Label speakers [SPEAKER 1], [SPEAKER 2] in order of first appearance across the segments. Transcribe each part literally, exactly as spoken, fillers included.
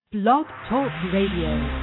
[SPEAKER 1] Blog Talk Radio.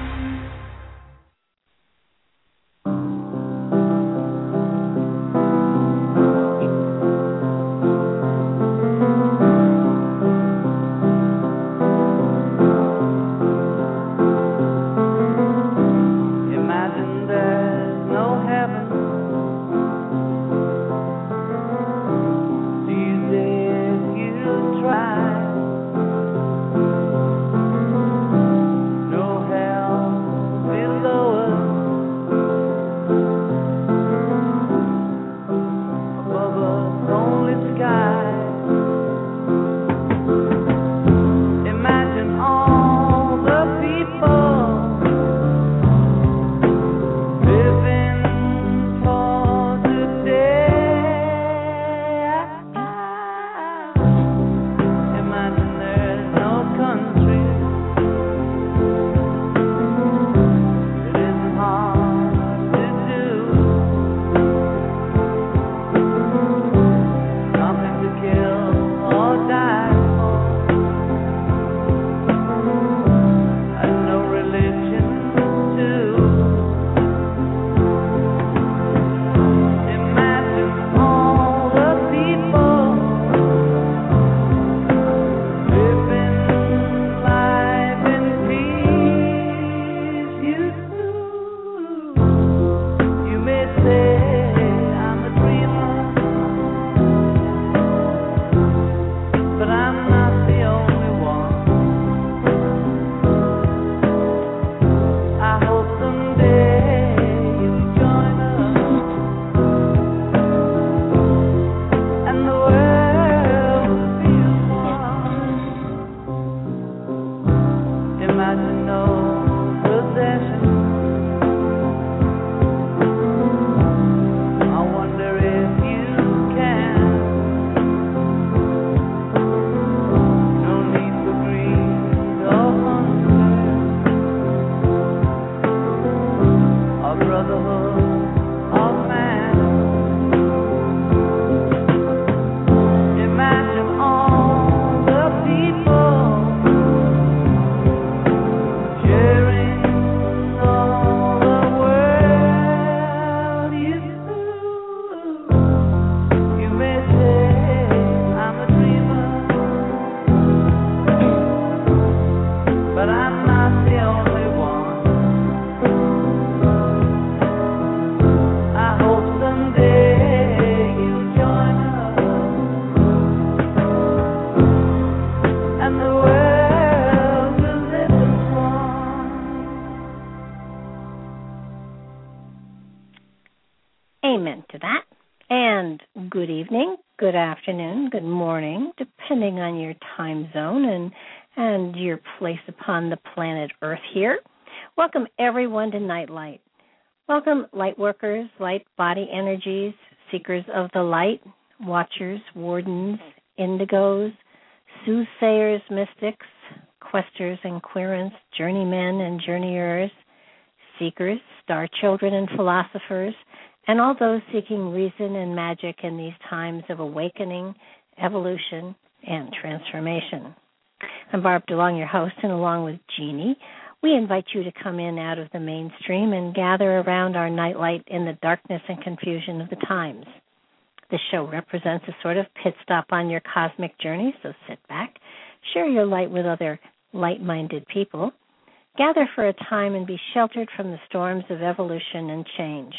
[SPEAKER 2] Amen to that. And good evening, good afternoon, good morning, depending on your time zone and, and your place upon the planet Earth here. Welcome everyone to Nightlight. Welcome light workers, light body energies, seekers of the light, watchers, wardens, indigos, soothsayers, mystics, questers and querents, journeymen and journeyers, seekers, star children and philosophers, and all those seeking reason and magic in these times of awakening, evolution, and transformation. I'm Barb DeLong, your host, and along with Jeannie, we invite you to come in out of the mainstream and gather around our nightlight in the darkness and confusion of the times. This show represents a sort of pit stop on your cosmic journey, so sit back, share your light with other light-minded people, gather for a time and be sheltered from the storms of evolution and change.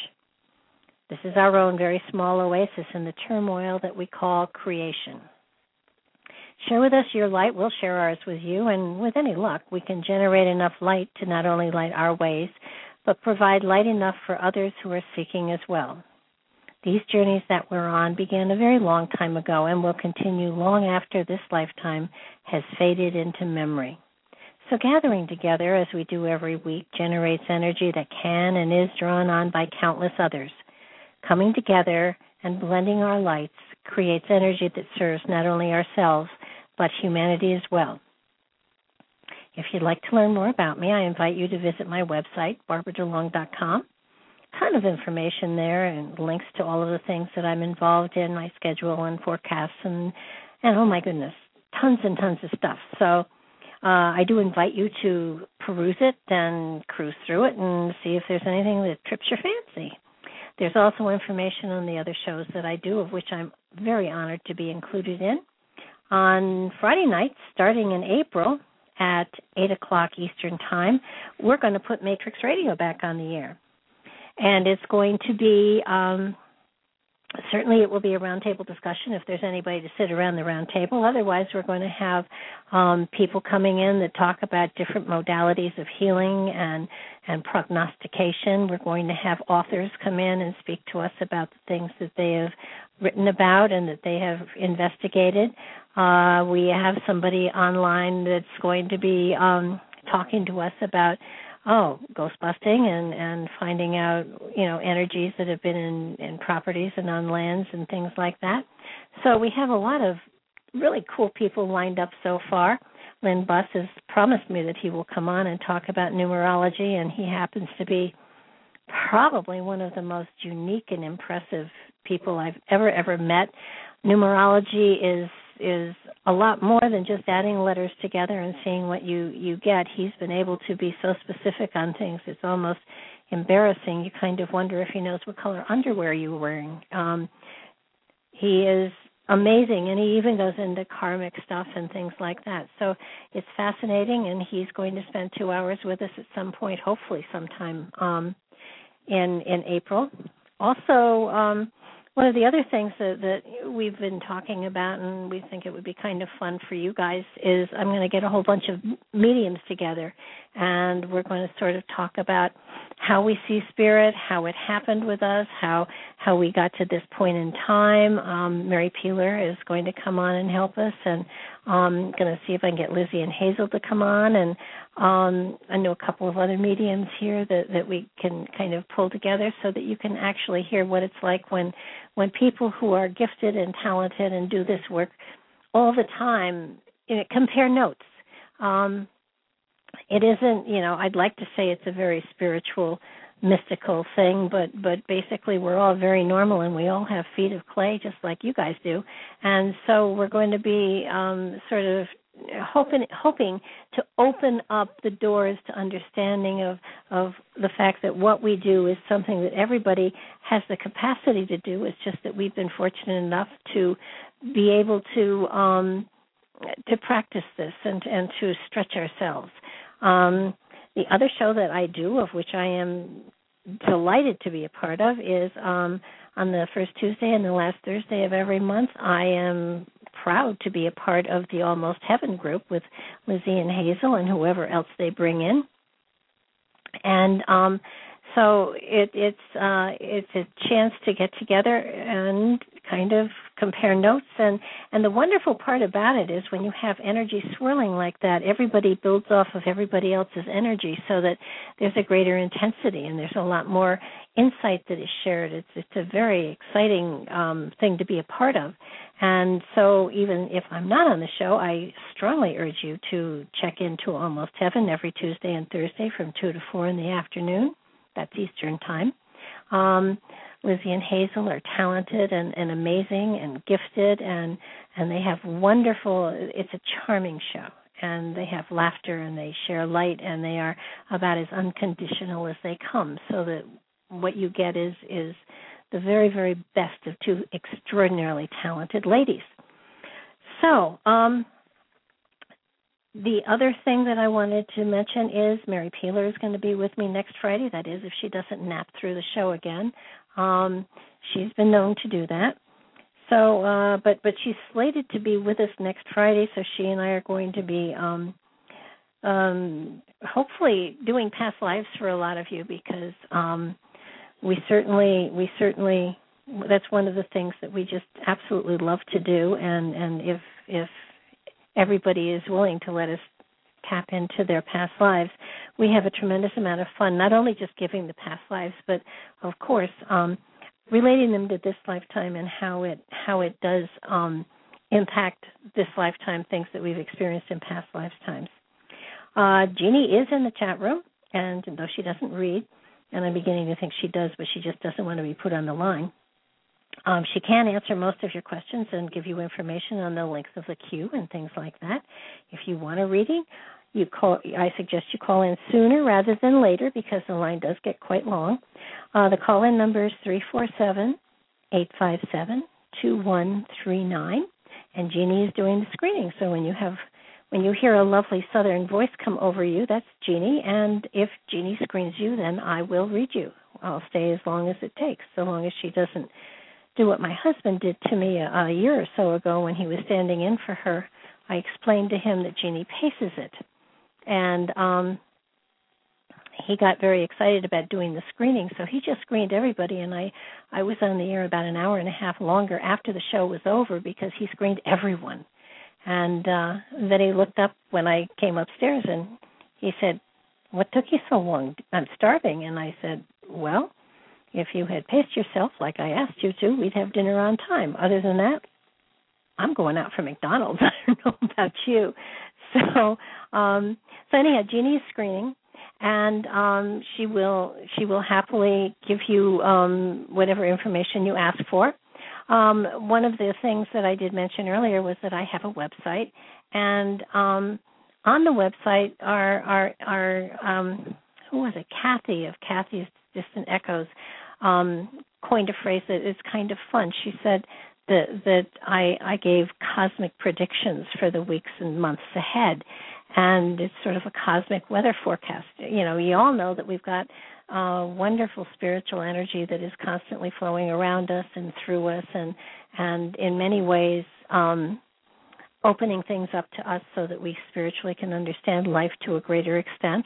[SPEAKER 2] This is our own very small oasis in the turmoil that we call creation. Share with us your light, we'll share ours with you, and with any luck, we can generate enough light to not only light our ways, but provide light enough for others who are seeking as well. These journeys that we're on began a very long time ago and will continue long after this lifetime has faded into memory. So gathering together, as we do every week, generates energy that can and is drawn on by countless others. Coming together and blending our lights creates energy that serves not only ourselves, but humanity as well. If you'd like to learn more about me, I invite you to visit my website, barbara delong dot com. A ton of information there and links to all of the things that I'm involved in, my schedule and forecasts, and, and oh my goodness, tons and tons of stuff. So uh, I do invite you to peruse it and cruise through it and see if there's anything that trips your fancy. There's also information on the other shows that I do, of which I'm very honored to be included in. On Friday nights, starting in April at eight o'clock Eastern Time, we're going to put Matrix Radio back on the air. And it's going to be, um, certainly it will be a roundtable discussion if there's anybody to sit around the round table. Otherwise, we're going to have um, people coming in that talk about different modalities of healing and, and prognostication. We're going to have authors come in and speak to us about the things that they have written about and that they have investigated. Uh, we have somebody online that's going to be um, talking to us about Oh, ghost busting and, and finding out, you know, energies that have been in, in properties and on lands and things like that. So we have a lot of really cool people lined up so far. Lynn Buss has promised me that he will come on and talk about numerology, and he happens to be probably one of the most unique and impressive people I've ever, ever met. Numerology is is a lot more than just adding letters together and seeing what you, you get. He's been able to be so specific on things, it's almost embarrassing. You kind of wonder if he knows what color underwear you were wearing. Um, he is amazing, and he even goes into karmic stuff and things like that. So it's fascinating, and he's going to spend two hours with us at some point, hopefully sometime um, in in April. Also, um, one of the other things that, that we've been talking about, and we think it would be kind of fun for you guys, is I'm going to get a whole bunch of mediums together, and we're going to sort of talk about how we see spirit, how it happened with us, how how we got to this point in time. Um, Mary Peeler is going to come on and help us, and I'm going to see if I can get Lizzie and Hazel to come on, and um, I know a couple of other mediums here that, that we can kind of pull together so that you can actually hear what it's like when when people who are gifted and talented and do this work all the time, you know, compare notes. Um, it isn't, you know, I'd like to say it's a very spiritual, mystical thing, but, but basically we're all very normal and we all have feet of clay just like you guys do. And so we're going to be um, sort of hoping hoping to open up the doors to understanding of of the fact that what we do is something that everybody has the capacity to do. It's just that we've been fortunate enough to be able to um, to practice this and and to stretch ourselves. Um, the other show that I do, of which I am delighted to be a part of, is um, on the first Tuesday and the last Thursday of every month. I am proud to be a part of the Almost Heaven group with Lizzie and Hazel and whoever else they bring in. And um, so it, it's uh, it's a chance to get together and kind of compare notes. And, and the wonderful part about it is when you have energy swirling like that, everybody builds off of everybody else's energy so that there's a greater intensity and there's a lot more insight that is shared. It's, it's a very exciting um, thing to be a part of. And so even if I'm not on the show, I strongly urge you to check into Almost Heaven every Tuesday and Thursday from two to four in the afternoon. That's Eastern time. Um, Lizzie and Hazel are talented and, and amazing and gifted, and, and they have wonderful, it's a charming show. And they have laughter and they share light, and they are about as unconditional as they come, so that what you get is is the very, very best of two extraordinarily talented ladies. So, um, the other thing that I wanted to mention is Mary Peeler is going to be with me next Friday. That is, if she doesn't nap through the show again. Um, she's been known to do that. So, uh, but but she's slated to be with us next Friday. So she and I are going to be um, um, hopefully doing past lives for a lot of you, because um, we certainly we certainly that's one of the things that we just absolutely love to do. And and if if everybody is willing to let us tap into their past lives, we have a tremendous amount of fun, not only just giving the past lives, but, of course, um, relating them to this lifetime and how it how it does um, impact this lifetime, things that we've experienced in past lifetimes. Uh, Jeannie is in the chat room, and though she doesn't read, and I'm beginning to think she does, but she just doesn't want to be put on the line. Um, she can answer most of your questions and give you information on the length of the queue and things like that. If you want a reading, you call. I suggest you call in sooner rather than later because the line does get quite long. Uh, the call-in number is three four seven, eight five seven, two one three nine, and Jeanie is doing the screening. So when you have when you hear a lovely Southern voice come over you, that's Jeanie. And if Jeanie screens you, then I will read you. I'll stay as long as it takes, so long as she doesn't do what my husband did to me a, a year or so ago when he was standing in for her. I explained to him that Jeanie paces it. And um, he got very excited about doing the screening, so he just screened everybody, and I, I was on the air about an hour and a half longer after the show was over because he screened everyone. And uh, then he looked up when I came upstairs, and he said, "What took you so long? I'm starving." And I said, "Well, if you had paced yourself like I asked you to, we'd have dinner on time. Other than that, I'm going out for McDonald's." I don't know about you. So, um, so anyhow, Jeanie is screening, and um, she will she will happily give you um, whatever information you ask for. Um, one of the things that I did mention earlier was that I have a website, and um, on the website are are, are um, who was it? Kathy of Kathy's Distant Echoes um, coined a phrase that is kind of fun. She said that that I, I gave cosmic predictions for the weeks and months ahead, and it's sort of a cosmic weather forecast. You know, you all know that we've got uh, wonderful spiritual energy that is constantly flowing around us and through us, and and in many ways um, opening things up to us so that we spiritually can understand life to a greater extent.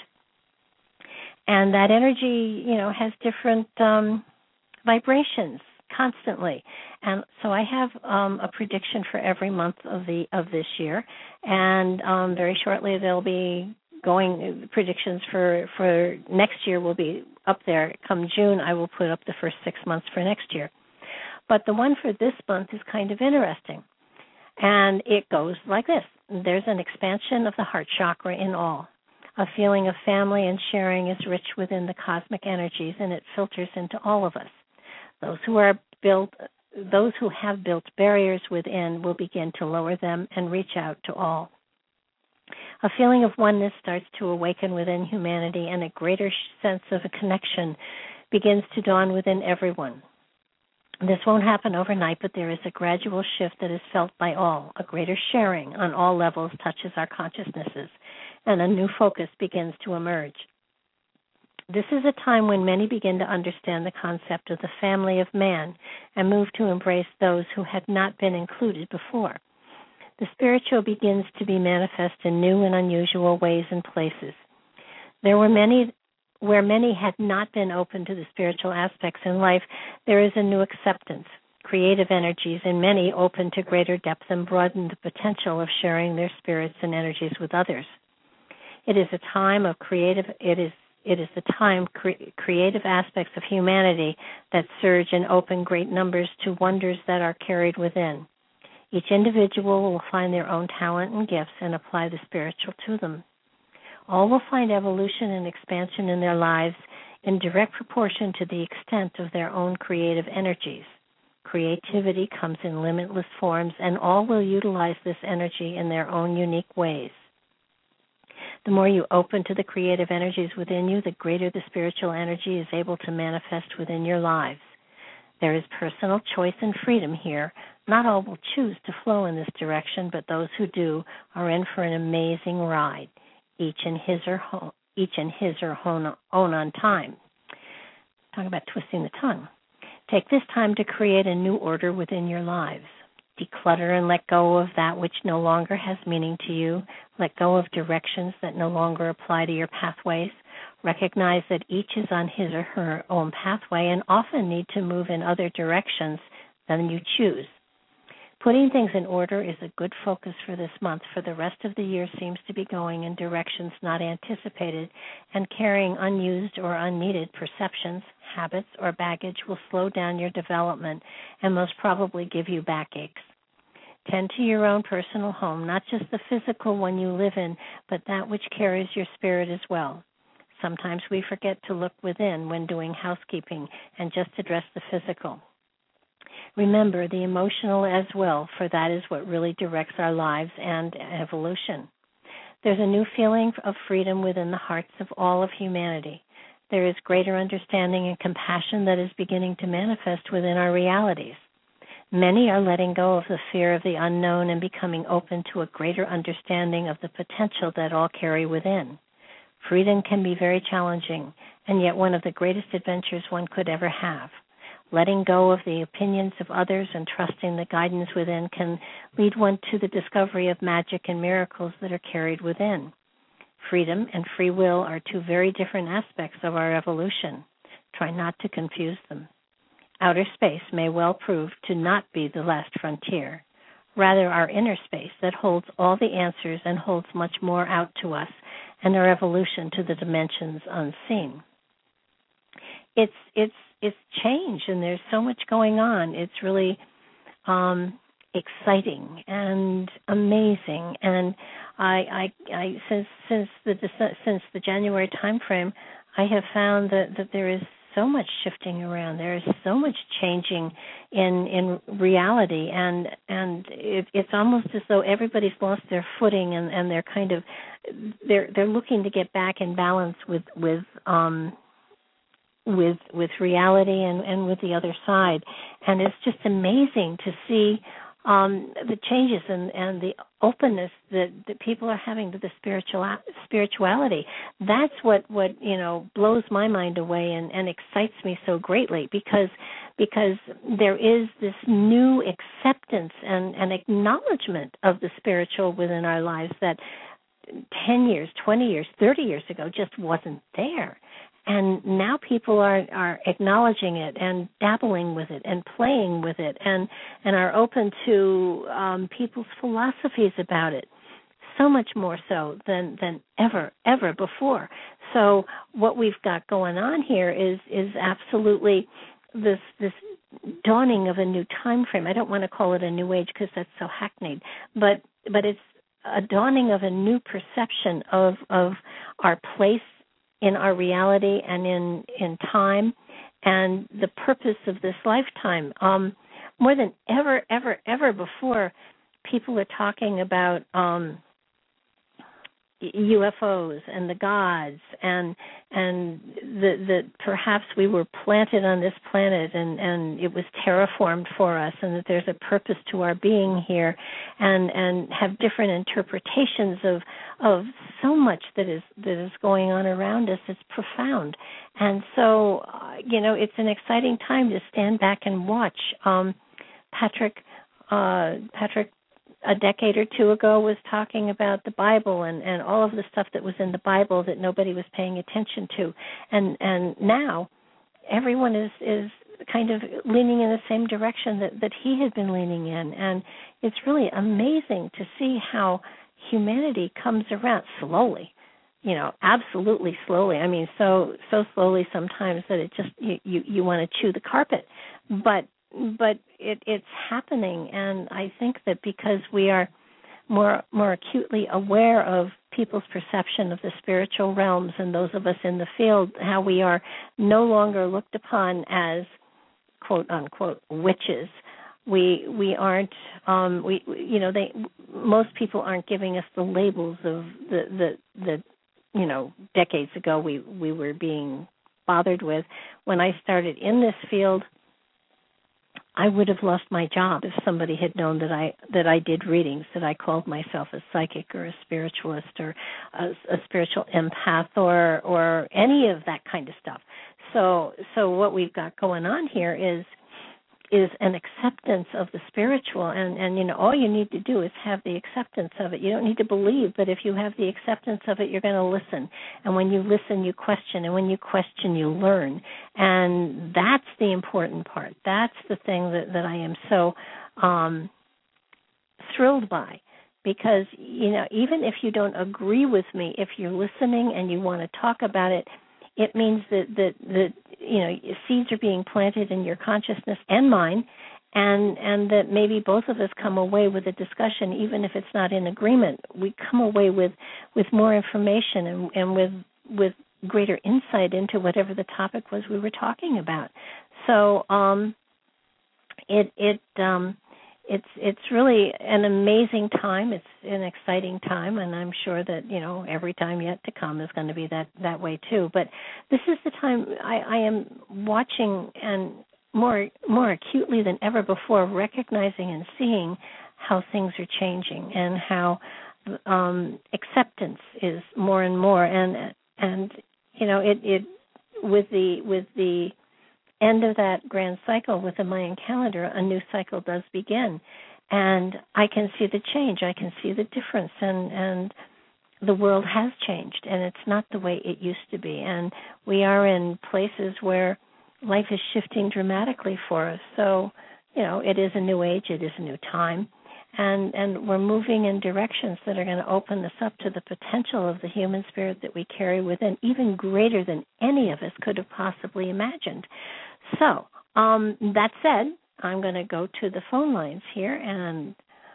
[SPEAKER 2] And that energy, you know, has different um, vibrations constantly. And so I have um, a prediction for every month of the of this year, and um, very shortly there'll be going predictions for for next year will be up there. Come June, I will put up the first six months for next year. But the one for this month is kind of interesting, and it goes like this: there's an expansion of the heart chakra in all. A feeling of family and sharing is rich within the cosmic energies, and it filters into all of us. Those who are built, those who have built barriers within will begin to lower them and reach out to all. A feeling of oneness starts to awaken within humanity, and a greater sense of a connection begins to dawn within everyone. This won't happen overnight, but there is a gradual shift that is felt by all. A greater sharing on all levels touches our consciousnesses, and a new focus begins to emerge. This is a time when many begin to understand the concept of the family of man and move to embrace those who had not been included before. The spiritual begins to be manifest in new and unusual ways and places. There were many, where many had not been open to the spiritual aspects in life, there is a new acceptance, creative energies, and many open to greater depth and broaden the potential of sharing their spirits and energies with others. It is a time of creative, it is It is the time cre- creative aspects of humanity that surge and open great numbers to wonders that are carried within. Each individual will find their own talent and gifts and apply the spiritual to them. All will find evolution and expansion in their lives in direct proportion to the extent of their own creative energies. Creativity comes in limitless forms, and all will utilize this energy in their own unique ways. The more you open to the creative energies within you, the greater the spiritual energy is able to manifest within your lives. There is personal choice and freedom here. Not all will choose to flow in this direction, but those who do are in for an amazing ride, each in his or ho- each in his or own on time. Talk about twisting the tongue. Take this time to create a new order within your lives. Declutter and let go of that which no longer has meaning to you. Let go of directions that no longer apply to your pathways. Recognize that each is on his or her own pathway and often need to move in other directions than you choose. Putting things in order is a good focus for this month, for the rest of the year seems to be going in directions not anticipated, and carrying unused or unneeded perceptions, habits, or baggage will slow down your development and most probably give you backaches. Tend to your own personal home, not just the physical one you live in, but that which carries your spirit as well. Sometimes we forget to look within when doing housekeeping and just address the physical. Remember the emotional as well, for that is what really directs our lives and evolution. There's a new feeling of freedom within the hearts of all of humanity. There is greater understanding and compassion that is beginning to manifest within our realities. Many are letting go of the fear of the unknown and becoming open to a greater understanding of the potential that all carry within. Freedom can be very challenging, and yet one of the greatest adventures one could ever have. Letting go of the opinions of others and trusting the guidance within can lead one to the discovery of magic and miracles that are carried within. Freedom and free will are two very different aspects of our evolution. Try not to confuse them. Outer space may well prove to not be the last frontier. Rather, our inner space that holds all the answers and holds much more out to us and our evolution to the dimensions unseen. It's it's it's change, and there's so much going on. It's really um, exciting and amazing. And I, I, I since since the since the January timeframe, I have found that, that there is so much shifting around. There is so much changing in in reality, and and it, it's almost as though everybody's lost their footing, and, and they're kind of they're they're looking to get back in balance with with um with with reality and, and with the other side. And it's just amazing to see um, the changes and, and the openness that, that people are having to the spiritual spirituality. That's what, what you know blows my mind away and, and excites me so greatly, because because there is this new acceptance and, and acknowledgement of the spiritual within our lives that ten years, twenty years, thirty years ago just wasn't there. And now people are, are acknowledging it and dabbling with it and playing with it and, and are open to um, people's philosophies about it, so much more so than, than ever, ever before. So what we've got going on here is is absolutely this this dawning of a new time frame. I don't want to call it a new age because that's so hackneyed, but but it's a dawning of a new perception of of our place in our reality and in, in time and the purpose of this lifetime. Um, more than ever, ever, ever before, people are talking about um, U F Os and the gods and and the, the perhaps we were planted on this planet and, and it was terraformed for us, and that there's a purpose to our being here, and, and have different interpretations of of so much that is that is going on around us. It's profound. And so, uh, you know, it's an exciting time to stand back and watch. Um, Patrick uh, Patrick a decade or two ago was talking about the Bible and, and all of the stuff that was in the Bible that nobody was paying attention to. And and now everyone is, is kind of leaning in the same direction that, that he had been leaning in. And it's really amazing to see how humanity comes around slowly, you know, absolutely slowly. I mean, so so slowly sometimes that it just, you, you, you want to chew the carpet. But But it, it's happening, and I think that because we are more more acutely aware of people's perception of the spiritual realms and those of us in the field, how we are no longer looked upon as quote unquote witches. We we aren't um, we you know they most people aren't giving us the labels of the the, the you know decades ago we we were being bothered with. When I started in this field, I would have lost my job if somebody had known that I that I did readings, that I called myself a psychic or a spiritualist or a, a spiritual empath or or any of that kind of stuff. So so what we've got going on here is is an acceptance of the spiritual, and, and you know all you need to do is have the acceptance of it. You don't need to believe, but if you have the acceptance of it, you're going to listen. And when you listen, you question, and when you question, you learn. And that's the important part. That's the thing that, that I am so um, thrilled by, because you know even if you don't agree with me, if you're listening and you want to talk about it, it means that, that, that you know seeds are being planted in your consciousness and mine, and and that maybe both of us come away with a discussion, even if it's not in agreement. We come away with, with more information and, and with with greater insight into whatever the topic was we were talking about. So, um, it it um, it's it's really an amazing time. It's an exciting time, and I'm sure that you know every time yet to come is going to be that that way too. But this is the time I, I am watching and more more acutely than ever before, recognizing and seeing how things are changing and how um, acceptance is more and more, and and you know it, it with the with the end of that grand cycle with the Mayan calendar, a new cycle does begin, and I can see the change. I can see the difference, and and the world has changed, and it's not the way it used to be, and we are in places where life is shifting dramatically for us. So, you know, it is a new age, it is a new time, and and we're moving in directions that are going to open us up to the potential of the human spirit that we carry within, even greater than any of us could have possibly imagined. So, um, that said, I'm going to go to the phone lines here and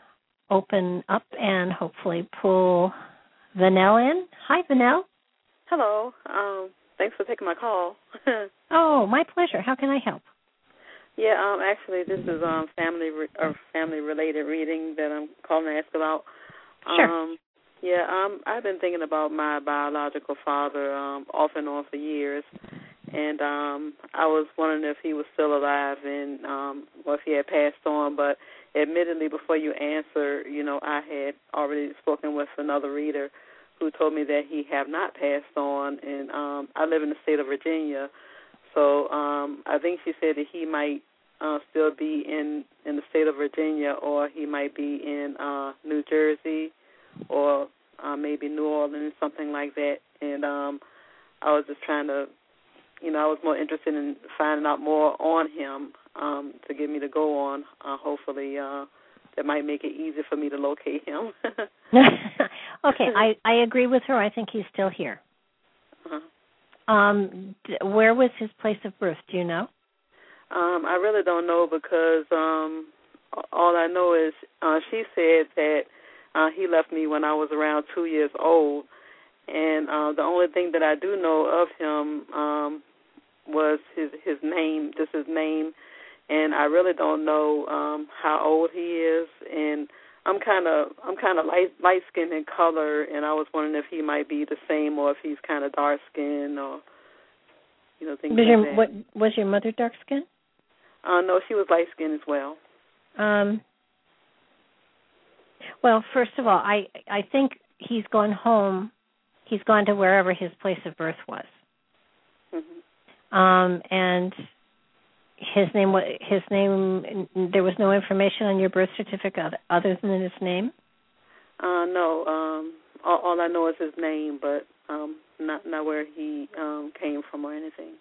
[SPEAKER 2] open up and hopefully pull Vanell in. Hi, Vanell.
[SPEAKER 3] Hello. Um, thanks for taking my call.
[SPEAKER 2] Oh, my pleasure. How can I help?
[SPEAKER 3] Yeah, um, actually, this is um family re- or family related reading that I'm calling to ask about.
[SPEAKER 2] Sure.
[SPEAKER 3] Um, yeah, um, I've been thinking about my biological father um, off and on for years, and um, I was wondering if he was still alive and um, or if he had passed on. But admittedly, before you answer, you know, I had already spoken with another reader who told me that he have not passed on, and um, I live in the state of Virginia. So um, I think she said that he might uh, still be in, in the state of Virginia, or he might be in uh, New Jersey, or uh, maybe New Orleans, something like that. And um, I was just trying to, you know, I was more interested in finding out more on him um, to get me to go on. Uh, hopefully uh, that might make it easier for me to locate him.
[SPEAKER 2] Okay, I, I agree with her. I think he's still here.
[SPEAKER 3] Uh-huh.
[SPEAKER 2] Um, where was his place of birth? Do you know?
[SPEAKER 3] Um, I really don't know because um, all I know is uh, she said that uh, he left me when I was around two years old, and uh, the only thing that I do know of him um, was his his name, just his name, and I really don't know um, how old he is. And I'm kind of I'm kind of light light skinned in color, and I was wondering if he might be the same, or if he's kind of dark skinned, or you know things
[SPEAKER 2] was
[SPEAKER 3] like
[SPEAKER 2] your,
[SPEAKER 3] that.
[SPEAKER 2] What was your mother dark skinned?
[SPEAKER 3] Uh, no, she was light skinned as well.
[SPEAKER 2] Um. Well, first of all, I I think he's gone home. He's gone to wherever his place of birth was.
[SPEAKER 3] Mm-hmm.
[SPEAKER 2] Um, and his name was his name. There was no information on your birth certificate other than his name.
[SPEAKER 3] Uh, no, um, all, all I know is his name, but um, not not where he um, came from or anything.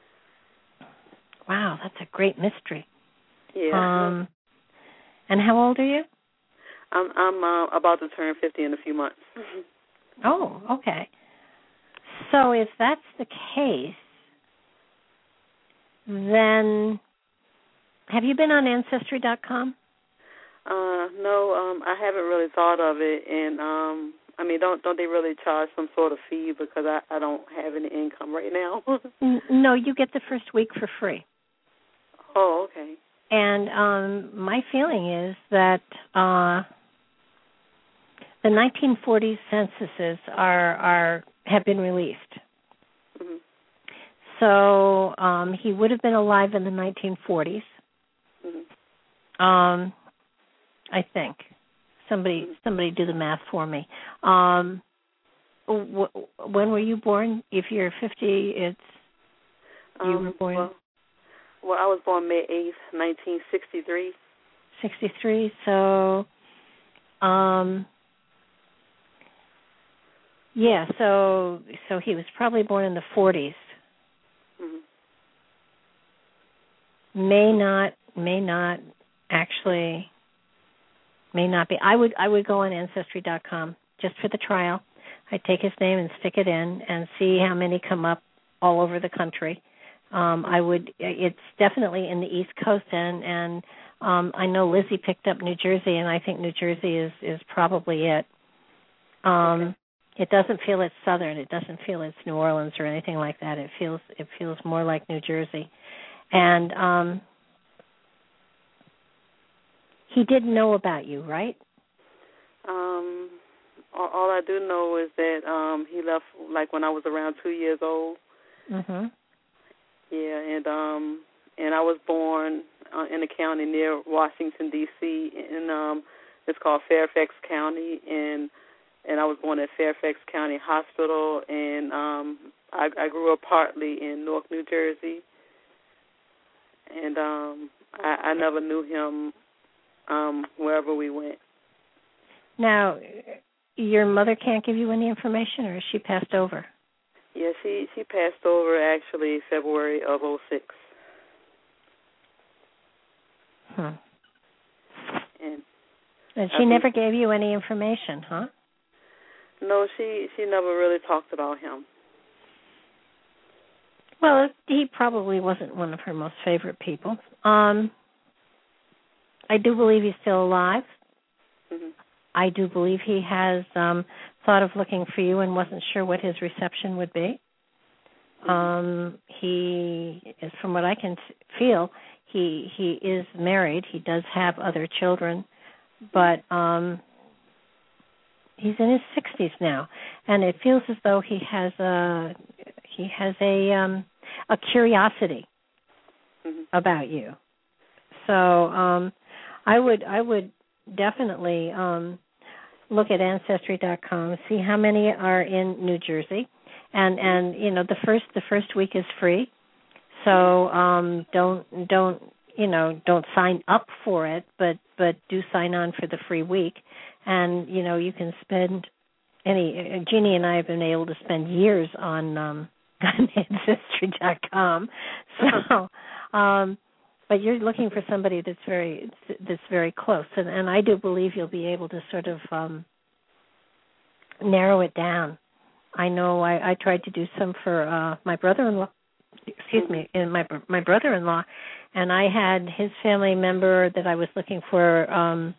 [SPEAKER 2] Wow, that's a great mystery.
[SPEAKER 3] Yeah.
[SPEAKER 2] Um, and how old are you?
[SPEAKER 3] I'm I'm uh, about to turn fifty in a few months.
[SPEAKER 2] Oh, okay. So if that's the case, then have you been on Ancestry dot com?
[SPEAKER 3] Uh, no, um, I haven't really thought of it, and um, I mean, don't don't they really charge some sort of fee because I, I don't have any income right now?
[SPEAKER 2] N- no, you get the first week for free.
[SPEAKER 3] Oh, okay.
[SPEAKER 2] And um, my feeling is that uh, the nineteen forties censuses are are have been released.
[SPEAKER 3] Mm-hmm.
[SPEAKER 2] So um, he would have been alive in the nineteen forties.
[SPEAKER 3] Mm-hmm.
[SPEAKER 2] Um, I think somebody
[SPEAKER 3] mm-hmm.
[SPEAKER 2] somebody do the math for me. Um, w- when were you born? If you're fifty, it's you
[SPEAKER 3] um,
[SPEAKER 2] were born.
[SPEAKER 3] Well, well, I was born May eighth, nineteen sixty-three.
[SPEAKER 2] sixty-three. So, um, yeah. So, so he was probably born in the forties.
[SPEAKER 3] Mm-hmm.
[SPEAKER 2] May not, may not actually, may not be. I would, I would go on Ancestry dot com just for the trial. I'd take his name and stick it in and see how many come up all over the country. Um, I would. It's definitely in the East Coast, and and um, I know Lizzie picked up New Jersey, and I think New Jersey is is probably it. Um,
[SPEAKER 3] Okay.
[SPEAKER 2] It doesn't feel it's Southern. It doesn't feel it's New Orleans or anything like that. It feels it feels more like New Jersey, and um, he didn't know about you, right?
[SPEAKER 3] Um, all, all I do know is that um, he left like when I was around two years old.
[SPEAKER 2] Mhm.
[SPEAKER 3] Yeah, and um, and I was born uh, in a county near Washington D C in um, it's called Fairfax County, and and I was born at Fairfax County Hospital, and um, I, I grew up partly in Newark, New Jersey, and um, I, I never knew him um, wherever we went.
[SPEAKER 2] Now, your mother can't give you any information, or is she passed over?
[SPEAKER 3] Yeah, she, she passed over actually February of oh six.
[SPEAKER 2] Hmm.
[SPEAKER 3] And,
[SPEAKER 2] and she never gave you any information, huh?
[SPEAKER 3] No, she, she never really talked about him.
[SPEAKER 2] Well, he probably wasn't one of her most favorite people. Um, I do believe he's still alive.
[SPEAKER 3] Mm-hmm.
[SPEAKER 2] I do believe he has um, thought of looking for you and wasn't sure what his reception would be. Mm-hmm. Um, he is, from what I can feel, he he is married. He does have other children, but um, he's in his sixties now, and it feels as though he has a he has a um, a curiosity mm-hmm. about you. So um, I would I would. Definitely um, look at Ancestry dot com, see how many are in New Jersey, and and you know the first the first week is free, so um, don't don't you know don't sign up for it, but but do sign on for the free week, and you know you can spend any. Jeannie and I have been able to spend years on um, on Ancestry dot com, so. Um, But you're looking for somebody that's very that's very close, and, and I do believe you'll be able to sort of um, narrow it down. I know I, I tried to do some for uh, my brother-in-law, excuse me, and my my brother-in-law, and I had his family member that I was looking for. Um,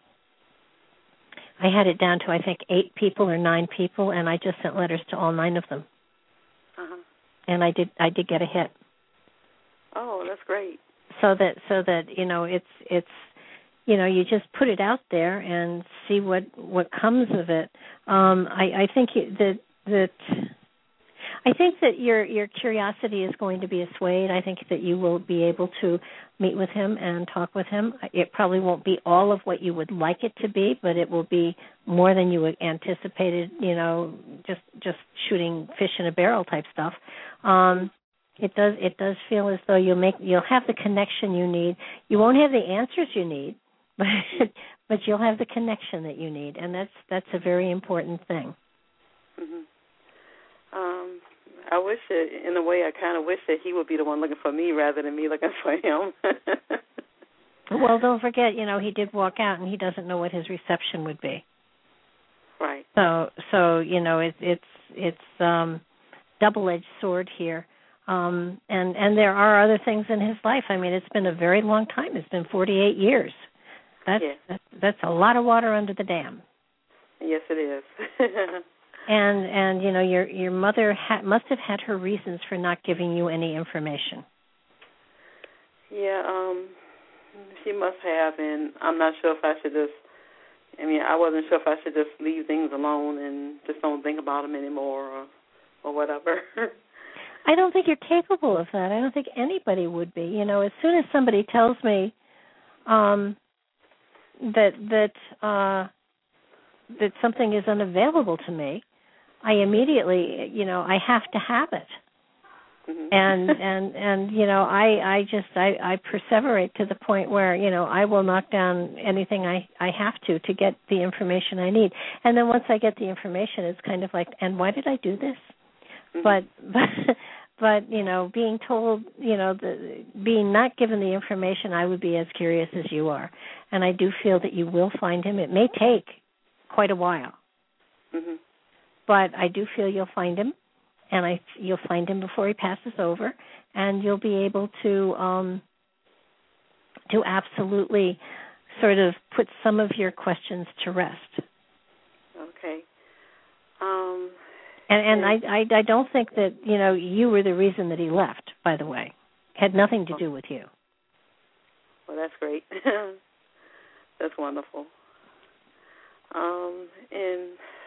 [SPEAKER 2] I had it down to I think eight people or nine people, and I just sent letters to all nine of them,
[SPEAKER 3] uh-huh.
[SPEAKER 2] and I did I did get a hit.
[SPEAKER 3] Oh, that's great.
[SPEAKER 2] So that so that you know it's it's you know you just put it out there and see what, what comes of it. Um, I, I think that that I think that your your curiosity is going to be assuaged. I think that you will be able to meet with him and talk with him. It probably won't be all of what you would like it to be, but it will be more than you anticipated. You know, just just shooting fish in a barrel type stuff. Um, It does. It does feel as though you'll make. You'll have the connection you need. You won't have the answers you need, but but you'll have the connection that you need, and that's that's a very important thing.
[SPEAKER 3] Mm-hmm. Um, I wish that, in a way, I kind of wish that he would be the one looking for me rather than me looking for him.
[SPEAKER 2] Well, don't forget, you know, he did walk out, and he doesn't know what his reception would be.
[SPEAKER 3] Right.
[SPEAKER 2] So so you know, it, it's it's um, double-edged sword here. Um, and, and there are other things in his life. I mean, it's been a very long time. It's been forty-eight years. That's,
[SPEAKER 3] yeah.
[SPEAKER 2] that's, that's a lot of water under the dam.
[SPEAKER 3] Yes, it is.
[SPEAKER 2] and, and you know, your your mother ha- must have had her reasons for not giving you any information.
[SPEAKER 3] Yeah, um, she must have, and I'm not sure if I should just, I mean, I wasn't sure if I should just leave things alone and just don't think about them anymore or, or whatever.
[SPEAKER 2] I don't think you're capable of that. I don't think anybody would be. You know, as soon as somebody tells me um, that that uh, that something is unavailable to me, I immediately, you know, I have to have it. Mm-hmm. And and and you know, I I just I, I perseverate to the point where you know I will knock down anything I I have to to get the information I need. And then once I get the information, it's kind of like, and why did I do this? Mm-hmm. But, but, but you know, being told, you know, the, being not given the information, I would be as curious as you are. And I do feel that you will find him. It may take quite a while, mm-hmm. but I do feel you'll find him, and I you'll find him before he passes over, and you'll be able to um, to absolutely sort of put some of your questions to rest.
[SPEAKER 3] Okay. Um.
[SPEAKER 2] And, and I, I, I don't think that, you know, you were the reason that he left, by the way. It had nothing to do with you.
[SPEAKER 3] Well, that's great. that's wonderful. Um, and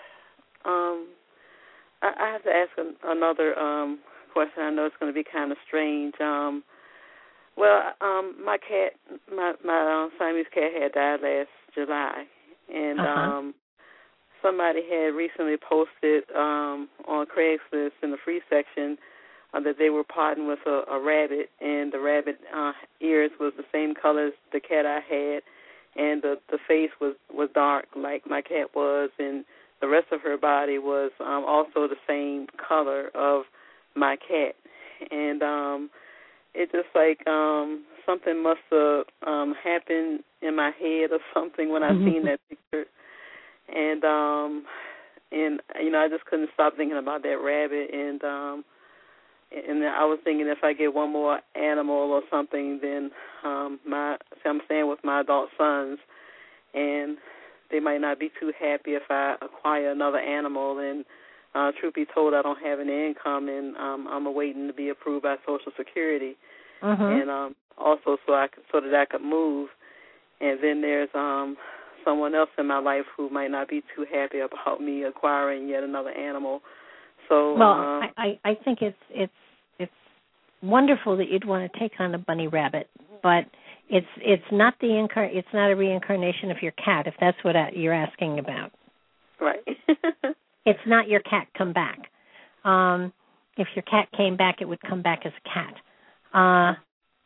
[SPEAKER 3] um, I, I have to ask an, another um, question. I know it's going to be kind of strange. Um, well, um, my cat, my my uh, Siamese cat had died last July, and
[SPEAKER 2] uh-huh.
[SPEAKER 3] um, somebody had recently posted um, on Craigslist in the free section uh, that they were parting with a, a rabbit, and the rabbit uh, ears was the same color as the cat I had, and the the face was, was dark like my cat was, and the rest of her body was um, also the same color of my cat. And um, it just like um, something must have um, happened in my head or something when I
[SPEAKER 2] mm-hmm.
[SPEAKER 3] seen that picture. And, um, and you know, I just couldn't stop thinking about that rabbit. And um, and I was thinking if I get one more animal or something, then um, my see, I'm staying with my adult sons, and they might not be too happy if I acquire another animal. And uh, truth be told, I don't have any income, and um, I'm awaiting to be approved by Social Security,
[SPEAKER 2] mm-hmm.
[SPEAKER 3] and um, also so I could, so that I could move. And then there's um, someone else in my life who might not be too happy about me acquiring yet another animal. So,
[SPEAKER 2] well,
[SPEAKER 3] um,
[SPEAKER 2] I, I think it's it's it's wonderful that you'd want to take on a bunny rabbit, but it's it's not the incar- it's not a reincarnation of your cat, if that's what you're asking about.
[SPEAKER 3] Right.
[SPEAKER 2] It's not your cat come back. Um, if your cat came back, it would come back as a cat. Uh,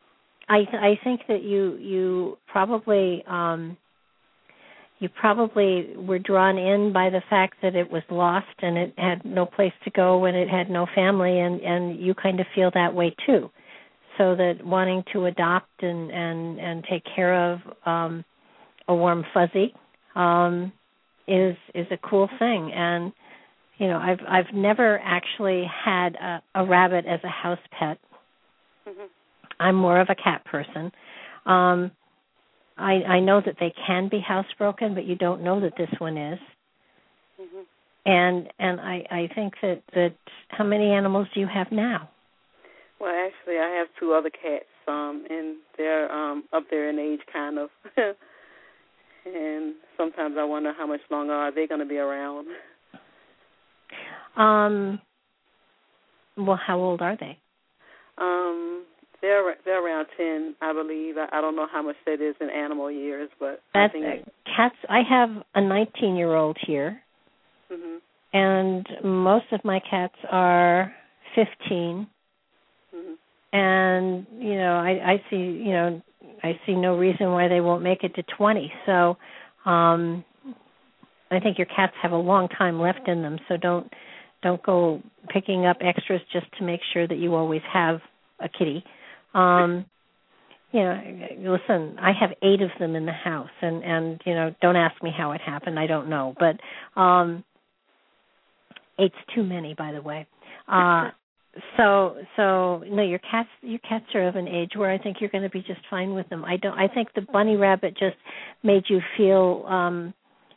[SPEAKER 2] I I think that you you probably. Um, You probably were drawn in by the fact that it was lost and it had no place to go and it had no family, and, and you kind of feel that way too. So that wanting to adopt and, and, and take care of um, a warm fuzzy um, is is a cool thing. And you know, I've I've never actually had a, a rabbit as a house pet.
[SPEAKER 3] Mm-hmm.
[SPEAKER 2] I'm more of a cat person. Um, I, I know that they can be housebroken, but you don't know that this one is.
[SPEAKER 3] Mm-hmm.
[SPEAKER 2] And and I, I think that, that how many animals do you have now?
[SPEAKER 3] Well, actually, I have two other cats, um, and they're um, up there in age, kind of. And sometimes I wonder how much longer are they going to be around.
[SPEAKER 2] Um. Well, how old are they?
[SPEAKER 3] Um. They're they're around ten, I believe. I, I don't know how much that is in animal years, but
[SPEAKER 2] That's
[SPEAKER 3] I think
[SPEAKER 2] uh, cats. I have a nineteen-year-old here,
[SPEAKER 3] mm-hmm.
[SPEAKER 2] and most of my cats are fifteen.
[SPEAKER 3] Mm-hmm.
[SPEAKER 2] And you know, I, I see you know, I see no reason why they won't make it to twenty. So, um, I think your cats have a long time left in them. So don't don't go picking up extras just to make sure that you always have a kitty. Um, you know, listen, I have eight of them in the house, and, and, you know, don't ask me how it happened. I don't know. But um, eight's too many, by the way. Uh, so, so no, your cats, your cats are of an age where I think you're going to be just fine with them. I don't. I think the bunny rabbit just made you feel. Um,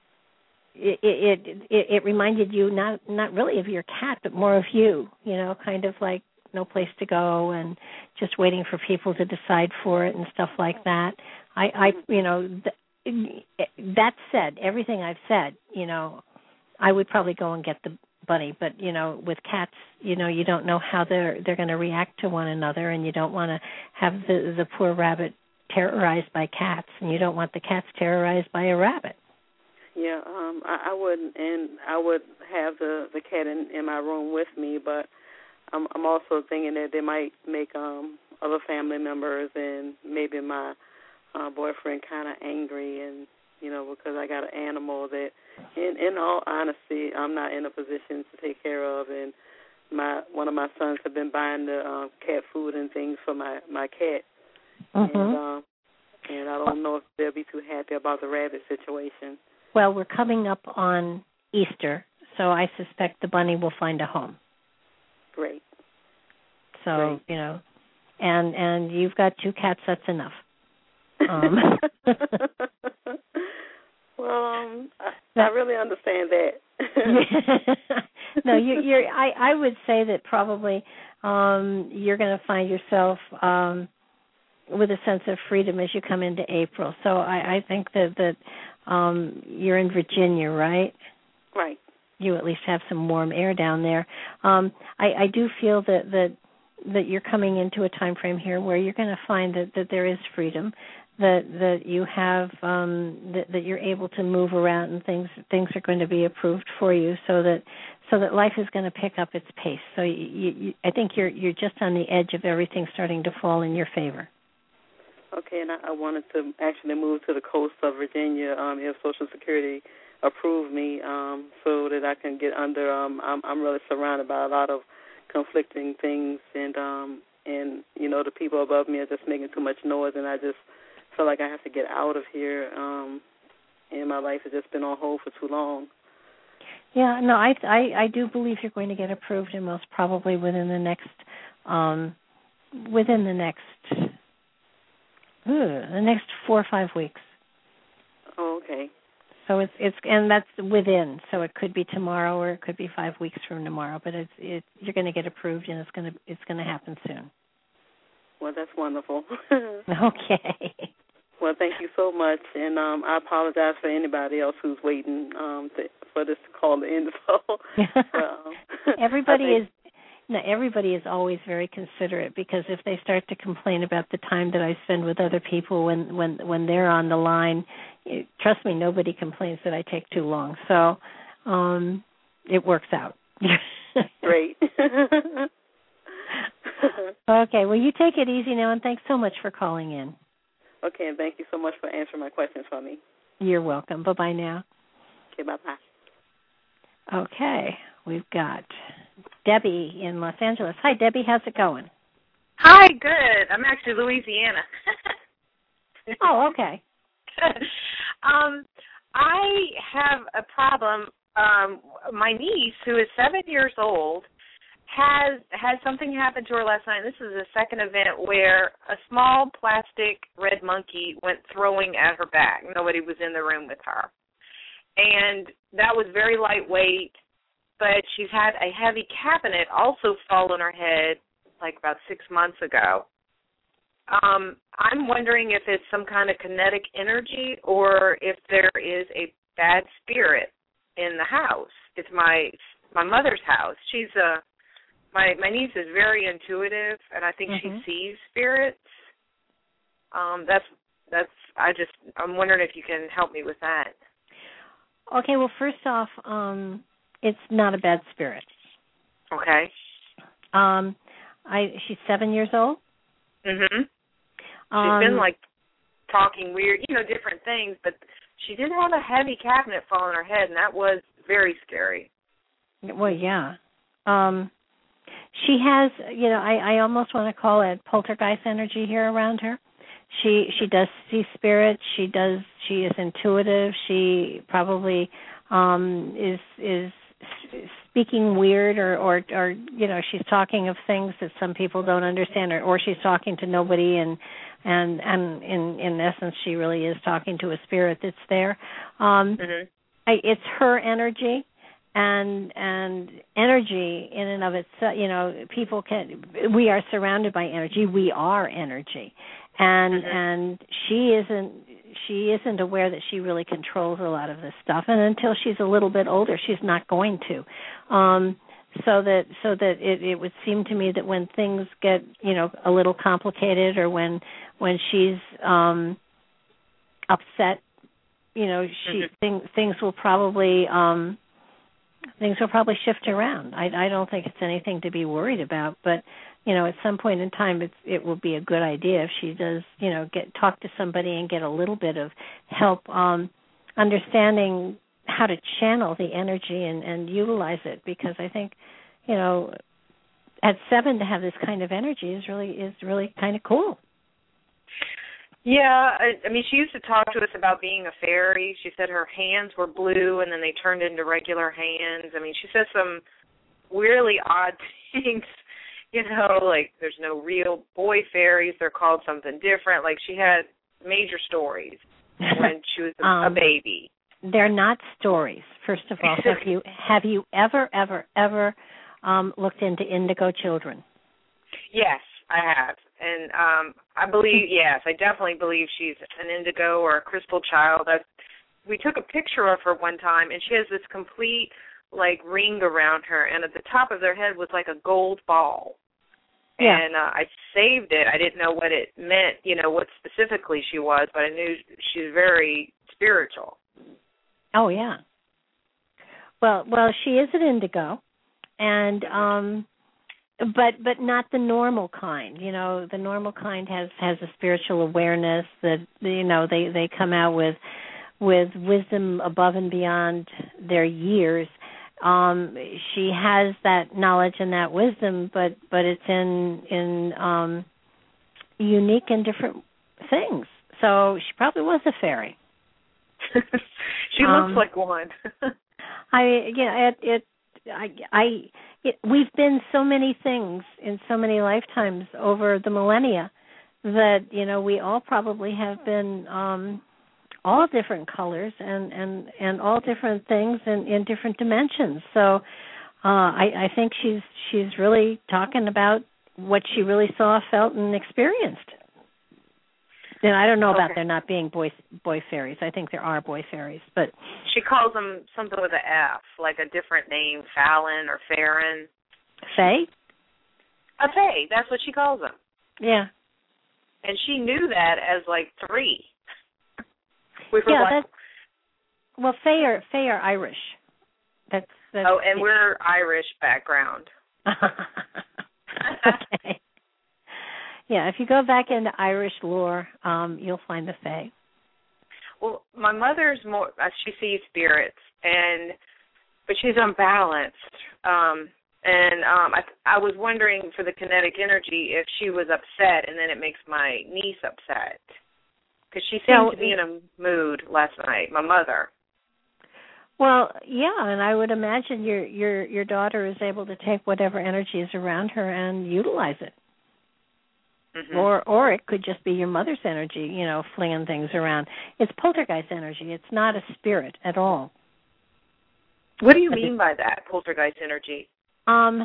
[SPEAKER 2] it, it it it reminded you not not really of your cat, but more of you. You know, kind of like. No place to go and just waiting for people to decide for it and stuff like that. I, I you know, th- that said, everything I've said, you know, I would probably go and get the bunny, but, you know, with cats, you know, you don't know how they're they're going to react to one another, and you don't want to have the, the poor rabbit terrorized by cats, and you don't want the cats terrorized by a rabbit.
[SPEAKER 3] Yeah, um, I, I wouldn't, and I would have the, the cat in, in my room with me, but I'm, I'm also thinking that they might make um, other family members and maybe my uh, boyfriend kind of angry, and you know, because I got an animal that, in, in all honesty, I'm not in a position to take care of, and my one of my sons have been buying the um, cat food and things for my my cat,
[SPEAKER 2] mm-hmm.
[SPEAKER 3] and um, and I don't know if they'll be too happy about the rabbit situation.
[SPEAKER 2] Well, we're coming up on Easter, so I suspect the bunny will find a home.
[SPEAKER 3] Great.
[SPEAKER 2] So,
[SPEAKER 3] Great.
[SPEAKER 2] you know, and and you've got two cats, that's enough. Um.
[SPEAKER 3] Well, um, I, I really understand
[SPEAKER 2] that. No, you, you're. I, I would say that probably um, you're going to find yourself um, with a sense of freedom as you come into April. So I, I think that that um, you're in Virginia, right?
[SPEAKER 3] Right.
[SPEAKER 2] You at least have some warm air down there. Um, I, I do feel that, that that you're coming into a time frame here where you're going to find that, that there is freedom, that that you have um, that, that you're able to move around and things things are going to be approved for you, so that so that life is going to pick up its pace. So you, you, I think you're you're just on the edge of everything starting to fall in your favor.
[SPEAKER 3] Okay, and I, I wanted to actually move to the coast of Virginia um, if Social Security approved me, um, so that I can get under. Um, I'm, I'm really surrounded by a lot of conflicting things, and um, and you know the people above me are just making too much noise, and I just feel like I have to get out of here. Um, and my life has just been on hold for too long.
[SPEAKER 2] Yeah, no, I, I I do believe you're going to get approved, and most probably within the next um, within the next ugh, the next four or five weeks.
[SPEAKER 3] Oh, okay.
[SPEAKER 2] So it's it's and that's within. So it could be tomorrow or it could be five weeks from tomorrow. But it's it you're going to get approved, and it's going to it's going to happen soon.
[SPEAKER 3] Well, that's wonderful.
[SPEAKER 2] Okay.
[SPEAKER 3] Well, thank you so much, and um, I apologize for anybody else who's waiting um, to, for this to call the info. um,
[SPEAKER 2] everybody is no, everybody is always very considerate, because if they start to complain about the time that I spend with other people when when when they're on the line, it, trust me, nobody complains that I take too long. So um, it works out.
[SPEAKER 3] Great.
[SPEAKER 2] Okay, well, you take it easy now, and thanks so much for calling in.
[SPEAKER 3] Okay, and thank you so much for answering my questions for me.
[SPEAKER 2] You're welcome. Bye-bye now.
[SPEAKER 3] Okay, bye-bye.
[SPEAKER 2] Okay, we've got Debbie in Los Angeles. Hi, Debbie. How's it going?
[SPEAKER 4] Hi, good. I'm actually Louisiana.
[SPEAKER 2] Oh, okay.
[SPEAKER 4] um, I have a problem. Um, my niece, who is seven years old, has had something happen to her last night. This is the second event where a small plastic red monkey went throwing at her back. Nobody was in the room with her. And that was very lightweight, but she's had a heavy cabinet also fall on her head like about six months ago. Um, I'm wondering if it's some kind of kinetic energy or if there is a bad spirit in the house. It's my my mother's house. She's a My my niece is very intuitive, and I think
[SPEAKER 2] mm-hmm.
[SPEAKER 4] she sees spirits. Um, that's that's. I just I'm wondering if you can help me with that.
[SPEAKER 2] Okay. Well, first off, um, it's not a bad spirit.
[SPEAKER 4] Okay.
[SPEAKER 2] Um, I she's seven years old.
[SPEAKER 4] Mhm.
[SPEAKER 2] Um,
[SPEAKER 4] she's been like talking weird, you know, different things, but she did have a heavy cabinet fall on her head, and that was very scary.
[SPEAKER 2] Well, yeah. Um. She has, you know, I, I almost want to call it poltergeist energy here around her. She she does see spirits. She does. She is intuitive. She probably um, is is speaking weird, or, or or you know, she's talking of things that some people don't understand, or, or she's talking to nobody, and and and in in essence, she really is talking to a spirit that's there. Um,
[SPEAKER 4] mm-hmm.
[SPEAKER 2] I, it's her energy. And and energy in and of itself, you know, people can. We are surrounded by energy. We are energy, and
[SPEAKER 4] mm-hmm.
[SPEAKER 2] and she isn't she isn't aware that she really controls a lot of this stuff. And until she's a little bit older, she's not going to. Um, so that so that it, it would seem to me that when things get, you know, a little complicated, or when when she's um, upset, you know, she
[SPEAKER 4] mm-hmm.
[SPEAKER 2] thing, things will probably. Um, Things will probably shift around. I, I don't think it's anything to be worried about, but you know, at some point in time, it's, it will be a good idea if she does, you know, get talk to somebody and get a little bit of help um, understanding how to channel the energy and, and utilize it. Because I think, you know, at seven to have this kind of energy is really is really kind of cool.
[SPEAKER 4] Yeah, I, I mean, she used to talk to us about being a fairy. She said her hands were blue and then they turned into regular hands. I mean, she said some weirdly odd things, you know, like there's no real boy fairies. They're called something different. Like she had major stories when she was a, um, a baby.
[SPEAKER 2] They're not stories, first of all. have you have you ever, ever, ever um, looked into indigo children?
[SPEAKER 4] Yes. I have. And um, I believe, yes, I definitely believe she's an indigo or a crystal child. I, we took a picture of her one time, and she has this complete, like, ring around her, and at the top of their head was like a gold ball. Yeah. And uh, I saved it. I didn't know what it meant, you know, what specifically she was, but I knew she was very spiritual.
[SPEAKER 2] Oh, yeah. Well, well, she is an indigo, and um, but but not the normal kind. You know, the normal kind has, has a spiritual awareness that, you know, they, they come out with with wisdom above and beyond their years. Um, she has that knowledge and that wisdom, but, but it's in in um, unique and different things. So she probably was a fairy.
[SPEAKER 4] She
[SPEAKER 2] um,
[SPEAKER 4] looks like one.
[SPEAKER 2] I, you know, it, it I, I, it, we've been so many things in so many lifetimes over the millennia that, you know, we all probably have been um, all different colors and, and, and all different things in, in different dimensions. So uh, I, I think she's she's really talking about what she really saw, felt, and experienced. And I don't know about okay. there not being boy boy fairies. I think there are boy fairies, but
[SPEAKER 4] she calls them something with an F, like a different name, Fallon or Farron.
[SPEAKER 2] Fae?
[SPEAKER 4] A Fae. That's what she calls them.
[SPEAKER 2] Yeah.
[SPEAKER 4] And she knew that as like three. We were
[SPEAKER 2] yeah,
[SPEAKER 4] like,
[SPEAKER 2] that's, well, Fae are, Fae are Irish. That's, that's
[SPEAKER 4] oh, and we're Irish background.
[SPEAKER 2] Okay. Yeah, if you go back into Irish lore, um, you'll find the Fae.
[SPEAKER 4] Well, my mother's more, uh, she sees spirits, and but she's unbalanced. Um, and um, I, I was wondering for the kinetic energy if she was upset, and then it makes my niece upset. Because she seemed yeah, to be in a mood last night, my mother.
[SPEAKER 2] Well, yeah, and I would imagine your your your daughter is able to take whatever energy is around her and utilize it. Mm-hmm. Or or it could just be your mother's energy, you know, flinging things around. It's poltergeist energy. It's not a spirit at all.
[SPEAKER 4] What do you mean by that, poltergeist energy?
[SPEAKER 2] Um,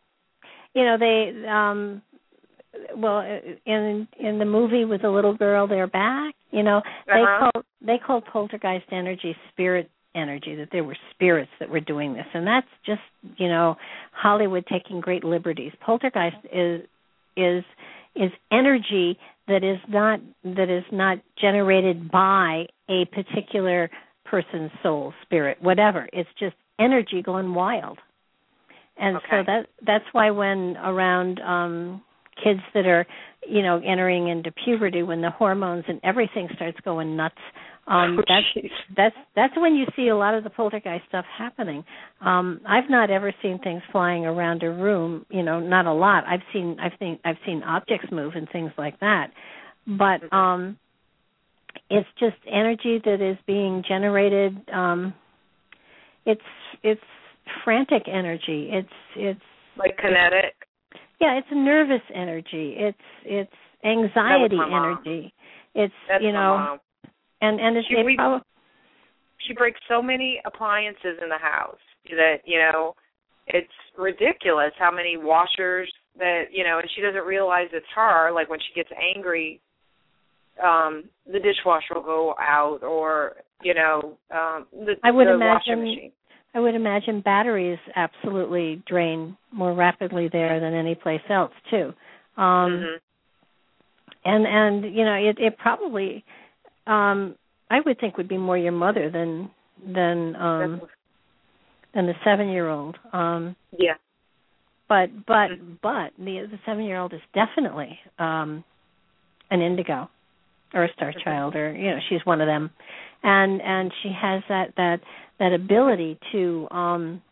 [SPEAKER 2] you know, they, um, well, in in the movie with the little girl, they're back. You know, they uh-huh. call they call poltergeist energy spirit energy. That there were spirits that were doing this, and that's just, you know, Hollywood taking great liberties. Poltergeist is is is energy that is not that is not generated by a particular person's soul, spirit, whatever. It's just energy going wild. And okay. so that that's why when around um, kids that are, you know, entering into puberty, when the hormones and everything starts going nuts, um, oh, that's geez. that's that's when you see a lot of the poltergeist stuff happening. Um, I've not ever seen things flying around a room, you know, not a lot. I've seen I've seen I've seen objects move and things like that, but um, it's just energy that is being generated. Um, it's it's frantic energy. It's it's
[SPEAKER 4] like kinetic.
[SPEAKER 2] It's, yeah, it's nervous energy. It's it's anxiety energy. It's
[SPEAKER 4] That's
[SPEAKER 2] you know. And and it's,
[SPEAKER 4] she,
[SPEAKER 2] it
[SPEAKER 4] we,
[SPEAKER 2] probably,
[SPEAKER 4] she breaks so many appliances in the house that, you know, it's ridiculous how many washers that, you know, and she doesn't realize it's her. Like when she gets angry, um, the dishwasher will go out, or, you know, um, the,
[SPEAKER 2] I would
[SPEAKER 4] the
[SPEAKER 2] imagine,
[SPEAKER 4] washing machine.
[SPEAKER 2] I would imagine batteries absolutely drain more rapidly there than any place else too. Um,
[SPEAKER 4] mm-hmm.
[SPEAKER 2] And and you know, it, it probably. Um, I would think would be more your mother than than um, than the seven-year-old. Um,
[SPEAKER 4] yeah.
[SPEAKER 2] But but mm-hmm. but the the seven-year-old is definitely um, an indigo or a star child, or you know, she's one of them, and and she has that that that ability to um,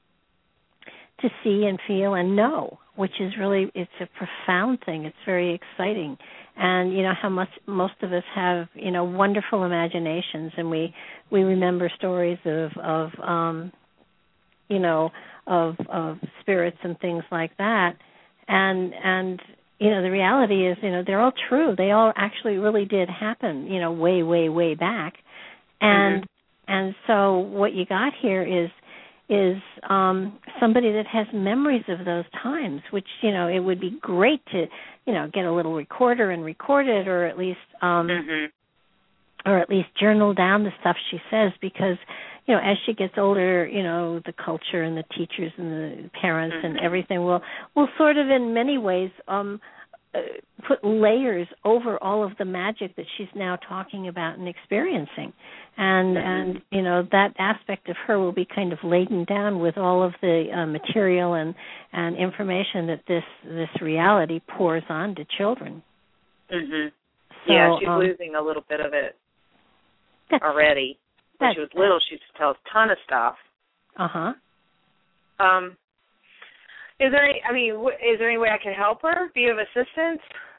[SPEAKER 2] to see and feel and know, which is really, it's a profound thing. It's very exciting. And you know how much most of us have, you know, wonderful imaginations, and we we remember stories of of um, you know of of spirits and things like that. And and you know the reality is, you know, they're all true. They all actually really did happen, you know, way way way back. And mm-hmm. and so what you got here is is um, somebody that has memories of those times, which, you know, it would be great to, you know, get a little recorder and record it, or at least, um, mm-hmm. or at least journal down the stuff she says, because, you know, as she gets older, you know, the culture and the teachers and the parents mm-hmm. and everything will will sort of, in many ways, um, uh, put layers over all of the magic that she's now talking about and experiencing. And, mm-hmm. and you know, that aspect of her will be kind of laden down with all of the uh, material and, and information that this, this reality pours on to children.
[SPEAKER 4] Mm-hmm.
[SPEAKER 2] So,
[SPEAKER 4] yeah, she's
[SPEAKER 2] um,
[SPEAKER 4] losing a little bit of it already. When
[SPEAKER 2] That's
[SPEAKER 4] she was little, she used to tell us a ton of stuff.
[SPEAKER 2] Uh-huh.
[SPEAKER 4] Um, is there any, I mean, w- is there any way I can help her? Be of assistance?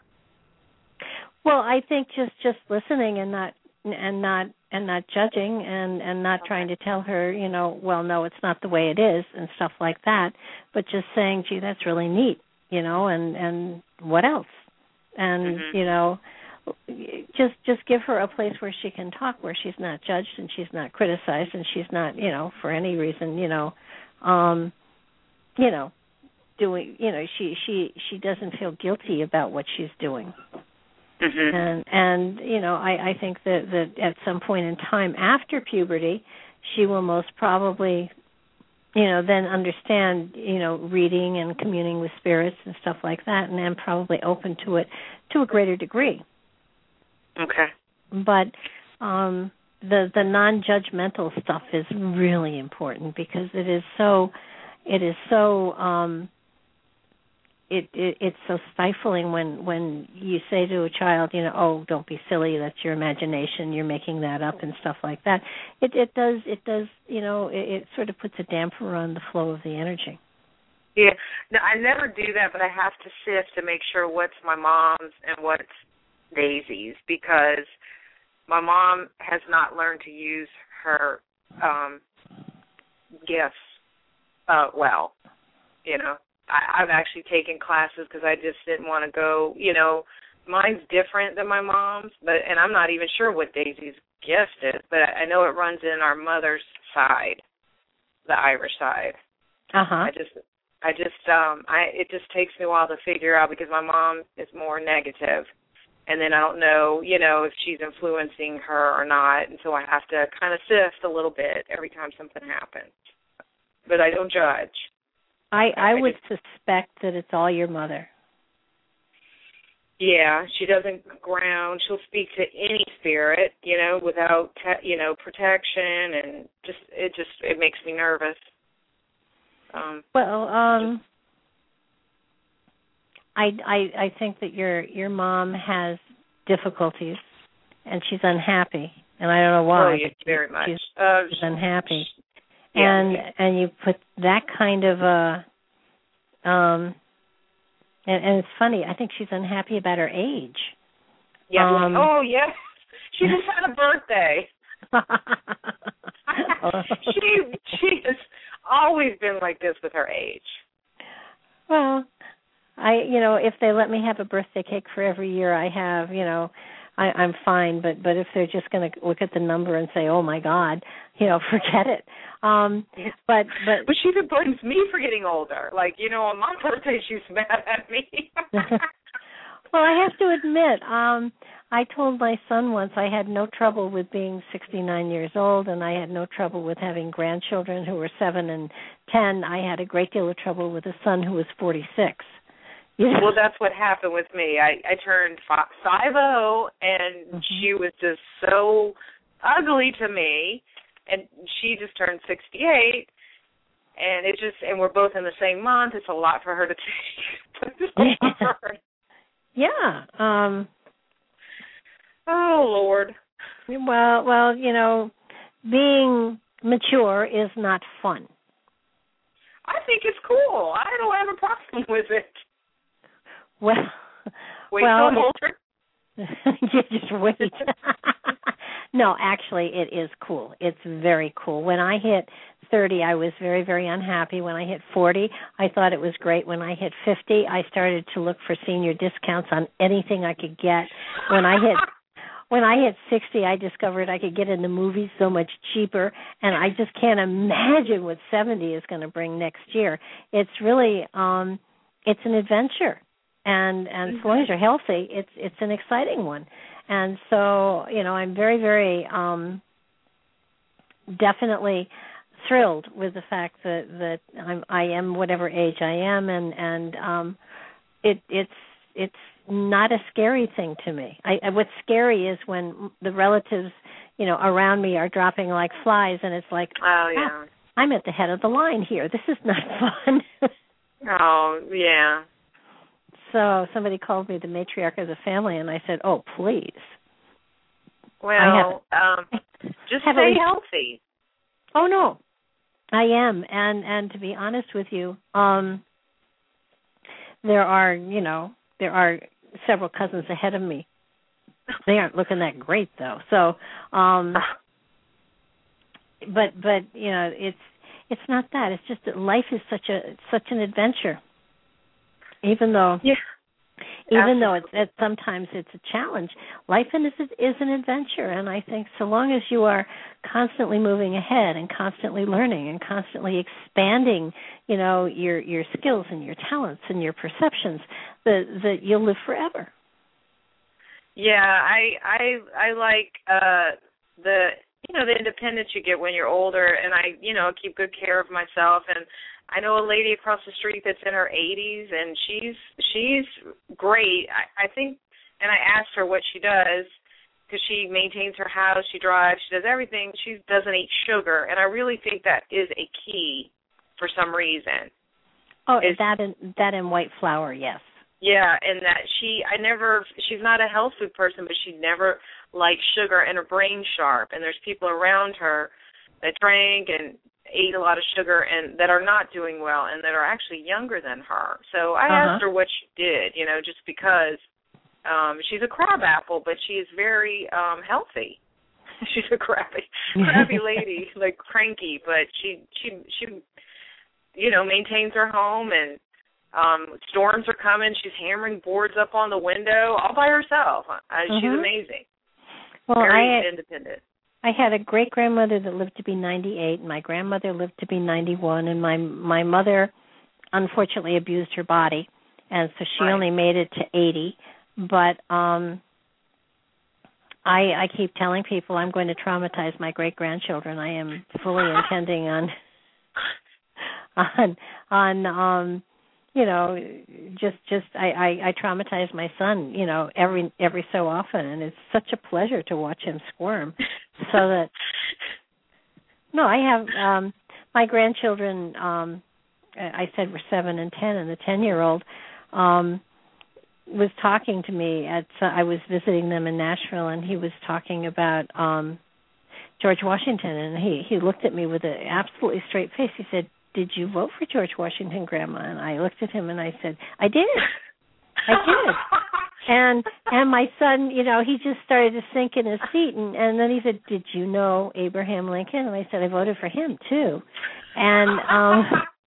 [SPEAKER 2] Well, I think just, just listening and not and not and not judging and, and not okay. trying to tell her, you know, well, no, it's not the way it is and stuff like that, but just saying, gee, that's really neat, you know, and, and what else? And, mm-hmm. you know, just just give her a place where she can talk, where she's not judged and she's not criticized and she's not, you know, for any reason, you know, um, you know, doing, you know, she she she doesn't feel guilty about what she's doing. Mm-hmm. And and you know, I, I think that, that at some point in time after puberty, she will most probably, you know, then understand, you know, reading and communing with spirits and stuff like that, and then probably open to it to a greater degree.
[SPEAKER 4] Okay.
[SPEAKER 2] But um, the the non-judgmental stuff is really important, because it is so it is so um, it, it it's so stifling when when you say to a child, you know, oh, don't be silly, that's your imagination, you're making that up and stuff like that. It it does it does you know it, it sort of puts a damper on the flow of the energy.
[SPEAKER 4] Yeah, no, I never do that, but I have to sift to make sure what's my mom's and what's Daisy's, because my mom has not learned to use her um, gifts uh, well. You know, I, I've actually taken classes because I just didn't want to go. You know, mine's different than my mom's, but and I'm not even sure what Daisy's gift is, but I, I know it runs in our mother's side, the Irish side.
[SPEAKER 2] Uh huh.
[SPEAKER 4] I just. I just, um, I it just takes me a while to figure out, because my mom is more negative, and then I don't know, you know, if she's influencing her or not, and so I have to kind of sift a little bit every time something happens. But I don't judge.
[SPEAKER 2] I, I, I would
[SPEAKER 4] just,
[SPEAKER 2] suspect that it's all your mother.
[SPEAKER 4] Yeah, she doesn't ground. She'll speak to any spirit, you know, without, te- you know, protection, and just it just it makes me nervous. Um,
[SPEAKER 2] well, um, I, I I think that your your mom has difficulties, and she's unhappy, and I don't know why.
[SPEAKER 4] Oh, yeah, very much.
[SPEAKER 2] She's,
[SPEAKER 4] uh,
[SPEAKER 2] she's unhappy,
[SPEAKER 4] yeah,
[SPEAKER 2] and
[SPEAKER 4] yeah.
[SPEAKER 2] and you put that kind of a, um, and, and it's funny. I think she's unhappy about her age.
[SPEAKER 4] Yeah.
[SPEAKER 2] Um,
[SPEAKER 4] oh, yeah. She just had a birthday. she she has always been like this with her age.
[SPEAKER 2] Well, I you know if they let me have a birthday cake for every year I have, you know, I, I'm fine. But but if they're just going to look at the number and say, oh my God, you know, forget it. Um, but but
[SPEAKER 4] but she even blames me for getting older. Like, you know, on my birthday she's mad at me.
[SPEAKER 2] Well, I have to admit, um, I told my son once I had no trouble with being sixty-nine years old, and I had no trouble with having grandchildren who were seven and ten. I had a great deal of trouble with a son who was forty-six. You know?
[SPEAKER 4] Well, that's what happened with me. I, I turned five oh, and mm-hmm. she was just so ugly to me, and she just turned sixty-eight, and it just and we're both in the same month. It's a lot for her to take. It's a lot for her.
[SPEAKER 2] Yeah. Um,
[SPEAKER 4] oh, Lord.
[SPEAKER 2] Well, well, you know, being mature is not fun.
[SPEAKER 4] I think it's cool. I don't have a problem with it.
[SPEAKER 2] Well,
[SPEAKER 4] wait
[SPEAKER 2] well,
[SPEAKER 4] till I'm older.
[SPEAKER 2] You just wait. No, actually, it is cool. It's very cool. When I hit thirty, I was very, very unhappy. When I hit forty, I thought it was great. When I hit fifty, I started to look for senior discounts on anything I could get. When I hit when I hit sixty, I discovered I could get into movies so much cheaper, and I just can't imagine what seventy is going to bring next year. It's really, um, it's an adventure, and and mm-hmm. so long as you're healthy, it's it's an exciting one. And so, you know, I'm very, very um, definitely thrilled with the fact that that I'm I am whatever age I am, and and um, it it's it's not a scary thing to me. I, what's scary is when the relatives, you know, around me are dropping like flies, and it's like,
[SPEAKER 4] oh yeah,
[SPEAKER 2] oh, I'm at the head of the line here. This is not fun.
[SPEAKER 4] Oh yeah.
[SPEAKER 2] So somebody called me the matriarch of the family, and I said, oh please.
[SPEAKER 4] Well, um, just stay healthy.
[SPEAKER 2] Oh no, I am, and and to be honest with you, um, there are you know there are several cousins ahead of me. They aren't looking that great though. So, um, but but you know it's it's not that. It's just that life is such a such an adventure. Even though
[SPEAKER 4] yeah.
[SPEAKER 2] Even Absolutely. though it's, it's sometimes it's a challenge, life is, is an adventure, and I think so long as you are constantly moving ahead and constantly learning and constantly expanding, you know, your your skills and your talents and your perceptions, that that you'll live forever.
[SPEAKER 4] Yeah, I I I like uh, the you know the independence you get when you're older, and I you know keep good care of myself. And I know a lady across the street that's in her eighties, and she's she's great. I, I think, and I asked her what she does, because she maintains her house, she drives, she does everything. She doesn't eat sugar, and I really think that is a key for some reason.
[SPEAKER 2] Oh, is that in that in white flour? Yes.
[SPEAKER 4] Yeah, and that she, I never, she's not a health food person, but she never liked sugar, and her brain's sharp. And there's people around her that drank and ate a lot of sugar and that are not doing well and that are actually younger than her. So I uh-huh. asked her what she did, you know, just because um, she's a crab apple, but she is very um, healthy. She's a crabby, crabby lady, like cranky, but she, she, she, you know, maintains her home, and um, storms are coming. She's hammering boards up on the window all by herself. Uh, mm-hmm. She's amazing.
[SPEAKER 2] Well,
[SPEAKER 4] very
[SPEAKER 2] I,
[SPEAKER 4] independent.
[SPEAKER 2] I had a great-grandmother that lived to be ninety-eight, and my grandmother lived to be ninety-one, and my my mother unfortunately abused her body, and so she
[SPEAKER 4] right.
[SPEAKER 2] only made it to eighty. But um, I, I keep telling people I'm going to traumatize my great-grandchildren. I am fully intending on on on um, you know, just just I, I, I traumatize my son, you know, every every so often, and it's such a pleasure to watch him squirm. So that no, I have um, my grandchildren. Um, I said were seven and ten, and the ten-year-old um, was talking to me. At uh, I was visiting them in Nashville, and he was talking about um, George Washington, and he he looked at me with an absolutely straight face. He said, "Did you vote for George Washington, Grandma?" And I looked at him and I said, "I did, I did." And and my son, you know, he just started to sink in his seat, and, and then he said, "Did you know Abraham Lincoln?" And I said, "I voted for him too." And um,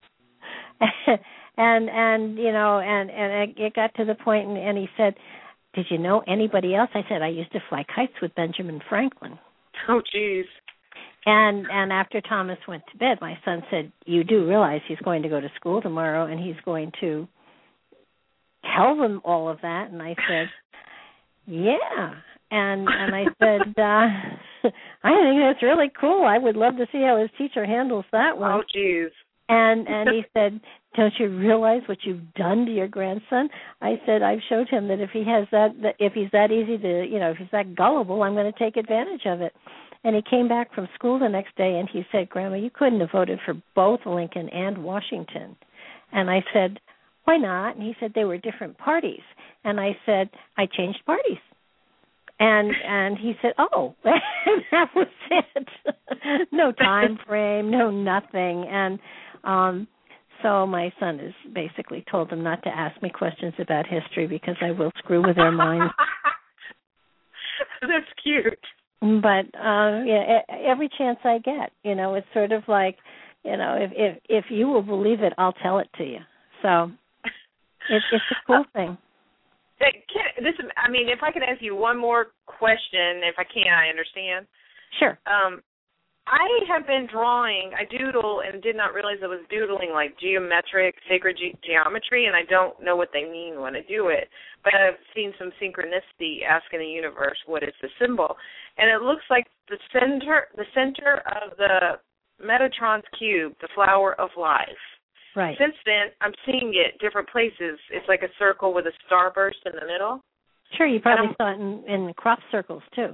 [SPEAKER 2] and and you know, and and it got to the point, and, and he said, "Did you know anybody else?" I said, "I used to fly kites with Benjamin Franklin."
[SPEAKER 4] Oh, geez.
[SPEAKER 2] And and after Thomas went to bed, my son said, "You do realize he's going to go to school tomorrow, and he's going to tell them all of that?" And I said, "Yeah." And and I said, uh, "I think that's really cool. I would love to see how his teacher handles that one."
[SPEAKER 4] Oh, geez.
[SPEAKER 2] And and he said, "Don't you realize what you've done to your grandson?" I said, "I've showed him that if he has that, that if he's that easy to, you know, if he's that gullible, I'm going to take advantage of it." And he came back from school the next day, and he said, "Grandma, you couldn't have voted for both Lincoln and Washington." And I said, "Why not?" And he said, "They were different parties." And I said, "I changed parties." And and he said, "Oh," and that was it. No time frame, no nothing. And um, so my son has basically told them not to ask me questions about history because I will screw with their minds.
[SPEAKER 4] That's cute.
[SPEAKER 2] But uh, yeah, every chance I get, you know, it's sort of like, you know, if if if you will believe it, I'll tell it to you. So it's it's a cool thing.
[SPEAKER 4] can, this, I mean, if I could ask you one more question, if I can, I understand.
[SPEAKER 2] Sure.
[SPEAKER 4] Um, I have been drawing, I doodle and did not realize I was doodling like geometric, sacred ge- geometry, and I don't know what they mean when I do it. But I've seen some synchronicity asking the universe what is the symbol. And it looks like the center the center of the Metatron's cube, the flower of life.
[SPEAKER 2] Right.
[SPEAKER 4] Since then, I'm seeing it different places. It's like a circle with a starburst in the middle.
[SPEAKER 2] Sure, you probably saw it in, in crop circles, too.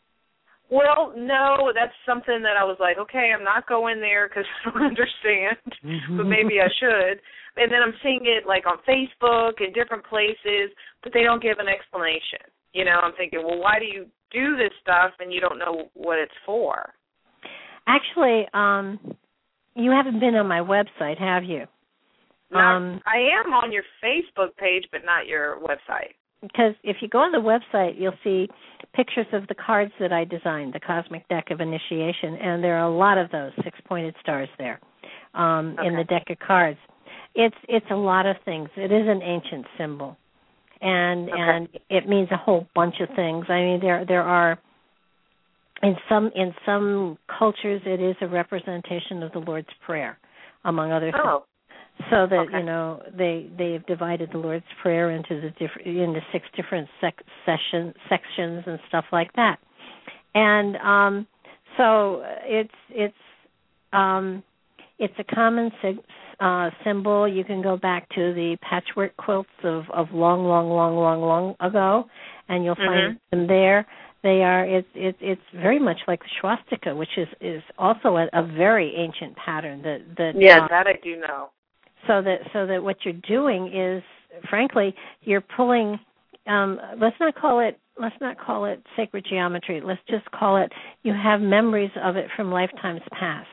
[SPEAKER 4] Well, no, that's something that I was like, okay, I'm not going there because I don't understand,
[SPEAKER 2] Mm-hmm.
[SPEAKER 4] but maybe I should. And then I'm seeing it like on Facebook and different places, but they don't give an explanation. You know, I'm thinking, well, why do you do this stuff and you don't know what it's for?
[SPEAKER 2] Actually, um, you haven't been on my website, have you?
[SPEAKER 4] Not,
[SPEAKER 2] um,
[SPEAKER 4] I am on your Facebook page, but not your website.
[SPEAKER 2] Because if you go on the website, you'll see pictures of the cards that I designed, the Cosmic Deck of Initiation, and there are a lot of those six-pointed stars there um,
[SPEAKER 4] okay.
[SPEAKER 2] in the deck of cards. It's it's a lot of things. It is an ancient symbol, and
[SPEAKER 4] okay.
[SPEAKER 2] and it means a whole bunch of things. I mean, there there are in some in some cultures it is a representation of the Lord's Prayer, among other things.
[SPEAKER 4] Oh.
[SPEAKER 2] So that
[SPEAKER 4] okay.
[SPEAKER 2] you know they they've divided the Lord's Prayer into the diff- into six different sec- session, sections and stuff like that, and um, so it's it's um, it's a common sig- uh, symbol. You can go back to the patchwork quilts of, of long, long, long, long, long ago, and you'll find mm-hmm. them there. They are it's it's it's very much like the swastika, which is, is also a, a very ancient pattern that that
[SPEAKER 4] yeah
[SPEAKER 2] uh,
[SPEAKER 4] that I do know.
[SPEAKER 2] So that so that what you're doing is, frankly, you're pulling. Um, let's not call it. Let's not call it sacred geometry. Let's just call it. You have memories of it from lifetimes past,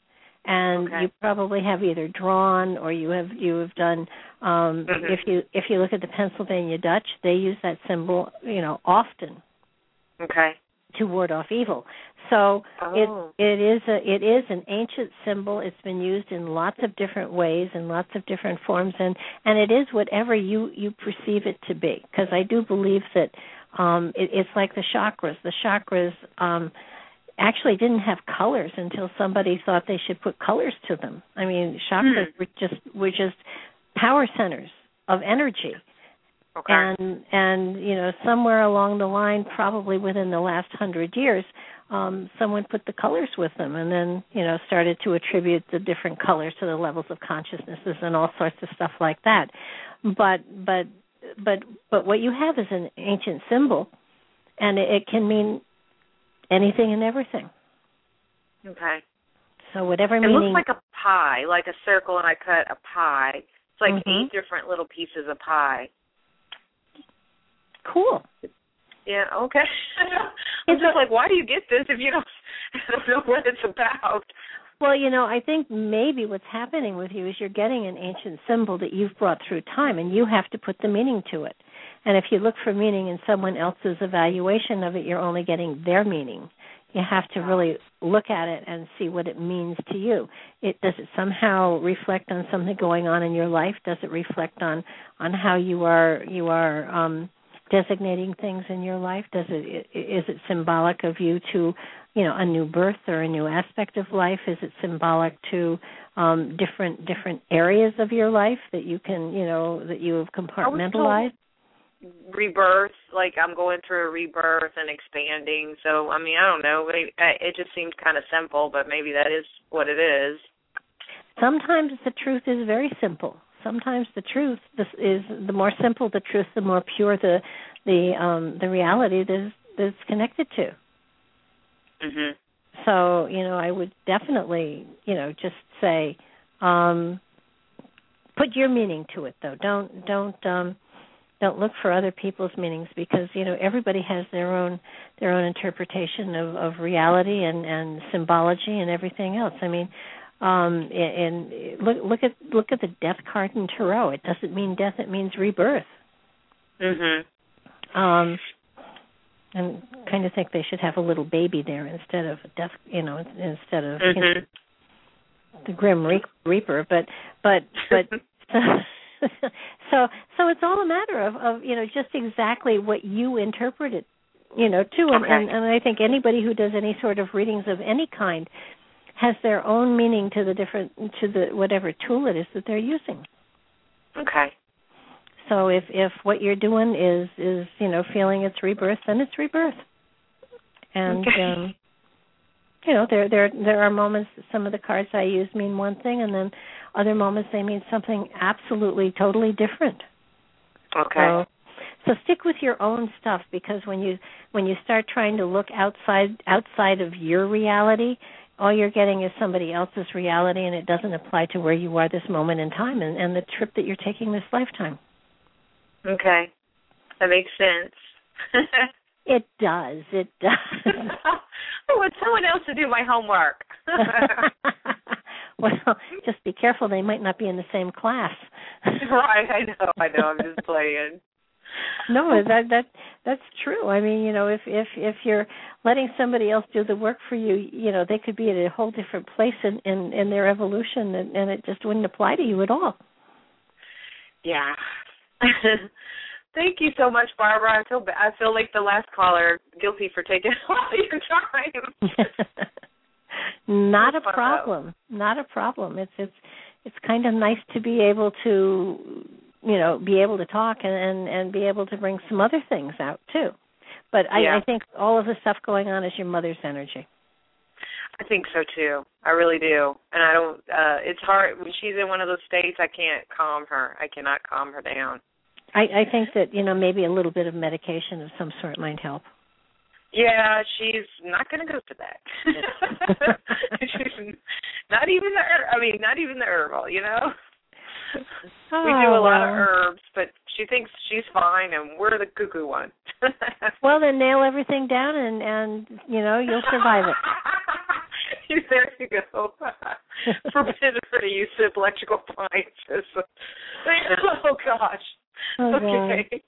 [SPEAKER 2] and
[SPEAKER 4] okay.
[SPEAKER 2] you probably have either drawn or you have you have done. Um,
[SPEAKER 4] mm-hmm.
[SPEAKER 2] If you if you look at the Pennsylvania Dutch, they use that symbol, you know, often.
[SPEAKER 4] Okay.
[SPEAKER 2] To ward off evil. So
[SPEAKER 4] oh.
[SPEAKER 2] it it is a it is an ancient symbol. It's been used in lots of different ways and lots of different forms, and, and it is whatever you, you perceive it to be. Because I do believe that um, it, it's like the chakras. The chakras um, actually didn't have colors until somebody thought they should put colors to them. I mean, chakras
[SPEAKER 4] hmm.
[SPEAKER 2] were just were just power centers of energy.
[SPEAKER 4] Okay.
[SPEAKER 2] And, and you know, somewhere along the line, probably within the last hundred years, um, someone put the colors with them and then, you know, started to attribute the different colors to the levels of consciousnesses and all sorts of stuff like that. But but but but what you have is an ancient symbol, and it, it can mean anything and everything.
[SPEAKER 4] Okay.
[SPEAKER 2] So whatever
[SPEAKER 4] it
[SPEAKER 2] meaning...
[SPEAKER 4] It looks like a pie, like a circle, and I cut a pie. It's like
[SPEAKER 2] mm-hmm.
[SPEAKER 4] eight different little pieces of pie.
[SPEAKER 2] Cool.
[SPEAKER 4] Yeah, okay. I'm just like, why do you get this if you don't, don't know what it's about?
[SPEAKER 2] Well, you know, I think maybe what's happening with you is you're getting an ancient symbol that you've brought through time, and you have to put the meaning to it. And if you look for meaning in someone else's evaluation of it, you're only getting their meaning. You have to really look at it and see what it means to you. It does it somehow reflect on something going on in your life? Does it reflect on, on how you are you are um, designating things in your life? Does it is it symbolic of you to, you know, a new birth or a new aspect of life? Is it symbolic to um, different different areas of your life that you can, you know, that you have compartmentalized?
[SPEAKER 4] Rebirth, like I'm going through a rebirth and expanding. So, I mean, I don't know. It, it just seems kind of simple, but maybe that is what it is.
[SPEAKER 2] Sometimes the truth is very simple. Sometimes the truth is the more simple the truth, the more pure the the um, the reality that is connected to.
[SPEAKER 4] Mhm.
[SPEAKER 2] So, you know, I would definitely, you know, just say, um, put your meaning to it, though. Don't don't. Um, Don't look for other people's meanings, because, you know, everybody has their own their own interpretation of, of reality and, and symbology and everything else. I mean, um, and look look at look at the death card in tarot. It doesn't mean death; it means rebirth.
[SPEAKER 4] Mhm.
[SPEAKER 2] Um, and kind of think they should have a little baby there instead of a death. You know, instead of
[SPEAKER 4] mhm.
[SPEAKER 2] you know, the Grim Reaper. But but but. so so it's all a matter of, of you know just exactly what you interpret it, you know, too. And,
[SPEAKER 4] okay.
[SPEAKER 2] and and I think anybody who does any sort of readings of any kind has their own meaning to the different to the whatever tool it is that they're using.
[SPEAKER 4] Okay.
[SPEAKER 2] So if if what you're doing is is you know feeling it's rebirth, then it's rebirth. And
[SPEAKER 4] okay.
[SPEAKER 2] um, you know there there there are moments that some of the cards I use mean one thing, and then other moments they mean something absolutely totally different.
[SPEAKER 4] Okay.
[SPEAKER 2] So, so stick with your own stuff, because when you when you start trying to look outside outside of your reality, all you're getting is somebody else's reality, and it doesn't apply to where you are this moment in time and, and the trip that you're taking this lifetime.
[SPEAKER 4] Okay. That makes sense.
[SPEAKER 2] It does. It does.
[SPEAKER 4] I want someone else to do my homework.
[SPEAKER 2] Well, just be careful. They might not be in the same class.
[SPEAKER 4] Right. I know. I know. I'm just playing.
[SPEAKER 2] No, that that that's true. I mean, you know, if if if you're letting somebody else do the work for you, you know, they could be at a whole different place in in, in their evolution, and, and it just wouldn't apply to you at all.
[SPEAKER 4] Yeah. Thank you so much, Barbara. I feel I feel like the last caller, guilty for taking all your time.
[SPEAKER 2] Not a problem. Not a problem. It's it's it's kind of nice to be able to, you know, be able to talk and, and, and be able to bring some other things out too. But I,
[SPEAKER 4] yeah.
[SPEAKER 2] I think all of the stuff going on is your mother's energy.
[SPEAKER 4] I think so too. I really do. And I don't. Uh, it's hard when she's in one of those states. I can't calm her. I cannot calm her down.
[SPEAKER 2] I, I think that, you know, maybe a little bit of medication of some sort might help.
[SPEAKER 4] Yeah, she's not going to go to that. She's not even the I mean, not even the herbal, you know.
[SPEAKER 2] Oh,
[SPEAKER 4] we do a lot
[SPEAKER 2] well.
[SPEAKER 4] of herbs, but she thinks she's fine, and we're the cuckoo one.
[SPEAKER 2] Well, then nail everything down, and, and you know, you'll survive it.
[SPEAKER 4] There you go. Forbidden her to use electrical appliances. Oh, gosh.
[SPEAKER 2] Oh,
[SPEAKER 4] okay.
[SPEAKER 2] God.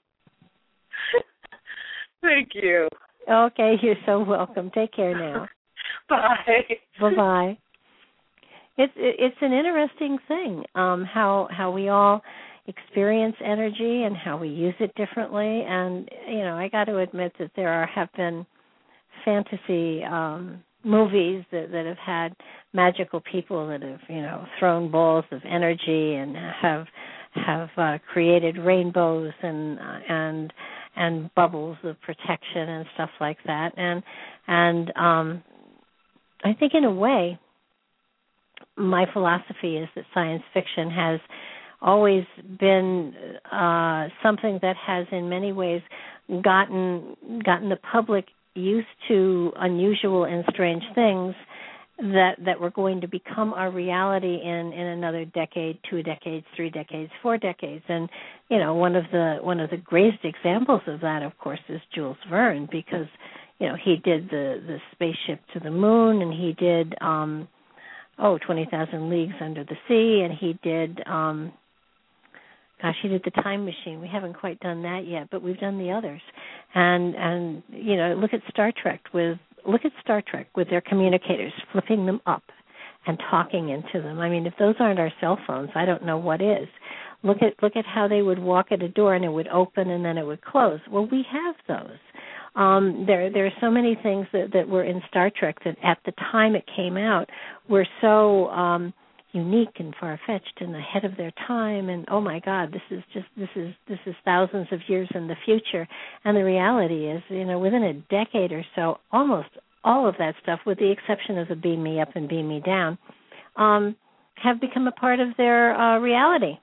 [SPEAKER 4] Thank you.
[SPEAKER 2] Okay, you're so welcome. Take care now.
[SPEAKER 4] Bye.
[SPEAKER 2] Bye-bye. It's it's an interesting thing, um, how how we all experience energy and how we use it differently. And you know, I got to admit that there are have been fantasy um, movies that, that have had magical people that have you know thrown balls of energy and have have uh, created rainbows and uh, and and bubbles of protection and stuff like that. And and um, I think in a way, my philosophy is that science fiction has always been uh, something that has in many ways gotten gotten the public used to unusual and strange things that that were going to become our reality in, in another decade, two decades, three decades, four decades. And, you know, one of the one of the greatest examples of that, of course, is Jules Verne, because, you know, he did the, the spaceship to the moon, and he did um oh, twenty thousand Leagues Under the Sea, and he did, um, gosh, he did The Time Machine. We haven't quite done that yet, but we've done the others. And, and you know, look at Star Trek with, look at Star Trek with their communicators, flipping them up and talking into them. I mean, if those aren't our cell phones, I don't know what is. Look at, look at how they would walk at a door and it would open and then it would close. Well, we have those. Um, there, there are so many things that, that were in Star Trek that at the time it came out were so um, unique and far-fetched and ahead of their time. And oh my God, this is just this is this is thousands of years in the future. And the reality is, you know, within a decade or so, almost all of that stuff, with the exception of the beam me up and beam me down, um, have become a part of their uh, reality.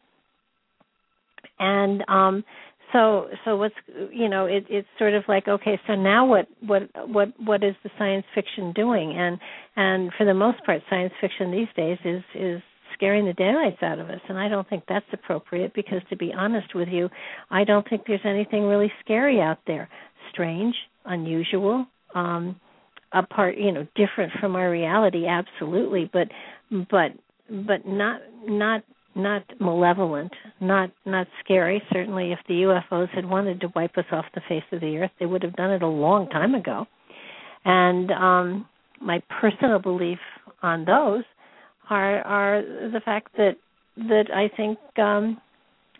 [SPEAKER 2] And um, So, so what's you know, it, it's sort of like, okay, so now what, what, what, what is the science fiction doing? And and for the most part, science fiction these days is is scaring the daylights out of us. And I don't think that's appropriate, because to be honest with you, I don't think there's anything really scary out there. Strange, unusual, um, apart, you know, different from our reality, absolutely, but but but not not. Not malevolent, not not scary. Certainly if the U F Os had wanted to wipe us off the face of the earth, they would have done it a long time ago. And um, my personal belief on those are are the fact that that I think um,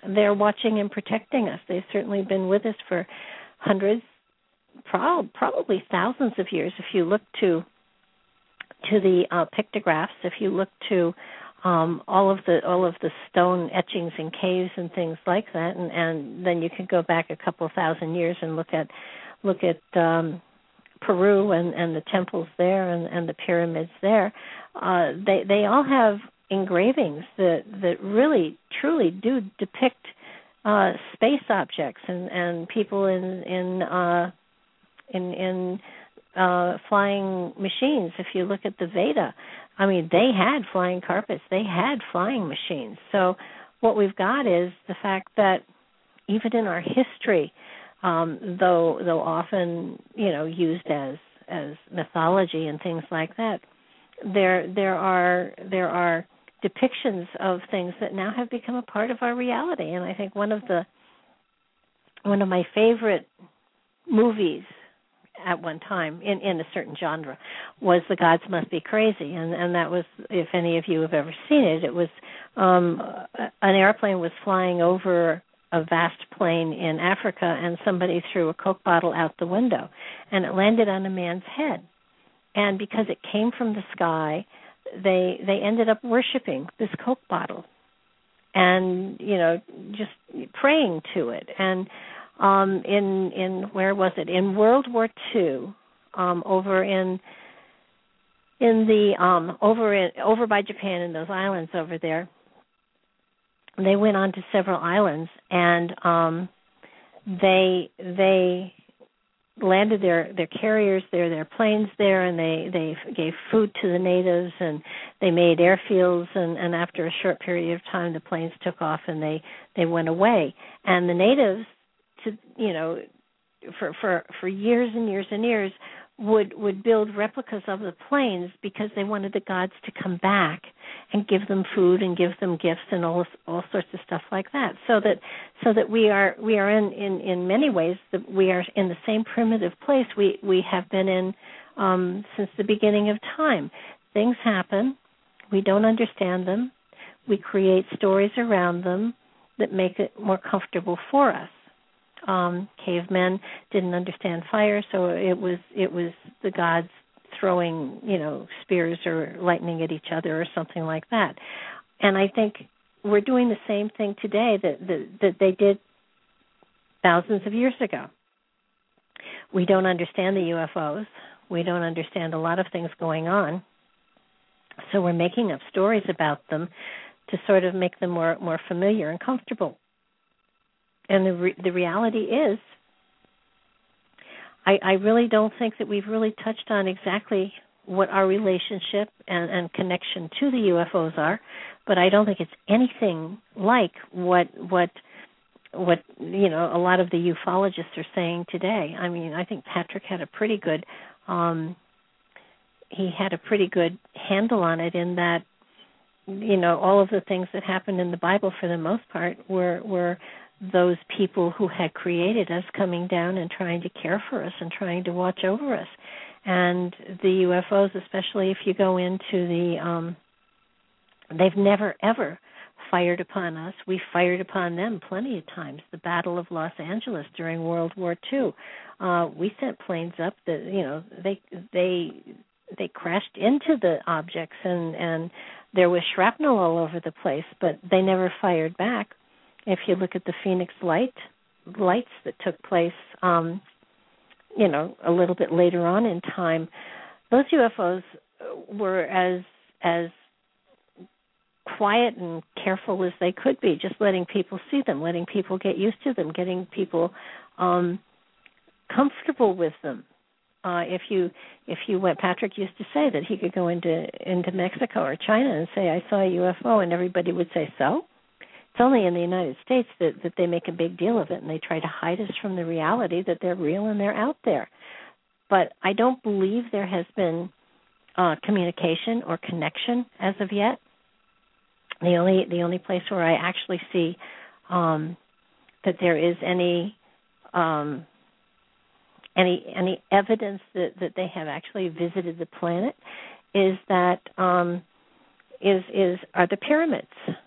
[SPEAKER 2] they're watching and protecting us. They've certainly been with us for hundreds, prob- probably thousands of years. If you look to to the uh, pictographs, if you look to um, all of the all of the stone etchings in caves and things like that, and, and then you can go back a couple of thousand years and look at look at um, Peru and, and the temples there and, and the pyramids there. Uh, they they all have engravings that, that really truly do depict uh, space objects and, and people in in uh, in, in uh, flying machines. If you look at the Veda, I mean, they had flying carpets, they had flying machines. So what we've got is the fact that even in our history, um, though though often you know used as as mythology and things like that, there there are there are depictions of things that now have become a part of our reality. And I think one of the one of my favorite movies at one time in, in a certain genre was The Gods Must Be Crazy, and and that was, if any of you have ever seen it, it was um, an airplane was flying over a vast plain in Africa, and somebody threw a Coke bottle out the window, and it landed on a man's head. And because it came from the sky, they they ended up worshiping this Coke bottle, and you know just praying to it. And um, in in where was it? In World War Two, um, over in in the um, over in over by Japan in those islands over there, they went on to several islands, and um, they they. landed their, their carriers there, their planes there, and they, they gave food to the natives, and they made airfields, and, and after a short period of time, the planes took off and they, they went away. And the natives, to you know, for, for, for years and years and years, would, would build replicas of the planes because they wanted the gods to come back and give them food and give them gifts and all all sorts of stuff like that. So that so that we are we are in, in, in many ways that we are in the same primitive place we, we have been in um, since the beginning of time. Things happen, we don't understand them, we create stories around them that make it more comfortable for us. Um, cavemen didn't understand fire, so it was it was the gods throwing, you know, spears or lightning at each other or something like that. And I think we're doing the same thing today that, that, that they did thousands of years ago. We don't understand the U F Os. We don't understand a lot of things going on. So we're making up stories about them to sort of make them more, more familiar and comfortable. And the re- the reality is, I, I really don't think that we've really touched on exactly what our relationship and, and connection to the U F Os are, but I don't think it's anything like what what what you know a lot of the ufologists are saying today. I mean, I think Patrick had a pretty good um, he had a pretty good handle on it in that you know all of the things that happened in the Bible for the most part were were those people who had created us coming down and trying to care for us and trying to watch over us. And the U F Os, especially if you go into the, um, they've never, ever fired upon us. We fired upon them plenty of times. The Battle of Los Angeles during World War Two, uh, we sent planes up that, you know, they they they crashed into the objects, and, and there was shrapnel all over the place, but they never fired back. If you look at the Phoenix Light lights that took place, um, you know, a little bit later on in time, those U F Os were as as quiet and careful as they could be, just letting people see them, letting people get used to them, getting people um, comfortable with them. Uh, if you if you went, Patrick used to say that he could go into into Mexico or China and say, "I saw a U F O," and everybody would say, "So?" It's only in the United States that, that they make a big deal of it, and they try to hide us from the reality that they're real and they're out there. But I don't believe there has been uh, communication or connection as of yet. The only the only place where I actually see um, that there is any um, any any evidence that, that they have actually visited the planet is that um, is is are the pyramids.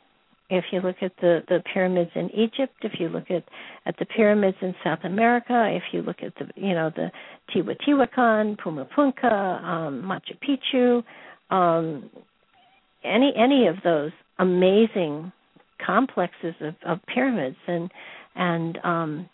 [SPEAKER 2] if you look at the, the pyramids in Egypt, if you look at, at the pyramids in South America, if you look at the you know the Teotihuacan, Pumapunka, um, Machu Picchu, um, any any of those amazing complexes of, of pyramids and and um,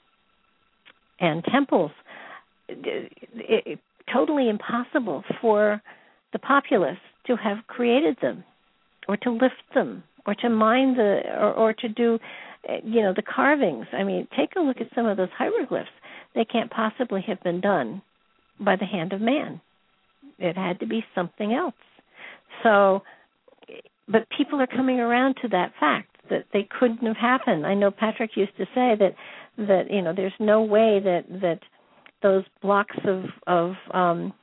[SPEAKER 2] and temples, it, it, totally impossible for the populace to have created them, or to lift them, or to mine the, or, or to do, you know, the carvings. I mean, take a look at some of those hieroglyphs. They can't possibly have been done by the hand of man. It had to be something else. So, but people are coming around to that fact that they couldn't have happened. I know Patrick used to say that, that you know, there's no way that, that those blocks of, of um,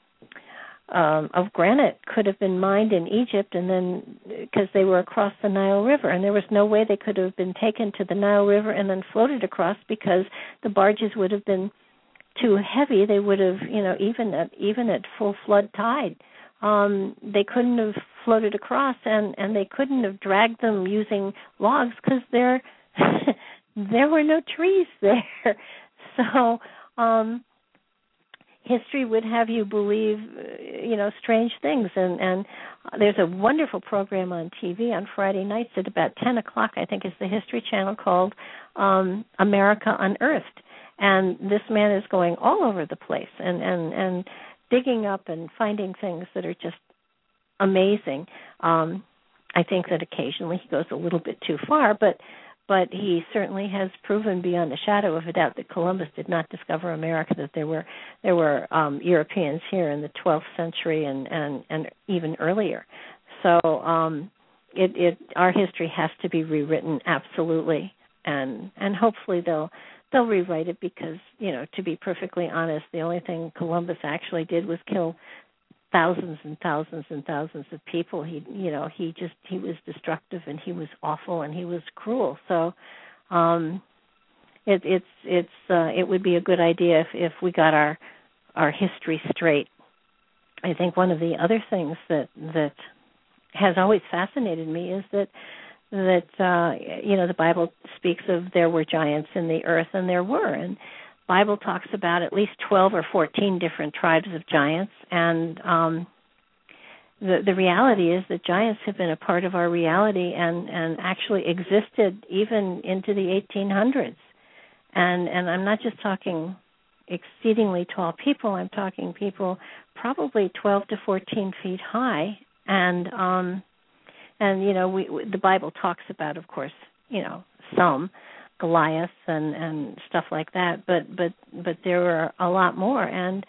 [SPEAKER 2] Um, of granite could have been mined in Egypt, and then because they were across the Nile River, and there was no way they could have been taken to the Nile River and then floated across, because the barges would have been too heavy. They would have, you know, even at even at full flood tide, um, they couldn't have floated across, and, and they couldn't have dragged them using logs because there there were no trees there. So. Um, History would have you believe, you know, strange things. And, and there's a wonderful program on T V on Friday nights at about ten o'clock, I think is the History Channel, called um, America Unearthed. And this man is going all over the place and, and, and digging up and finding things that are just amazing. Um, I think that occasionally he goes a little bit too far, but But he certainly has proven beyond a shadow of a doubt that Columbus did not discover America, that there were there were um, Europeans here in the twelfth century and, and, and even earlier. So um, it, it our history has to be rewritten, absolutely, and and hopefully they'll they'll rewrite it, because, you know, to be perfectly honest, the only thing Columbus actually did was kill thousands and thousands and thousands of people. He, you know, he just, he was destructive, and he was awful, and he was cruel. So, um, it, it's, it's, uh, it would be a good idea if, if we got our, our history straight. I think one of the other things that, that has always fascinated me is that, that, uh, you know, the Bible speaks of there were giants in the earth, and there were, and Bible talks about at least twelve or fourteen different tribes of giants, and um, the the reality is that giants have been a part of our reality and, and actually existed even into the eighteen hundreds. And and I'm not just talking exceedingly tall people. I'm talking people probably twelve to fourteen feet high, and um, and you know we, the Bible talks about, of course, you know, some. Goliath and, and stuff like that, but but but there were a lot more, and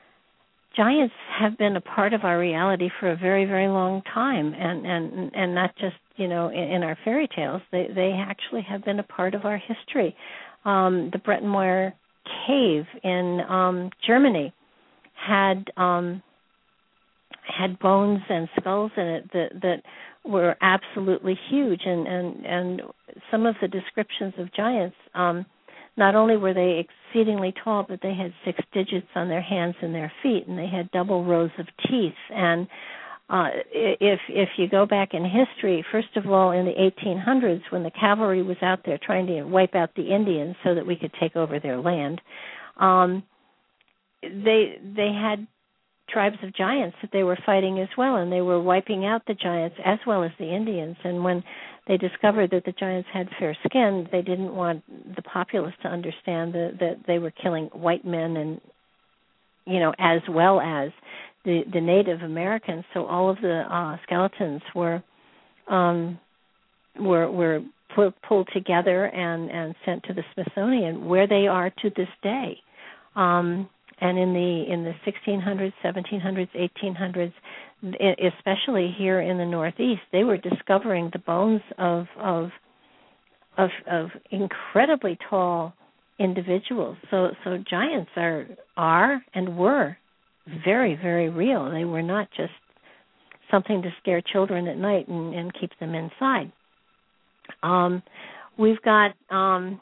[SPEAKER 2] giants have been a part of our reality for a very, very long time, and and, and not just, you know, in, in our fairy tales. They they actually have been a part of our history. Um, the Brettenmoyer Cave in um, Germany had um, had bones and skulls in it that that were absolutely huge, and, and, and some of the descriptions of giants, um, not only were they exceedingly tall, but they had six digits on their hands and their feet, and they had double rows of teeth. And uh, if if you go back in history, first of all, in the eighteen hundreds, when the cavalry was out there trying to wipe out the Indians so that we could take over their land, um, they they had tribes of giants that they were fighting as well, and they were wiping out the giants as well as the Indians. And when they discovered that the giants had fair skin, they didn't want the populace to understand that, that they were killing white men, and, you know, as well as the, the Native Americans. So all of the uh, skeletons were um, were were pu- pulled together and, and sent to the Smithsonian, where they are to this day. Um, And in the in the sixteen hundreds, seventeen hundreds, eighteen hundreds, especially here in the Northeast, they were discovering the bones of of of, of incredibly tall individuals. So so giants are are and were very, very real. They were not just something to scare children at night and, and keep them inside. Um, we've got um,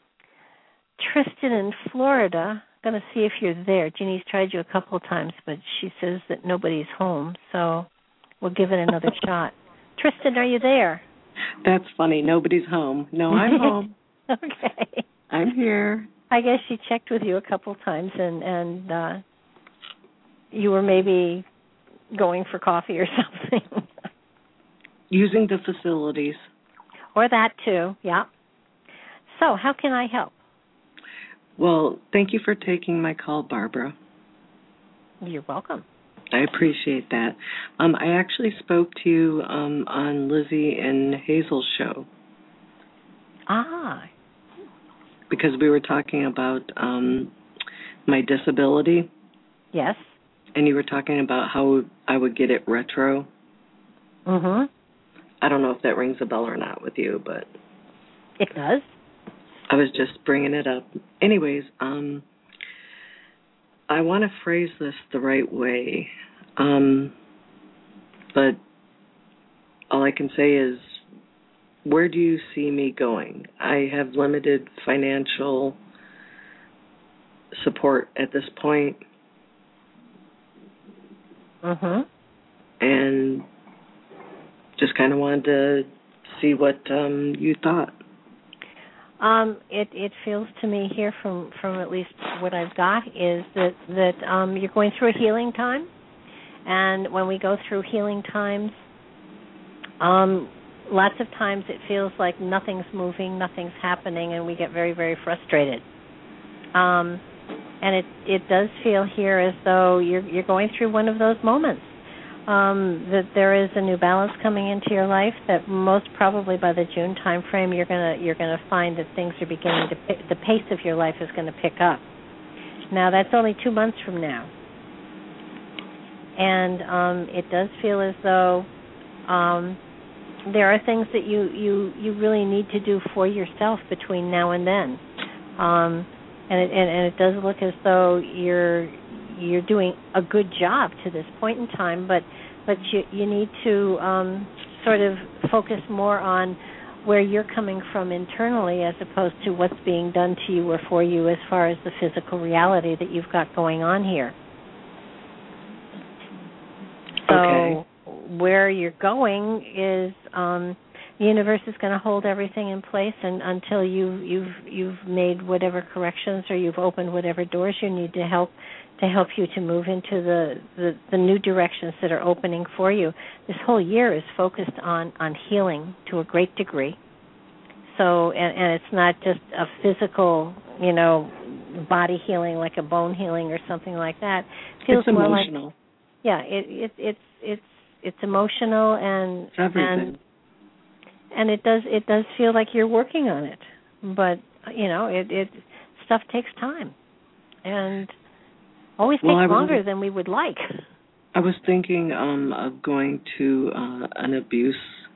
[SPEAKER 2] Tristan in Florida. Going to see if you're there. Jeannie's tried you a couple of times, but she says that nobody's home, so we'll give it another shot. Tristan, are you there?
[SPEAKER 5] That's funny. Nobody's home. No, I'm home.
[SPEAKER 2] Okay.
[SPEAKER 5] I'm here.
[SPEAKER 2] I guess she checked with you a couple times, and and uh, you were maybe going for coffee or something.
[SPEAKER 5] Using the facilities.
[SPEAKER 2] Or that too, yeah. So, how can I help?
[SPEAKER 5] Well, thank you for taking my call, Barbara.
[SPEAKER 2] You're welcome.
[SPEAKER 5] I appreciate that. Um, I actually spoke to you um, on Lizzie and Hazel's show.
[SPEAKER 2] Ah.
[SPEAKER 5] Because we were talking about um, my disability.
[SPEAKER 2] Yes.
[SPEAKER 5] And you were talking about how I would get it retro.
[SPEAKER 2] Mm-hmm.
[SPEAKER 5] I don't know if that rings a bell or not with you, but...
[SPEAKER 2] It does.
[SPEAKER 5] I was just bringing it up. Anyways, um, I want to phrase this the right way, um, but all I can say is, where do you see me going? I have limited financial support at this point.
[SPEAKER 2] Mm-hmm.
[SPEAKER 5] And just kind of wanted to see what um, you thought.
[SPEAKER 2] Um, it, it feels to me here from, from at least what I've got is that, that um, you're going through a healing time. And when we go through healing times, um, lots of times it feels like nothing's moving, nothing's happening, and we get very, very frustrated. Um, and it, it does feel here as though you're, you're going through one of those moments. Um, that there is a new balance coming into your life. That most probably by the June time frame, you're gonna you're gonna find that things are beginning to pick, the pace of your life is going to pick up. Now that's only two months from now, and um, it does feel as though um, there are things that you, you, you really need to do for yourself between now and then, um, and, it, and and it does look as though you're. You're doing a good job to this point in time, but but you you need to um, sort of focus more on where you're coming from internally as opposed to what's being done to you or for you as far as the physical reality that you've got going on here. So
[SPEAKER 5] okay.
[SPEAKER 2] Where you're going is um, the universe is going to hold everything in place, and until you you've you've made whatever corrections or you've opened whatever doors you need to help. to help you to move into the, the, the new directions that are opening for you. This whole year is focused on, on healing to a great degree. So, and, and it's not just a physical, you know, body healing like a bone healing or something like that. It feels
[SPEAKER 5] it's
[SPEAKER 2] more
[SPEAKER 5] emotional.
[SPEAKER 2] Like, yeah, it, it, it's it's it's emotional and
[SPEAKER 5] it's everything.
[SPEAKER 2] and and it does it does feel like you're working on it, but you know, it, it stuff takes time and. Always takes
[SPEAKER 5] well,
[SPEAKER 2] longer
[SPEAKER 5] was,
[SPEAKER 2] than we would like.
[SPEAKER 5] I was thinking um, of going to uh, an abuse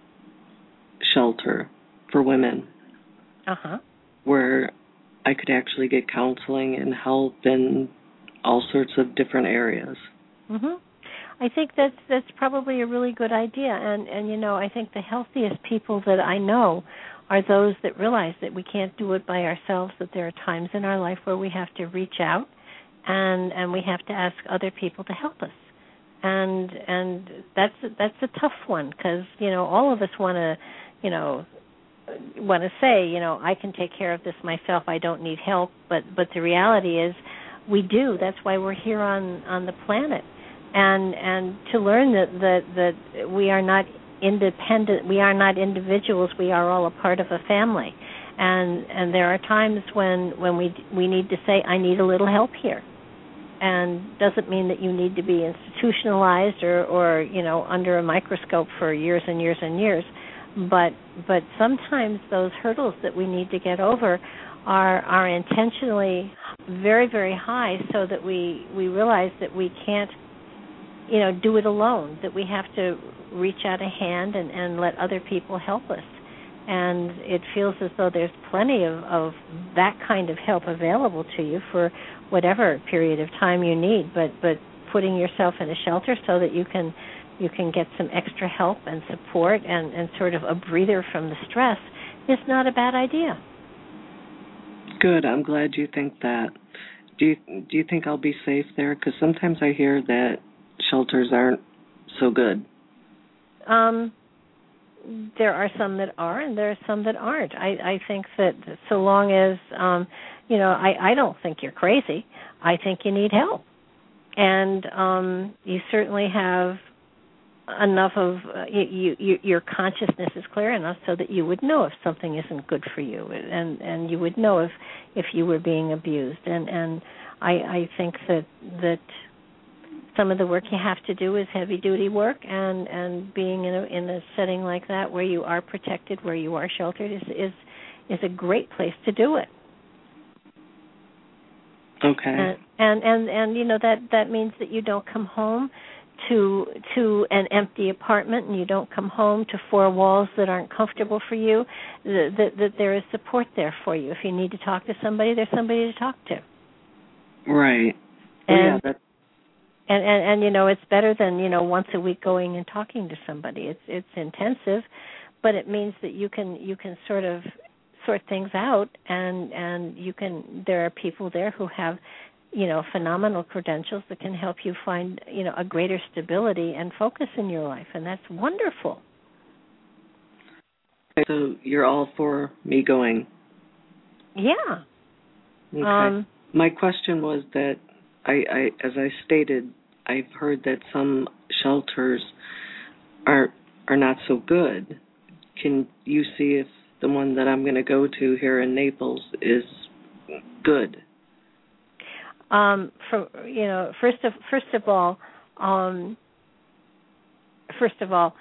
[SPEAKER 5] shelter for women,
[SPEAKER 2] uh-huh.
[SPEAKER 5] where I could actually get counseling and help in all sorts of different areas.
[SPEAKER 2] Mhm. I think that's that's probably a really good idea, and and you know I think the healthiest people that I know are those that realize that we can't do it by ourselves. That there are times in our life where we have to reach out. And and we have to ask other people to help us, and and that's that's a tough one because you know all of us want to, you know, want to say you know I can take care of this myself. I don't need help, but but the reality is we do. That's why we're here on, on the planet, and and to learn that, that that we are not independent. We are not individuals. We are all a part of a family, and and there are times when when we we need to say I need a little help here. And doesn't mean that you need to be institutionalized or, or, you know, under a microscope for years and years and years. But but sometimes those hurdles that we need to get over are are intentionally very, very high so that we, we realize that we can't, you know, do it alone, that we have to reach out a hand and, and let other people help us. And it feels as though there's plenty of, of that kind of help available to you for whatever period of time you need. But, but putting yourself in a shelter so that you can you can get some extra help and support and, and sort of a breather from the stress is not a bad idea.
[SPEAKER 5] Good. I'm glad you think that. Do you do you think I'll be safe there? Because sometimes I hear that shelters aren't so good.
[SPEAKER 2] Um. there are some that are, and there are some that aren't. I, I think that so long as, um, you know, I, I don't think you're crazy. I think you need help. And um, you certainly have enough of, uh, you, you, your consciousness is clear enough so that you would know if something isn't good for you, and, and you would know if, if you were being abused. And, and I, I think that that some of the work you have to do is heavy-duty work, and, and being in a, in a setting like that where you are protected, where you are sheltered, is is, is a great place to do it.
[SPEAKER 5] Okay.
[SPEAKER 2] And, and and and you know that that means that you don't come home to to an empty apartment, and you don't come home to four walls that aren't comfortable for you. That, that, that there is support there for you. If you need to talk to somebody, there's somebody to talk to.
[SPEAKER 5] Right.
[SPEAKER 2] And,
[SPEAKER 5] yeah. That's...
[SPEAKER 2] And, and and you know, it's better than, you know, once a week going and talking to somebody. It's it's intensive, but it means that you can you can sort of sort things out, and and you can, there are people there who have, you know, phenomenal credentials that can help you find, you know, a greater stability and focus in your life, and that's wonderful.
[SPEAKER 5] So you're all for me going?
[SPEAKER 2] Yeah.
[SPEAKER 5] Okay.
[SPEAKER 2] Um,
[SPEAKER 5] My question was that I, I, as I stated, I've heard that some shelters are are not so good. Can you see if the one that I'm going to go to here in Naples is good?
[SPEAKER 2] Um, for you know, first of first of all, um, first of all,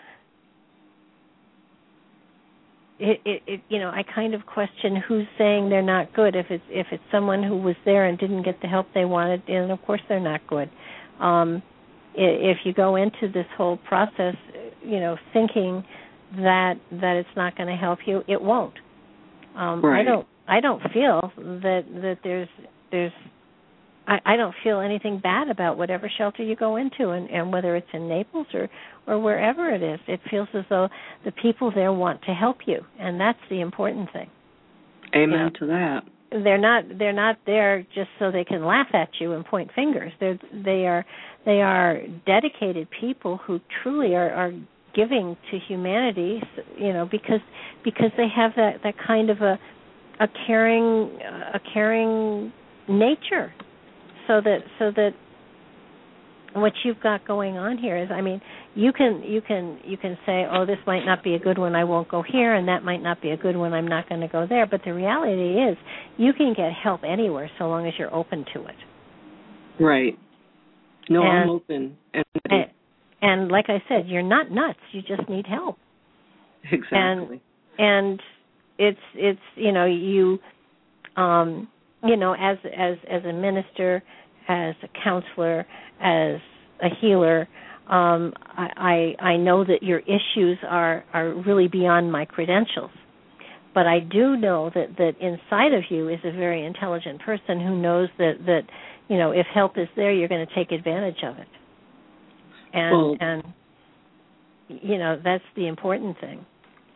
[SPEAKER 2] it, it, it you know, I kind of question who's saying they're not good. If it's if it's someone who was there and didn't get the help they wanted, and of course they're not good. Um, if you go into this whole process, you know, thinking that that it's not going to help you, it won't. Um,
[SPEAKER 5] right.
[SPEAKER 2] I don't. I don't feel that that there's there's. I, I don't feel anything bad about whatever shelter you go into, and, and whether it's in Naples or, or wherever it is. It feels as though the people there want to help you, and that's the important thing.
[SPEAKER 5] Amen
[SPEAKER 2] you know,
[SPEAKER 5] to that.
[SPEAKER 2] They're not they're not there just so they can laugh at you and point fingers. They're they are they are dedicated people who truly are, are giving to humanity, you know, because because they have that, that kind of a a caring a caring nature. So that so that what you've got going on here is, I mean, you can you can you can say, oh, this might not be a good one, I won't go here, and that might not be a good one, I'm not going to go there. But the reality is, you can get help anywhere so long as you're open to it.
[SPEAKER 5] Right. No,
[SPEAKER 2] and,
[SPEAKER 5] I'm open. And,
[SPEAKER 2] and, and like I said, you're not nuts. You just need help.
[SPEAKER 5] Exactly.
[SPEAKER 2] And, and it's it's you know you. Um, You know, as as as a minister, as a counselor, as a healer, um, I, I I know that your issues are, are really beyond my credentials. But I do know that, that inside of you is a very intelligent person who knows that, that you know, if help is there, you're going to take advantage of it. And
[SPEAKER 5] well,
[SPEAKER 2] and you know, that's the important thing.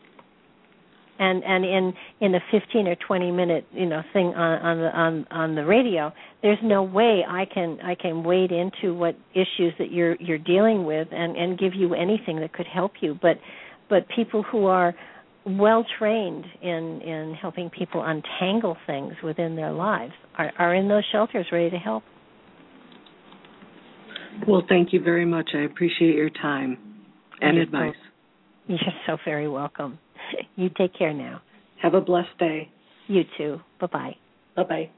[SPEAKER 2] And and in, in a fifteen or twenty minute, you know, thing on on the on, on the radio, there's no way I can I can wade into what issues that you're you're dealing with and, and give you anything that could help you. But but people who are well trained in, in helping people untangle things within their lives are, are in those shelters ready to help.
[SPEAKER 5] Well, thank you very much. I appreciate your time and
[SPEAKER 2] You're
[SPEAKER 5] advice.
[SPEAKER 2] So, you're so very welcome. You take care now.
[SPEAKER 5] Have a blessed day.
[SPEAKER 2] You too. Bye-bye.
[SPEAKER 5] Bye-bye.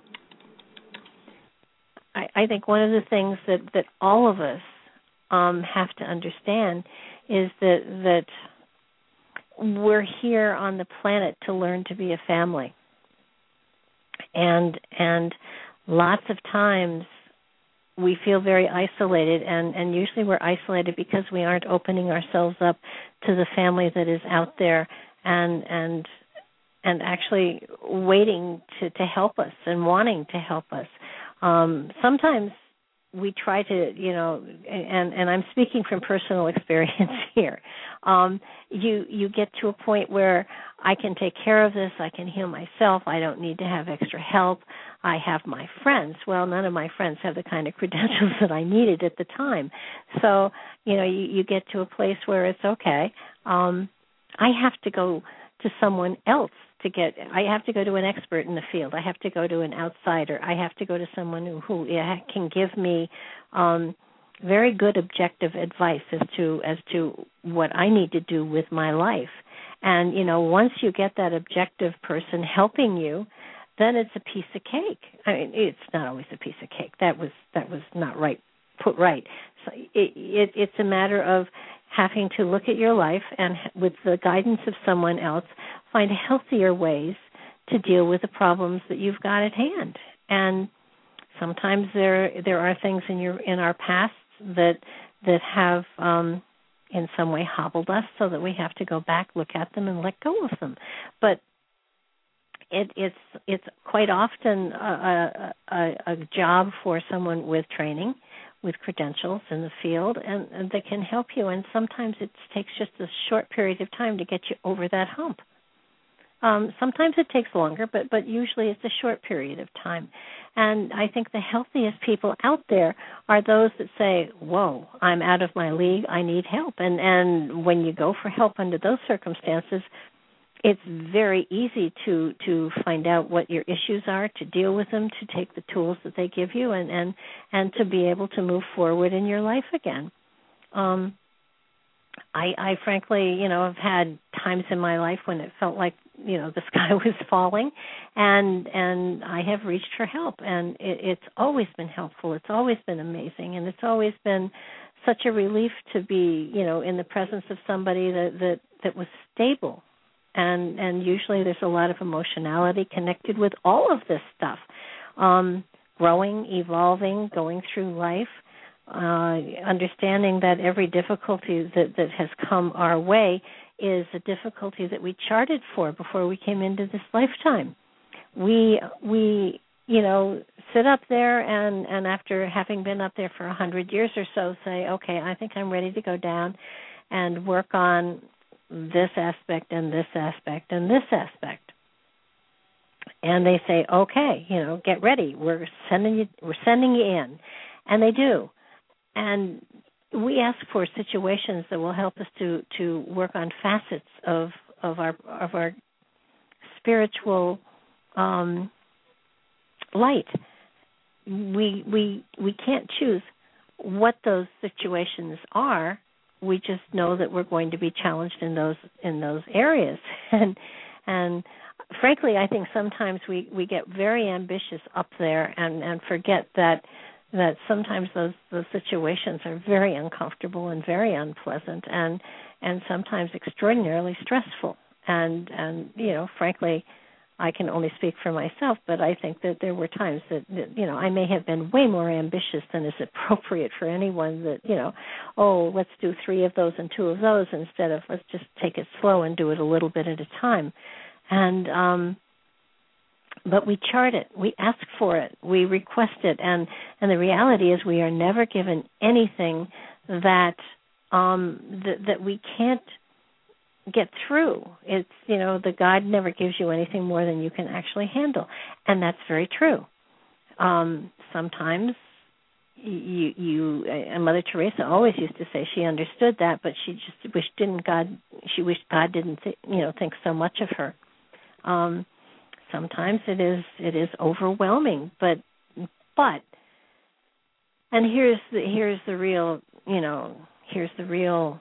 [SPEAKER 2] I, I think one of the things that, that all of us um, have to understand is that that we're here on the planet to learn to be a family. And and lots of times we feel very isolated, and, and usually we're isolated because we aren't opening ourselves up to the family that is out there and and and actually waiting to, to help us and wanting to help us. Um, sometimes we try to, you know, and, and I'm speaking from personal experience here. Um, you you get to a point where I can take care of this, I can heal myself, I don't need to have extra help. I have my friends. Well, none of my friends have the kind of credentials that I needed at the time. So, you know, you, you get to a place where it's okay. Um, I have to go to someone else to get, I have to go to an expert in the field. I have to go to an outsider. I have to go to someone who, who can give me um, very good objective advice as to as to what I need to do with my life. And, you know, once you get that objective person helping you, then it's a piece of cake. I mean, it's not always a piece of cake. That was that was not right, put right. So it, it, it's a matter of having to look at your life and, with the guidance of someone else, find healthier ways to deal with the problems that you've got at hand. And sometimes there there are things in your in our past that that have um, in some way hobbled us, so that we have to go back, look at them, and let go of them. But It, it's it's quite often a, a, a job for someone with training, with credentials in the field, and, and that can help you. And sometimes it takes just a short period of time to get you over that hump. Um, sometimes it takes longer, but, but usually it's a short period of time. And I think the healthiest people out there are those that say, whoa, I'm out of my league, I need help. And, and when you go for help under those circumstances, it's very easy to, to find out what your issues are, to deal with them, to take the tools that they give you, and, and, and to be able to move forward in your life again. Um, I, I frankly, you know, have had times in my life when it felt like, you know, the sky was falling, and and I have reached for help, and it, it's always been helpful. It's always been amazing, and it's always been such a relief to be, you know, in the presence of somebody that, that, that was stable. And and usually there's a lot of emotionality connected with all of this stuff. Um, growing, evolving, going through life, uh, understanding that every difficulty that, that has come our way is a difficulty that we charted for before we came into this lifetime. We, we you know, sit up there and, and after having been up there for a hundred years or so say, okay, I think I'm ready to go down and work on this aspect and this aspect and this aspect. And they say, okay, you know, get ready. We're sending you we're sending you in. And they do. And we ask for situations that will help us to, to work on facets of of our of our spiritual um, light. We we we can't choose what those situations are. We just know that we're going to be challenged in those in those areas, and and frankly, I think sometimes we, we get very ambitious up there and, and forget that that sometimes those those situations are very uncomfortable and very unpleasant, and and sometimes extraordinarily stressful. And and you know, frankly, I can only speak for myself, but I think that there were times that, that, you know, I may have been way more ambitious than is appropriate for anyone that, you know, oh, let's do three of those and two of those instead of let's just take it slow and do it a little bit at a time. And, um, but we chart it, we ask for it, we request it, and, and the reality is we are never given anything that, um, that, that we can't get through. It's, you know, the God never gives you anything more than you can actually handle, and that's very true. Um, sometimes you, you, and Mother Teresa always used to say she understood that, but she just wished didn't God, she wished God didn't, th- you know, think so much of her. Um, sometimes it is, it is overwhelming, but, but, and here's the, here's the real, you know, here's the real.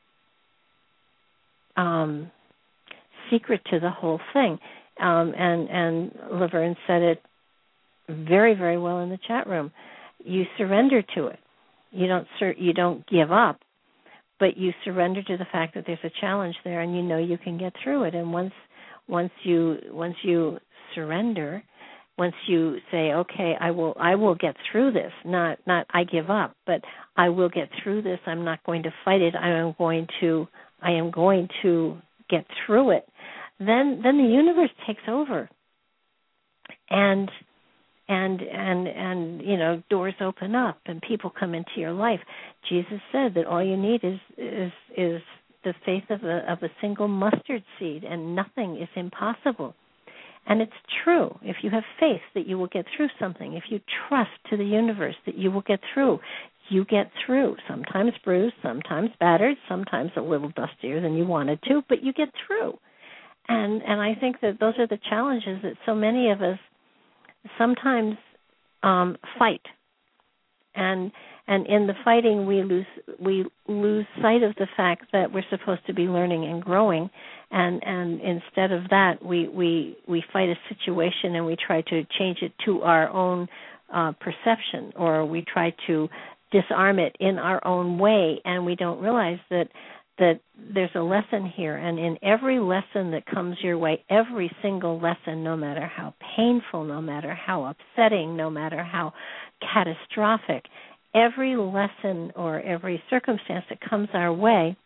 [SPEAKER 2] Um, secret to the whole thing, um, and and Laverne said it very, very well in the chat room. You surrender to it. You don't sur- you don't give up, but you surrender to the fact that there's a challenge there, and you know you can get through it. And once once you once you surrender, once you say, okay, I will I will get through this. Not not I give up, but I will get through this. I'm not going to fight it. I am going to. I am going to get through it, then then the universe takes over, and and and and you know, doors open up and people come into your life. Jesus said that all you need is is is the faith of a of a single mustard seed, and nothing is impossible. And it's true. If you have faith that you will get through something, if you trust to the universe that you will get through, you get through. Sometimes bruised, sometimes battered, sometimes a little dustier than you wanted to, but you get through. And and I think that those are the challenges that so many of us sometimes um, fight. And and in the fighting, we lose we lose sight of the fact that we're supposed to be learning and growing, and and instead of that, we we we fight a situation and we try to change it to our own uh, perception, or we try to disarm it in our own way, and we don't realize that that there's a lesson here, and in every lesson that comes your way, every single lesson, no matter how painful, no matter how upsetting, no matter how catastrophic, every lesson or every circumstance that comes our way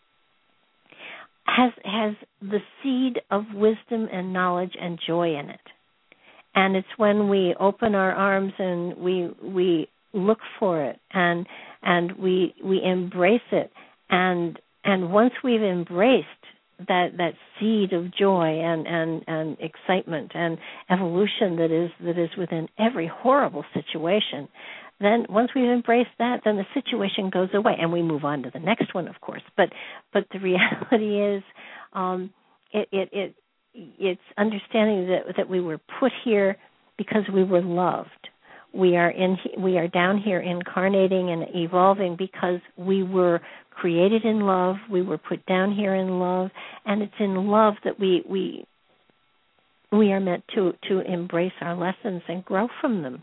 [SPEAKER 2] has has the seed of wisdom and knowledge and joy in it. And it's when we open our arms and we we look for it and and we we embrace it, and and once we've embraced that that seed of joy and, and, and excitement and evolution that is that is within every horrible situation, then once we've embraced that, then the situation goes away and we move on to the next one, of course. But but the reality is, um, it, it it it's understanding that that we were put here because we were loved. We are in we are down here incarnating and evolving because we were created in love. We were put down here in love, and it's in love that we we we are meant to to embrace our lessons and grow from them.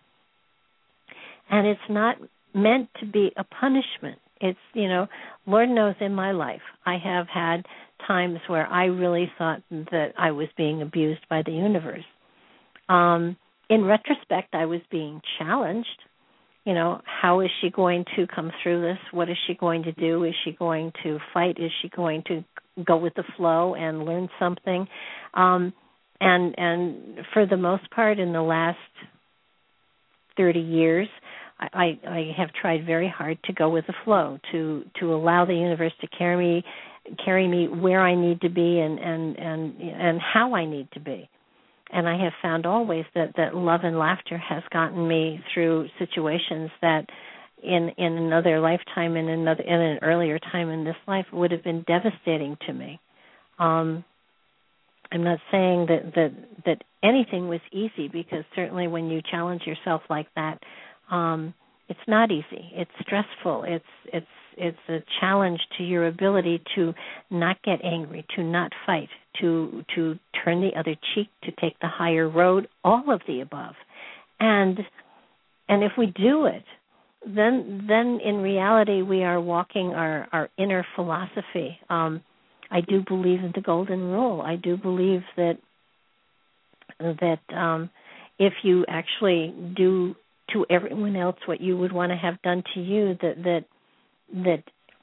[SPEAKER 2] And it's not meant to be a punishment. It's, you know, Lord knows in my life I have had times where I really thought that I was being abused by the universe. Um, in retrospect, I was being challenged. You know, how is she going to come through this? What is she going to do? Is she going to fight? Is she going to go with the flow and learn something? Um, and and for the most part, in the last thirty years, I, I have tried very hard to go with the flow, to, to allow the universe to carry me, carry me where I need to be and, and, and, and how I need to be. And I have found always that, that love and laughter has gotten me through situations that in in another lifetime, in another in an earlier time in this life, would have been devastating to me. Um, I'm not saying that, that that anything was easy, because certainly when you challenge yourself like that, um, it's not easy. It's stressful. It's it's it's a challenge to your ability to not get angry, to not fight, to to turn the other cheek, to take the higher road, all of the above. And and if we do it, then then in reality we are walking our, our inner philosophy. Um, I do believe in the golden rule. I do believe that that um, if you actually do to everyone else what you would want to have done to you, that that that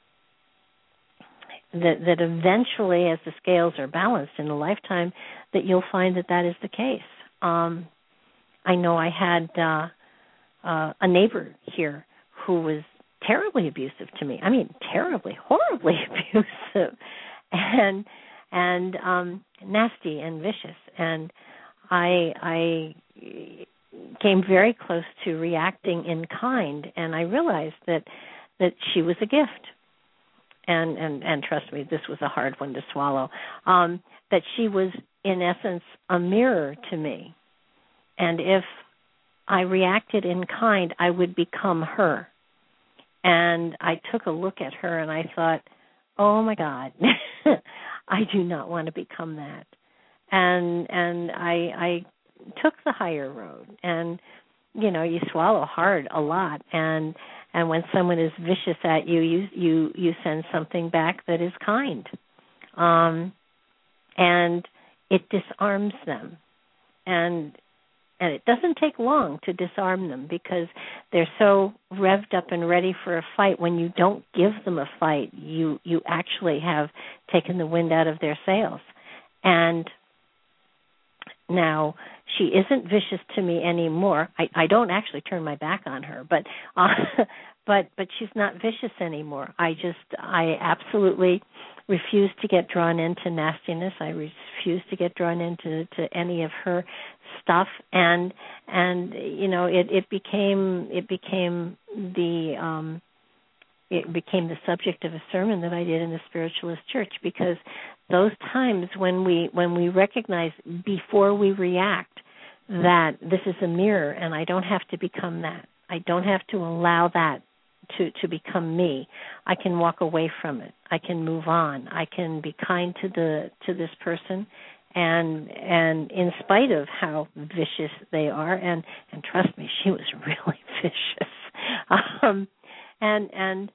[SPEAKER 2] that, that eventually, as the scales are balanced in a lifetime, that you'll find that that is the case. Um, I know I had uh, uh, a neighbor here who was terribly abusive to me. I mean, terribly, horribly abusive, and and um, nasty and vicious. And I I came very close to reacting in kind, and I realized that that she was a gift. And, and, and trust me, this was a hard one to swallow, um, that she was, in essence, a mirror to me. And if I reacted in kind, I would become her. And I took a look at her and I thought, oh, my God, I do not want to become that. And and I, I took the higher road. And, you know, you swallow hard a lot. And And when someone is vicious at you, you you, you send something back that is kind. Um, and it disarms them. And and it doesn't take long to disarm them, because they're so revved up and ready for a fight. When you don't give them a fight, you, you actually have taken the wind out of their sails. And now, she isn't vicious to me anymore. I, I don't actually turn my back on her, but uh, but but she's not vicious anymore. I just I absolutely refuse to get drawn into nastiness. I refuse to get drawn into to any of her stuff, and and you know it, it became it became the um, it became the subject of a sermon that I did in the Spiritualist Church, because those times when we when we recognize before we react that this is a mirror and I don't have to become that. I don't have to allow that to, to become me. I can walk away from it. I can move on. I can be kind to the to this person, and and in spite of how vicious they are, and, and trust me, she was really vicious. Um, and and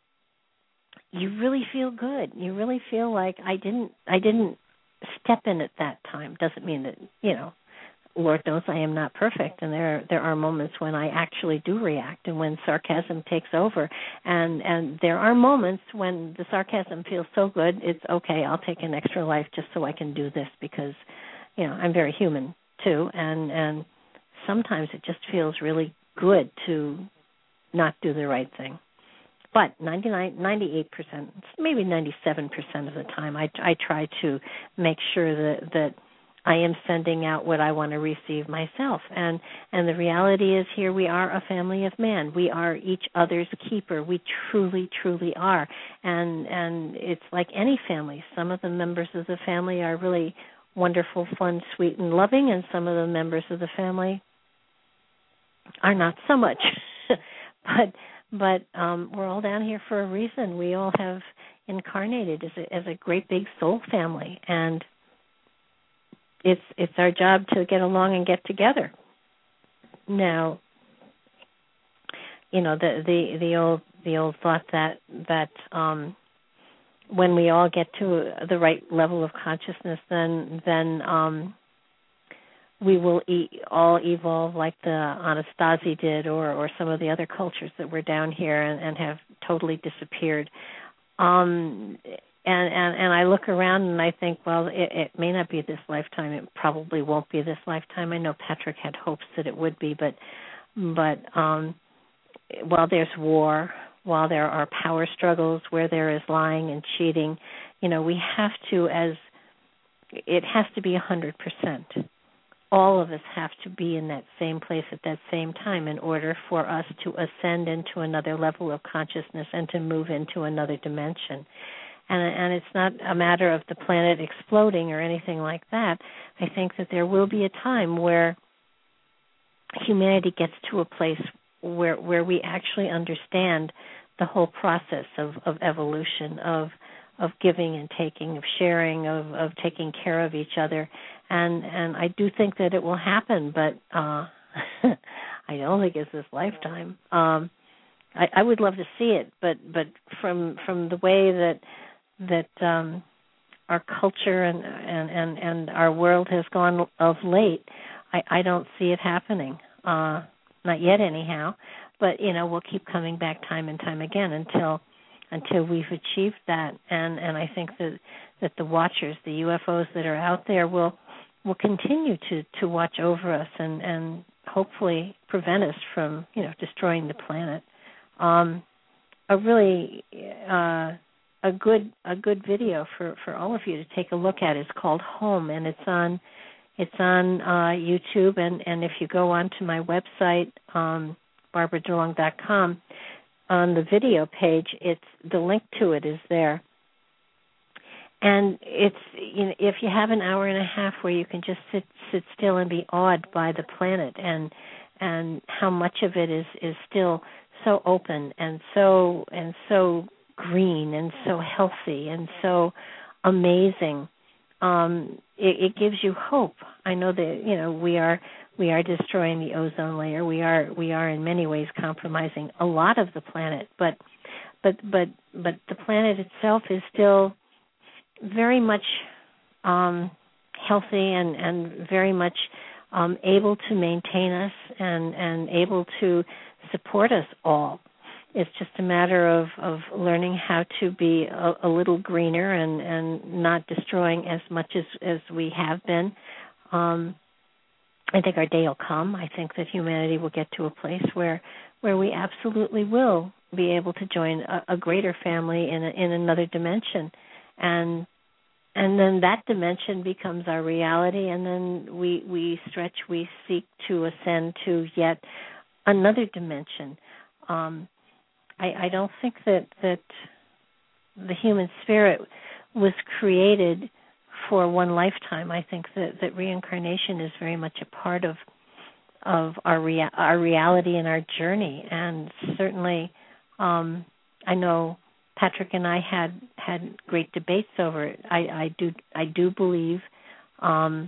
[SPEAKER 2] you really feel good. You really feel like I didn't I didn't step in at that time. Doesn't mean that, you know, Lord knows I am not perfect, and there there are moments when I actually do react and when sarcasm takes over. And, and there are moments when the sarcasm feels so good, it's okay, I'll take an extra life just so I can do this, because, you know, I'm very human too. And, and sometimes it just feels really good to not do the right thing. But ninety-nine, ninety-eight percent, maybe ninety-seven percent of the time, I, I try to make sure that, that I am sending out what I want to receive myself. And and the reality is, here we are, a family of man. We are each other's keeper. We truly, truly are. And and it's like any family. Some of the members of the family are really wonderful, fun, sweet, and loving, and some of the members of the family are not so much. but but um, we're all down here for a reason. We all have incarnated as a, as a great big soul family, and It's it's our job to get along and get together. Now, you know, the the, the old the old thought that that um, when we all get to the right level of consciousness, then then um, we will e- all evolve like the Anasazi did, or, or some of the other cultures that were down here and, and have totally disappeared. Um, And, and and I look around and I think, well, it, it may not be this lifetime. It probably won't be this lifetime. I know Patrick had hopes that it would be, but but um, while there's war, while there are power struggles, where there is lying and cheating, you know, we have to, as it has to be a hundred percent. All of us have to be in that same place at that same time in order for us to ascend into another level of consciousness and to move into another dimension. And, and it's not a matter of the planet exploding or anything like that. I think that there will be a time where humanity gets to a place where where we actually understand the whole process of, of evolution, of of giving and taking, of sharing, of, of taking care of each other. And and I do think that it will happen, but uh, I don't think it's this lifetime. Um, I, I would love to see it, but but from from the way that that um, our culture and, and, and, and our world has gone of late, I, I don't see it happening. Uh, not yet, anyhow. But you know, we'll keep coming back time and time again until until we've achieved that. And, and I think that that the watchers, the U F Os that are out there, will will continue to, to watch over us and, and hopefully prevent us from, you know, destroying the planet. Um, a really uh, a good a good video for, for all of you to take a look at is called Home, and it's on it's on uh, YouTube. And, and if you go onto my website, um, barbara durlong dot com, on the video page, it's the link to it is there. And it's, you know, if you have an hour and a half where you can just sit sit still and be awed by the planet and and how much of it is, is still so open and so and so green and so healthy and so amazing, um, it, it gives you hope. I know that, you know, we are we are destroying the ozone layer. We are we are in many ways compromising a lot of the planet, but but but but the planet itself is still very much um, healthy and, and very much um, able to maintain us and, and able to support us all. It's just a matter of, of learning how to be a, a little greener and, and not destroying as much as, as we have been. Um, I think our day will come. I think that humanity will get to a place where where we absolutely will be able to join a, a greater family in a, in another dimension. And and then that dimension becomes our reality, and then we, we stretch, we seek to ascend to yet another dimension. Um, I, I don't think that that the human spirit was created for one lifetime. I think that, that reincarnation is very much a part of of our rea- our reality and our journey. And certainly, um, I know Patrick and I had had great debates over it. I, I do I do believe um,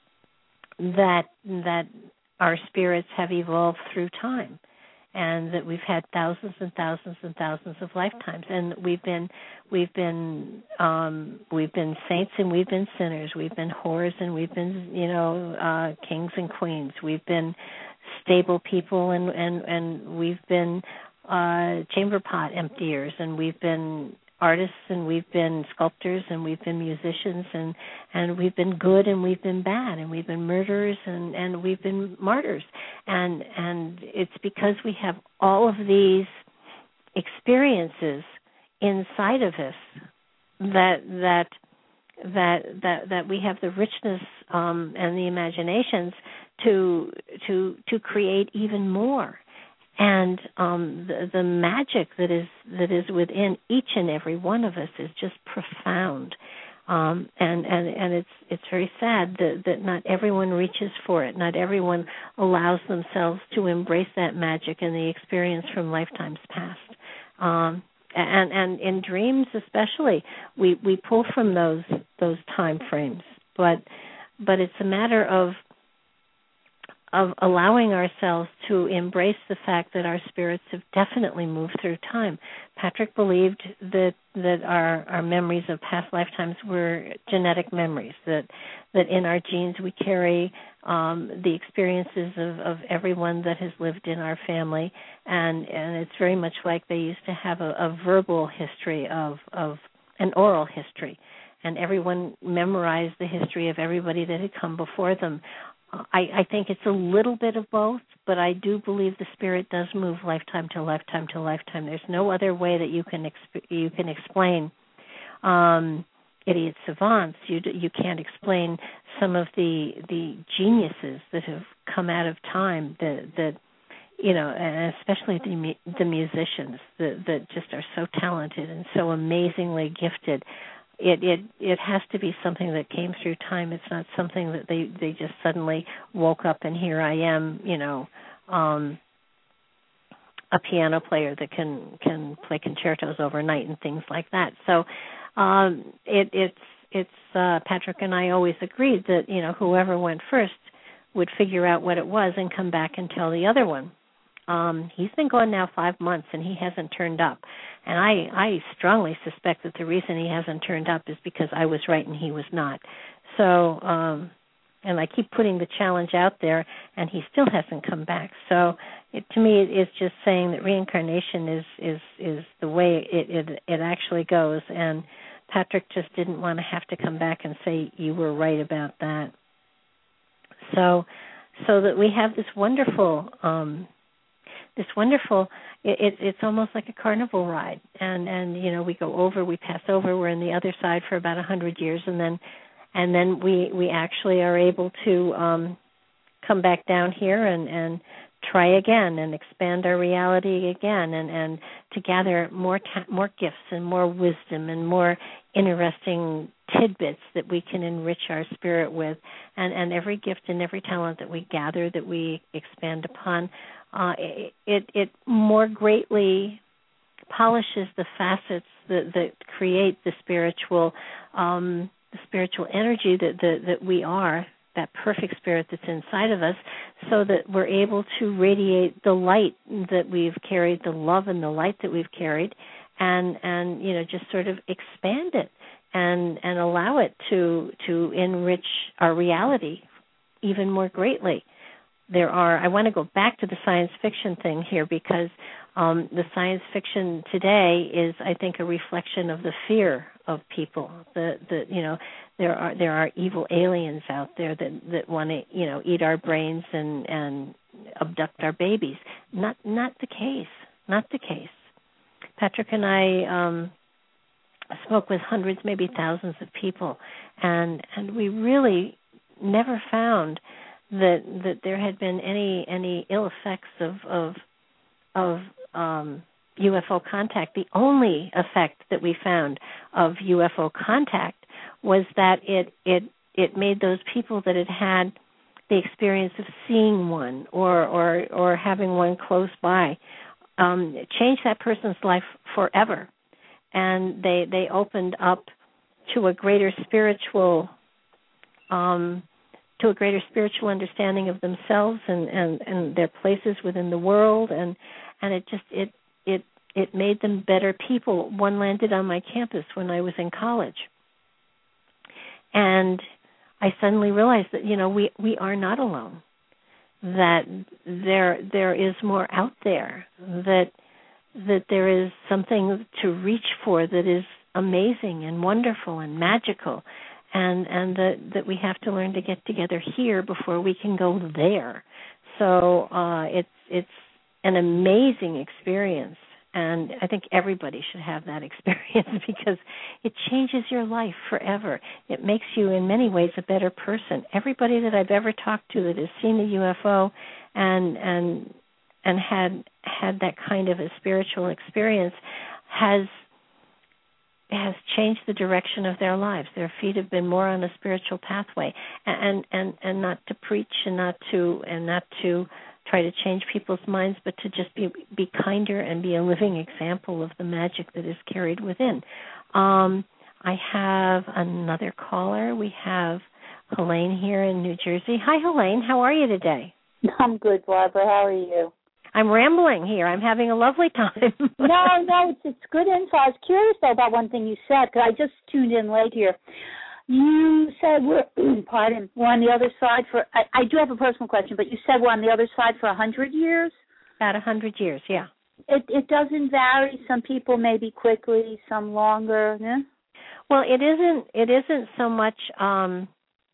[SPEAKER 2] that that our spirits have evolved through time, and that we've had thousands and thousands and thousands of lifetimes, and we've been we've been um, we've been saints and we've been sinners, we've been whores and we've been you know uh, kings and queens, we've been stable people and and and we've been uh, chamber pot emptiers, and we've been artists and we've been sculptors and we've been musicians, and, and we've been good and we've been bad, and we've been murderers and, and we've been martyrs. And and it's because we have all of these experiences inside of us that that that that that we have the richness um, and the imaginations to to to create even more. And um, the, the magic that is that is within each and every one of us is just profound, um, and and and it's it's very sad that, that not everyone reaches for it. Not everyone allows themselves to embrace that magic and the experience from lifetimes past. Um, and and in dreams, especially, we, we pull from those those time frames. But but it's a matter of. of allowing ourselves to embrace the fact that our spirits have definitely moved through time. Patrick believed that that our, our memories of past lifetimes were genetic memories, that that in our genes we carry um, the experiences of, of everyone that has lived in our family, and, and it's very much like they used to have a, a verbal history of, of an oral history, and everyone memorized the history of everybody that had come before them. I, I think it's a little bit of both, but I do believe the spirit does move lifetime to lifetime to lifetime. There's no other way that you can exp- you can explain um, idiot savants. You you can't explain some of the the geniuses that have come out of time. That that you know, and especially the the musicians that that just are so talented and so amazingly gifted. It, it it has to be something that came through time. It's not something that they, they just suddenly woke up and here I am, you know, um, a piano player that can, can play concertos overnight and things like that. So um, it, it's it's uh, Patrick and I always agreed that, you know, whoever went first would figure out what it was and come back and tell the other one. Um, he's been gone now five months and he hasn't turned up. And I, I strongly suspect that the reason he hasn't turned up is because I was right and he was not. So, um, and I keep putting the challenge out there and he still hasn't come back. So it, to me, it, it's just saying that reincarnation is, is, is the way it, it, it actually goes. And Patrick just didn't want to have to come back and say, you were right about that. So, so that we have this wonderful, um, This wonderful, it, it, it's almost like a carnival ride, and and you know we go over, we pass over, we're on the other side for about a hundred years, and then and then we we actually are able to um, come back down here and, and try again and expand our reality again, and, and to gather more ta- more gifts and more wisdom and more interesting tidbits that we can enrich our spirit with, and and every gift and every talent that we gather, that we expand upon. Uh, it, it it more greatly polishes the facets that, that create the spiritual um, the spiritual energy that, that that we are, that perfect spirit that's inside of us, so that we're able to radiate the light that we've carried, the love and the light that we've carried, and and you know just sort of expand it and and allow it to to enrich our reality even more greatly. There are, I want to go back to the science fiction thing here, because um, the science fiction today is, I think, a reflection of the fear of people. The, the, you know, there are there are evil aliens out there that, that want to, you know, eat our brains and, and abduct our babies. Not not the case. Not the case. Patrick and I um, spoke with hundreds, maybe thousands of people, and and we really never found that that there had been any any ill effects of of of um, U F O contact, the only effect that we found of U F O contact was that it it it made those people that had had the experience of seeing one or or, or having one close by um, change that person's life forever, and they they opened up to a greater spiritual um, to a greater spiritual understanding of themselves and, and, and their places within the world, and and it just it it it made them better people. One landed on my campus when I was in college, and I suddenly realized that you know we, we are not alone. That there there is more out there. That that there is something to reach for that is amazing and wonderful and magical. And and that, that we have to learn to get together here before we can go there. So uh, it's it's an amazing experience, and I think everybody should have that experience because it changes your life forever. It makes you, in many ways, a better person. Everybody that I've ever talked to that has seen a U F O and and and had had that kind of a spiritual experience has. has changed the direction of their lives. Their feet have been more on a spiritual pathway, and and and not to preach and not to and not to try to change people's minds, but to just be be kinder and be a living example of the magic that is carried within. Um, I have another caller. We have Helene here in New Jersey. Hi, Helene. How are you today?
[SPEAKER 6] I'm good, Barbara. How are you?
[SPEAKER 2] I'm rambling here. I'm having a lovely time.
[SPEAKER 6] no, no, it's, it's good info. I was curious, though, about one thing you said, because I just tuned in late here. You said we're, pardon, we're on the other side for, I, I do have a personal question, but you said we're on the other side for one hundred years?
[SPEAKER 2] About one hundred years, yeah.
[SPEAKER 6] It it doesn't vary. Some people maybe quickly, some longer, yeah?
[SPEAKER 2] Well, it isn't, it isn't so much... Um,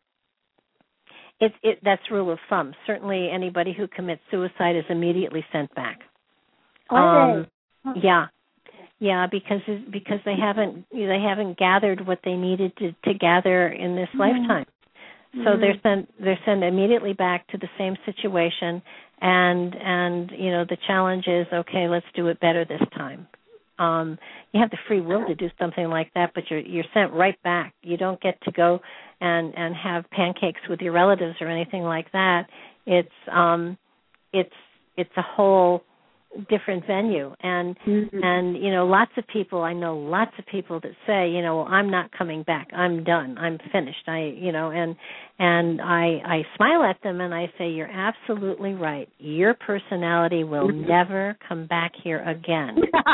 [SPEAKER 2] It, it, that's rule of thumb. Certainly anybody who commits suicide is immediately sent back.
[SPEAKER 6] Um,
[SPEAKER 2] huh. Yeah, yeah, because because they haven't they haven't gathered what they needed to, to gather in this mm-hmm. lifetime. So mm-hmm. they're sent they're sent immediately back to the same situation, and and you know the challenge is, okay, let's do it better this time. Um, you have the free will to do something like that, but you're you're sent right back. You don't get to go and, and have pancakes with your relatives or anything like that. It's um, it's it's a whole different venue, and mm-hmm. and you know lots of people. I know lots of people that say, you know, well, I'm not coming back. I'm done. I'm finished. I you know, and and I I smile at them and I say, you're absolutely right. Your personality will mm-hmm. never come back here again.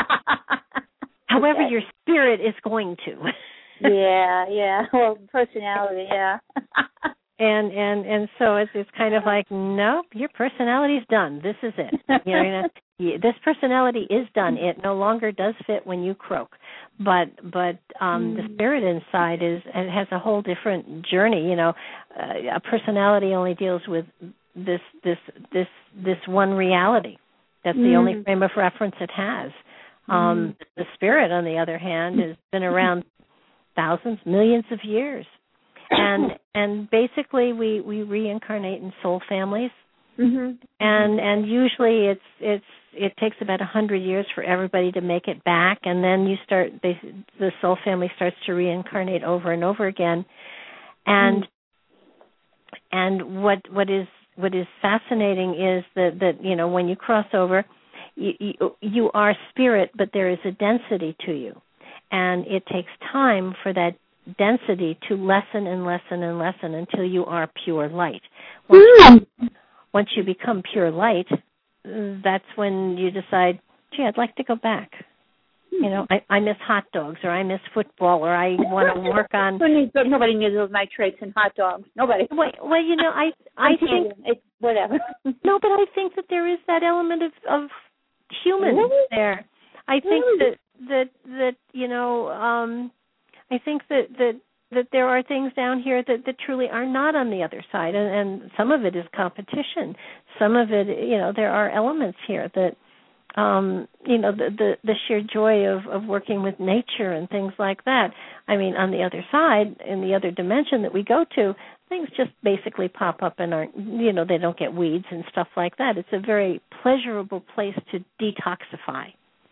[SPEAKER 2] However, okay. your spirit is going to.
[SPEAKER 6] yeah, yeah. Well, personality, yeah.
[SPEAKER 2] and and and so it's it's kind of like, nope, your personality's done. This is it. You know, this personality is done. It no longer does fit when you croak. But but um, mm. the spirit inside is it has a whole different journey. You know, uh, a personality only deals with this this this this one reality. That's mm. the only frame of reference it has. Um, the spirit, on the other hand, has been around thousands, millions of years, and and basically we, we reincarnate in soul families, mm-hmm. and and usually it's it's it takes about a hundred years for everybody to make it back, and then you start they, the soul family starts to reincarnate over and over again, and mm. and what what is what is fascinating is that that you know when you cross over. You, you, you are spirit, but there is a density to you. And it takes time for that density to lessen and lessen and lessen until you are pure light. Once, mm. you, once you become pure light, that's when you decide, gee, I'd like to go back. You know, I, I miss hot dogs, or I miss football, or I want to work on...
[SPEAKER 6] Nobody needs those nitrates and hot dogs. Nobody.
[SPEAKER 2] Well, well you know, I, I think...
[SPEAKER 6] It's whatever.
[SPEAKER 2] No, but I think that there is that element of... of human really? There. I think really? that that that you know um I think that that that there are things down here that, that truly are not on the other side, and, and some of it is competition. Some of it, you know, there are elements here that um you know the the, the sheer joy of, of working with nature and things like that. I mean, on the other side, in the other dimension that we go to, things just basically pop up and aren't, you know, they don't get weeds and stuff like that. It's a very pleasurable place to detoxify.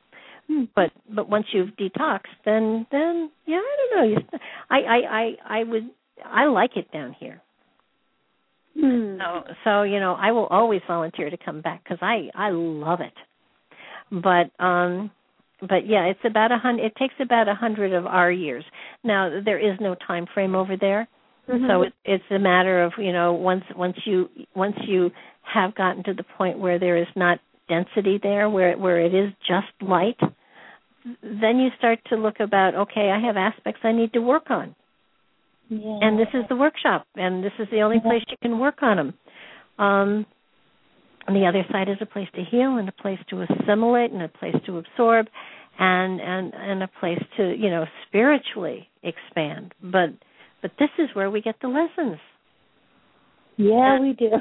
[SPEAKER 2] Hmm. But but once you've detoxed, then then yeah, I don't know. You, I, I I I would I like it down here.
[SPEAKER 6] Hmm.
[SPEAKER 2] So so you know I will always volunteer to come back because I I love it. But um but yeah, it's about a hundred. It takes about a hundred of our years. Now there is no time frame over there.
[SPEAKER 6] Mm-hmm.
[SPEAKER 2] So it, it's a matter of, you know, once once you once you have gotten to the point where there is not density there, where where it is just light, then you start to look about, okay, I have aspects I need to work on.
[SPEAKER 6] Yeah.
[SPEAKER 2] And this is the workshop, and this is the only place you can work on them. Um, and the other side is a place to heal, and a place to assimilate, and a place to absorb, and and, and a place to, you know, spiritually expand. But But this is where we get the lessons.
[SPEAKER 6] Yeah, we do.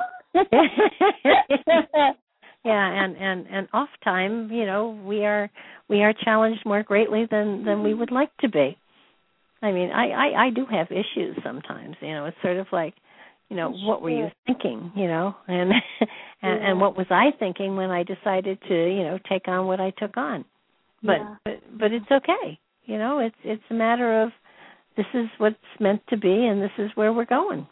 [SPEAKER 2] yeah, and, and, and off time, you know, we are we are challenged more greatly than, than we would like to be. I mean, I, I, I do have issues sometimes. You know, it's sort of like, you know,
[SPEAKER 6] sure.
[SPEAKER 2] what were you thinking? You know, and and,
[SPEAKER 6] yeah.
[SPEAKER 2] and what was I thinking when I decided to, you know, take on what I took on? But
[SPEAKER 6] yeah.
[SPEAKER 2] but but it's okay. You know, it's it's a matter of, this is what's meant to be, and this is where we're going.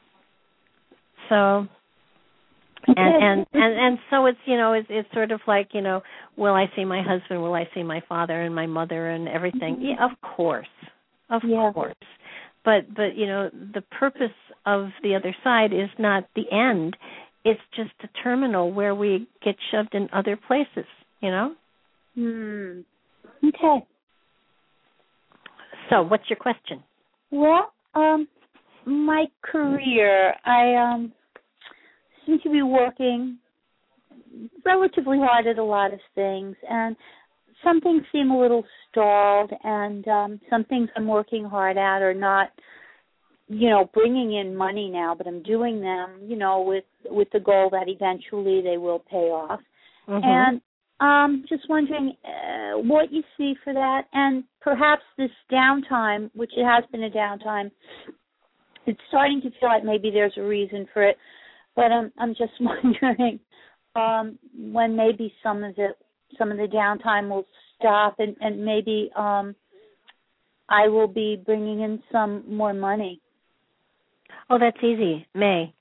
[SPEAKER 2] So, and and, and and so it's, you know, it's it's sort of like, you know, will I see my husband? Will I see my father and my mother and everything?
[SPEAKER 6] Mm-hmm.
[SPEAKER 2] Yeah, of course, of
[SPEAKER 6] yeah.
[SPEAKER 2] course. But but you know, the purpose of the other side is not the end. It's just a terminal where we get shoved in other places. You know.
[SPEAKER 6] Hmm. Okay.
[SPEAKER 2] So, what's your question?
[SPEAKER 6] Well, um, my career, I um seem to be working relatively hard at a lot of things, and some things seem a little stalled, and um, some things I'm working hard at are not, you know, bringing in money now, but I'm doing them, you know, with with the goal that eventually they will pay off.
[SPEAKER 2] Mm-hmm.
[SPEAKER 6] And Um, just wondering uh, what you see for that, and perhaps this downtime, which it has been a downtime, it's starting to feel like maybe there's a reason for it, but I'm I'm just wondering um, when maybe some of the some of the downtime will stop, and, and maybe um, I will be bringing in some more money.
[SPEAKER 2] Oh, that's easy. May.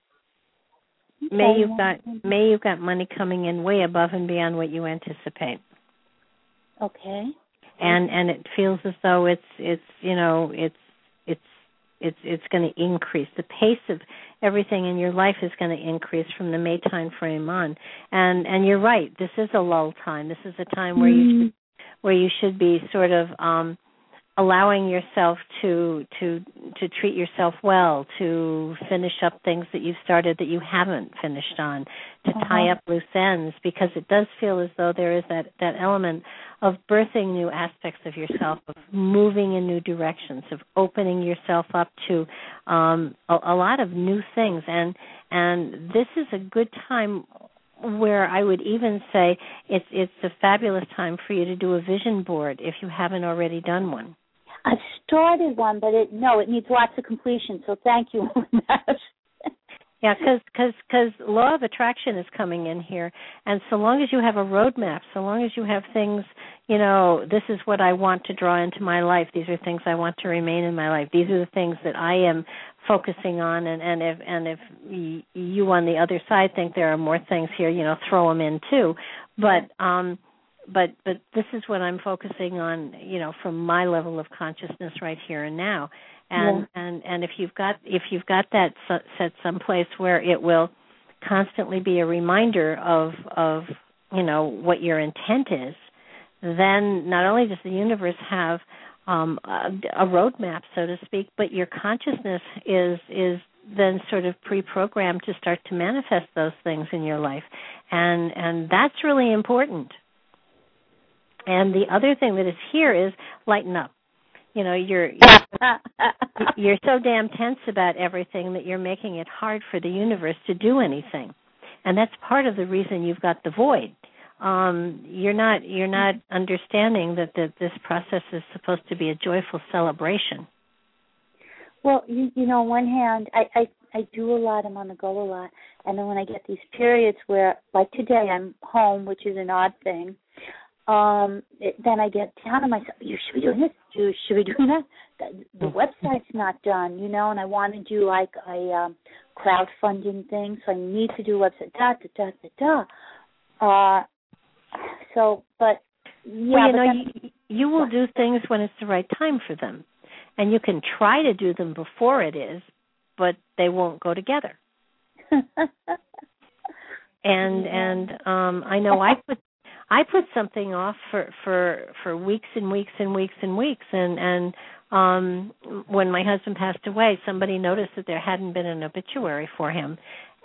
[SPEAKER 6] Okay.
[SPEAKER 2] May you've got May you've got money coming in way above and beyond what you anticipate.
[SPEAKER 6] Okay.
[SPEAKER 2] And and it feels as though it's it's you know it's it's it's it's going to increase. The pace of everything in your life is going to increase from the May time frame on. And and you're right. This is a lull time. This is a time where
[SPEAKER 6] mm-hmm.
[SPEAKER 2] you should, where you should be sort of um, allowing yourself to to to treat yourself well, to finish up things that you've started that you haven't finished on, to
[SPEAKER 6] uh-huh.
[SPEAKER 2] tie up loose ends, because it does feel as though there is that, that element of birthing new aspects of yourself, of moving in new directions, of opening yourself up to um, a, a lot of new things. And and this is a good time where I would even say it's it's a fabulous time for you to do a vision board if you haven't already done one.
[SPEAKER 6] I've started one, but it no, it needs lots of completion. So thank you on that.
[SPEAKER 2] Yeah, because cause, cause law of attraction is coming in here, and so long as you have a roadmap, so long as you have things, you know, this is what I want to draw into my life. These are things I want to remain in my life. These are the things that I am focusing on, and, and if and if y- you on the other side think there are more things here, you know, throw them in too. But um, but but this is what I'm focusing on, you know, from my level of consciousness right here and now. And, yeah. and and if you've got if you've got that set someplace where it will constantly be a reminder of of you know what your intent is, then not only does the universe have um, a, a roadmap, so to speak, but your consciousness is is then sort of pre-programmed to start to manifest those things in your life, and and that's really important. And the other thing that is here is lighten up. You know, you're you're, you're so damn tense about everything that you're making it hard for the universe to do anything, and that's part of the reason you've got the void. Um, you're not you're not understanding that, that this process is supposed to be a joyful celebration.
[SPEAKER 6] Well, you, you know, on one hand, I, I I do a lot. I'm on the go a lot, and then when I get these periods where, like today, I'm home, which is an odd thing. um, it, then I get down on myself. You should be doing this. You should be doing that. The, the website's not done, you know, and I want to do like a um, crowdfunding thing, so I need to do a website. Da da da da da. Uh, so, but yeah,
[SPEAKER 2] well, you
[SPEAKER 6] but
[SPEAKER 2] know,
[SPEAKER 6] then,
[SPEAKER 2] you, you will do things when it's the right time for them, and you can try to do them before it is, but they won't go together. and
[SPEAKER 6] yeah.
[SPEAKER 2] and um, I know I put I put something off for, for for weeks and weeks and weeks and weeks, and and um, when my husband passed away, somebody noticed that there hadn't been an obituary for him,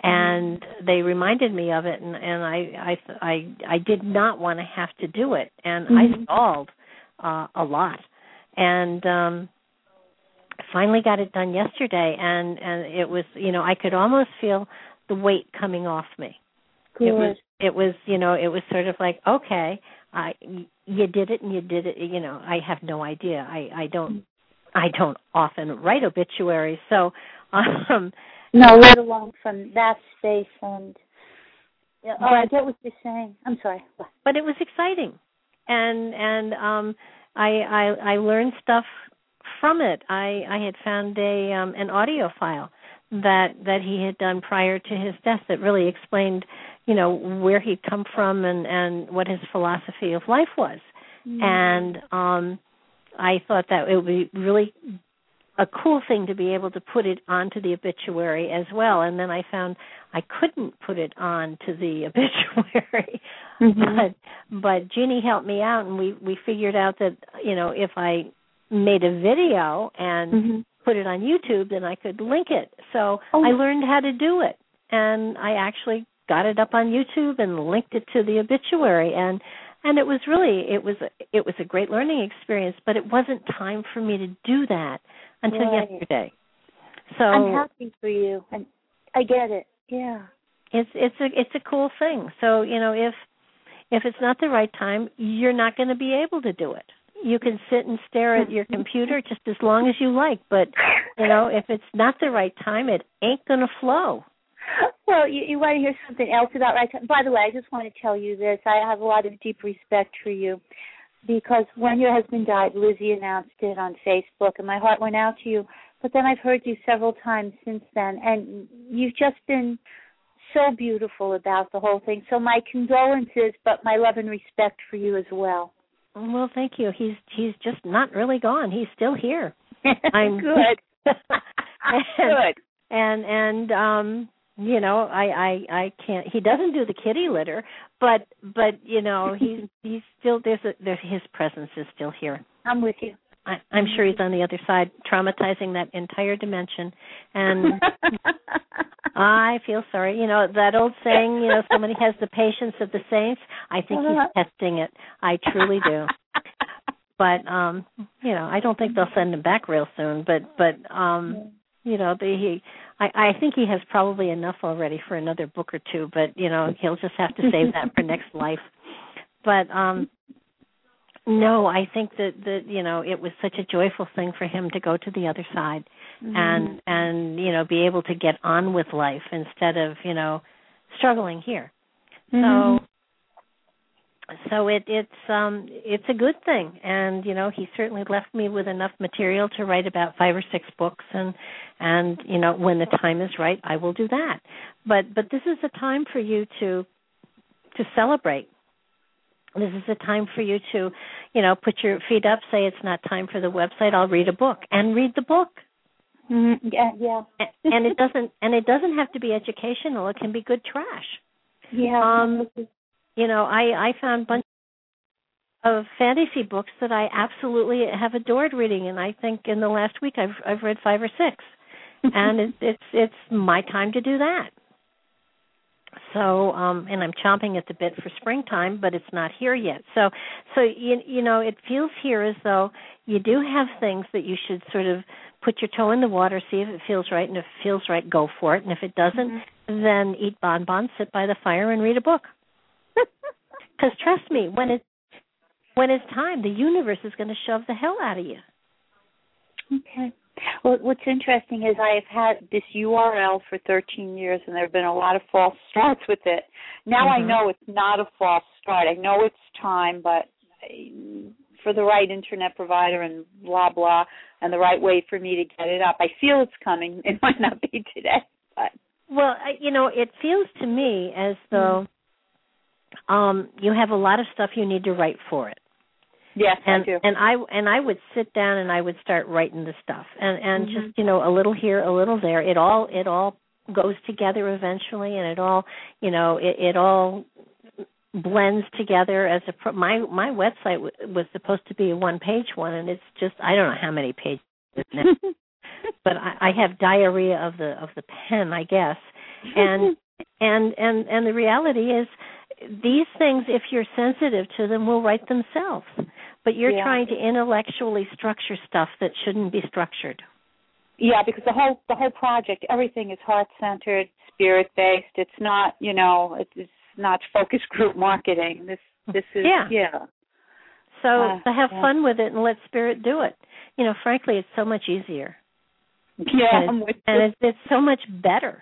[SPEAKER 2] and mm-hmm. they reminded me of it, and, and I, I I I did not want to have to do it, and mm-hmm. I stalled uh, a lot, and um, finally got it done yesterday, and and it was, you know, I could almost feel the weight coming off me.
[SPEAKER 6] Good.
[SPEAKER 2] It was, it was, you know, it was sort of like, okay, I, you did it and you did it. You know, I have no idea. I, I don't, I don't often write obituaries, so. Um,
[SPEAKER 6] no, let alone from that space. And oh, but, I get what you're saying. I'm sorry.
[SPEAKER 2] But it was exciting, and and um, I, I I learned stuff from it. I, I had found a um, an audio file that that he had done prior to his death that really explained, you know, where he'd come from and, and what his philosophy of life was. Mm-hmm. And um, I thought that it would be really a cool thing to be able to put it onto the obituary as well. And then I found I couldn't put it onto the obituary. Mm-hmm. But but Jeannie helped me out, and we, we figured out that, you know, if I made a video and mm-hmm. put it on YouTube, then I could link it. So oh. I learned how to do it, and I actually got it up on YouTube and linked it to the obituary, and and it was really it was it was a great learning experience. But it wasn't time for me to do that until right. yesterday. So
[SPEAKER 6] I'm happy for you, and I get it. Yeah,
[SPEAKER 2] it's it's a it's a cool thing. So you know, if if it's not the right time, you're not going to be able to do it. You can sit and stare at your computer just as long as you like, but, you know, if it's not the right time, it ain't going to flow.
[SPEAKER 6] Well, you, you want to hear something else about right time? By the way, I just want to tell you this. I have a lot of deep respect for you because when your husband died, Lizzie announced it on Facebook, and my heart went out to you. But then I've heard you several times since then, and you've just been so beautiful about the whole thing. So my condolences, but my love and respect for you as well.
[SPEAKER 2] Well, thank you. He's he's just not really gone. He's still here.
[SPEAKER 6] I'm good.
[SPEAKER 2] and,
[SPEAKER 6] good.
[SPEAKER 2] And and um, you know, I, I I can't. He doesn't do the kitty litter, but but you know, he's he's still there's a there's his presence is still here.
[SPEAKER 6] I'm with you.
[SPEAKER 2] I, I'm sure he's on the other side, traumatizing that entire dimension, and I feel sorry. You know, that old saying, you know, somebody has the patience of the saints. I think he's testing it. I truly do. But, um, you know, I don't think they'll send him back real soon. But, but um, you know, the, he, I, I think he has probably enough already for another book or two. But, you know, he'll just have to save that for next life. But, um no, I think that, that, you know, it was such a joyful thing for him to go to the other side mm-hmm. and, and, you know, be able to get on with life instead of, you know, struggling here. Mm-hmm. So so it, it's um it's a good thing. And, you know, he certainly left me with enough material to write about five or six books. And, and you know, when the time is right, I will do that. But but this is a time for you to to celebrate. This is a time for you to, you know, put your feet up, say it's not time for the website, I'll read a book, and read the book.
[SPEAKER 6] Mm-hmm. Yeah, yeah.
[SPEAKER 2] and, and it doesn't and it doesn't have to be educational. It can be good trash.
[SPEAKER 6] Yeah.
[SPEAKER 2] Um, you know, I, I found bunches of fantasy books that I absolutely have adored reading, and I think in the last week I've I've read five or six, and it, it's it's my time to do that. So, um, and I'm chomping at the bit for springtime, but it's not here yet. So, so you, you know, it feels here as though you do have things that you should sort of put your toe in the water, see if it feels right, and if it feels right, go for it. And if it doesn't, mm-hmm. then eat bonbons, sit by the fire, and read a book. Because trust me, when it's when it's time, the universe is going to shove the hell out of you.
[SPEAKER 6] Okay. Well, what's interesting is I have had this U R L for thirteen years, and there have been a lot of false starts with it. Now mm-hmm. I know it's not a false start. I know it's time, but for the right internet provider and blah, blah, and the right way for me to get it up. I feel it's coming. It might not be today, but.
[SPEAKER 2] Well, you know, it feels to me as though mm-hmm. um, you have a lot of stuff you need to write for it.
[SPEAKER 6] Yes,
[SPEAKER 2] and,
[SPEAKER 6] I do.
[SPEAKER 2] And I and I would sit down and I would start writing the stuff, and and
[SPEAKER 6] mm-hmm.
[SPEAKER 2] just you know a little here, a little there. It all it all goes together eventually, and it all you know it, it all blends together as a pro- my my website w- was supposed to be a one page one, and it's just I don't know how many pages now. But I, I have diarrhea of the of the pen, I guess, and and and and the reality is these things, if you're sensitive to them, will write themselves. But you're
[SPEAKER 6] yeah.
[SPEAKER 2] trying to intellectually structure stuff that shouldn't be structured.
[SPEAKER 6] Yeah, because the whole the whole project, everything is heart centered, spirit based. It's not, you know, it's, it's not focus group marketing. This this is
[SPEAKER 2] yeah.
[SPEAKER 6] yeah.
[SPEAKER 2] So
[SPEAKER 6] uh,
[SPEAKER 2] to have
[SPEAKER 6] yeah.
[SPEAKER 2] fun with it and let spirit do it. You know, frankly, it's so much easier.
[SPEAKER 6] Yeah,
[SPEAKER 2] and
[SPEAKER 6] I'm
[SPEAKER 2] it's,
[SPEAKER 6] with
[SPEAKER 2] and it's, it's so much better.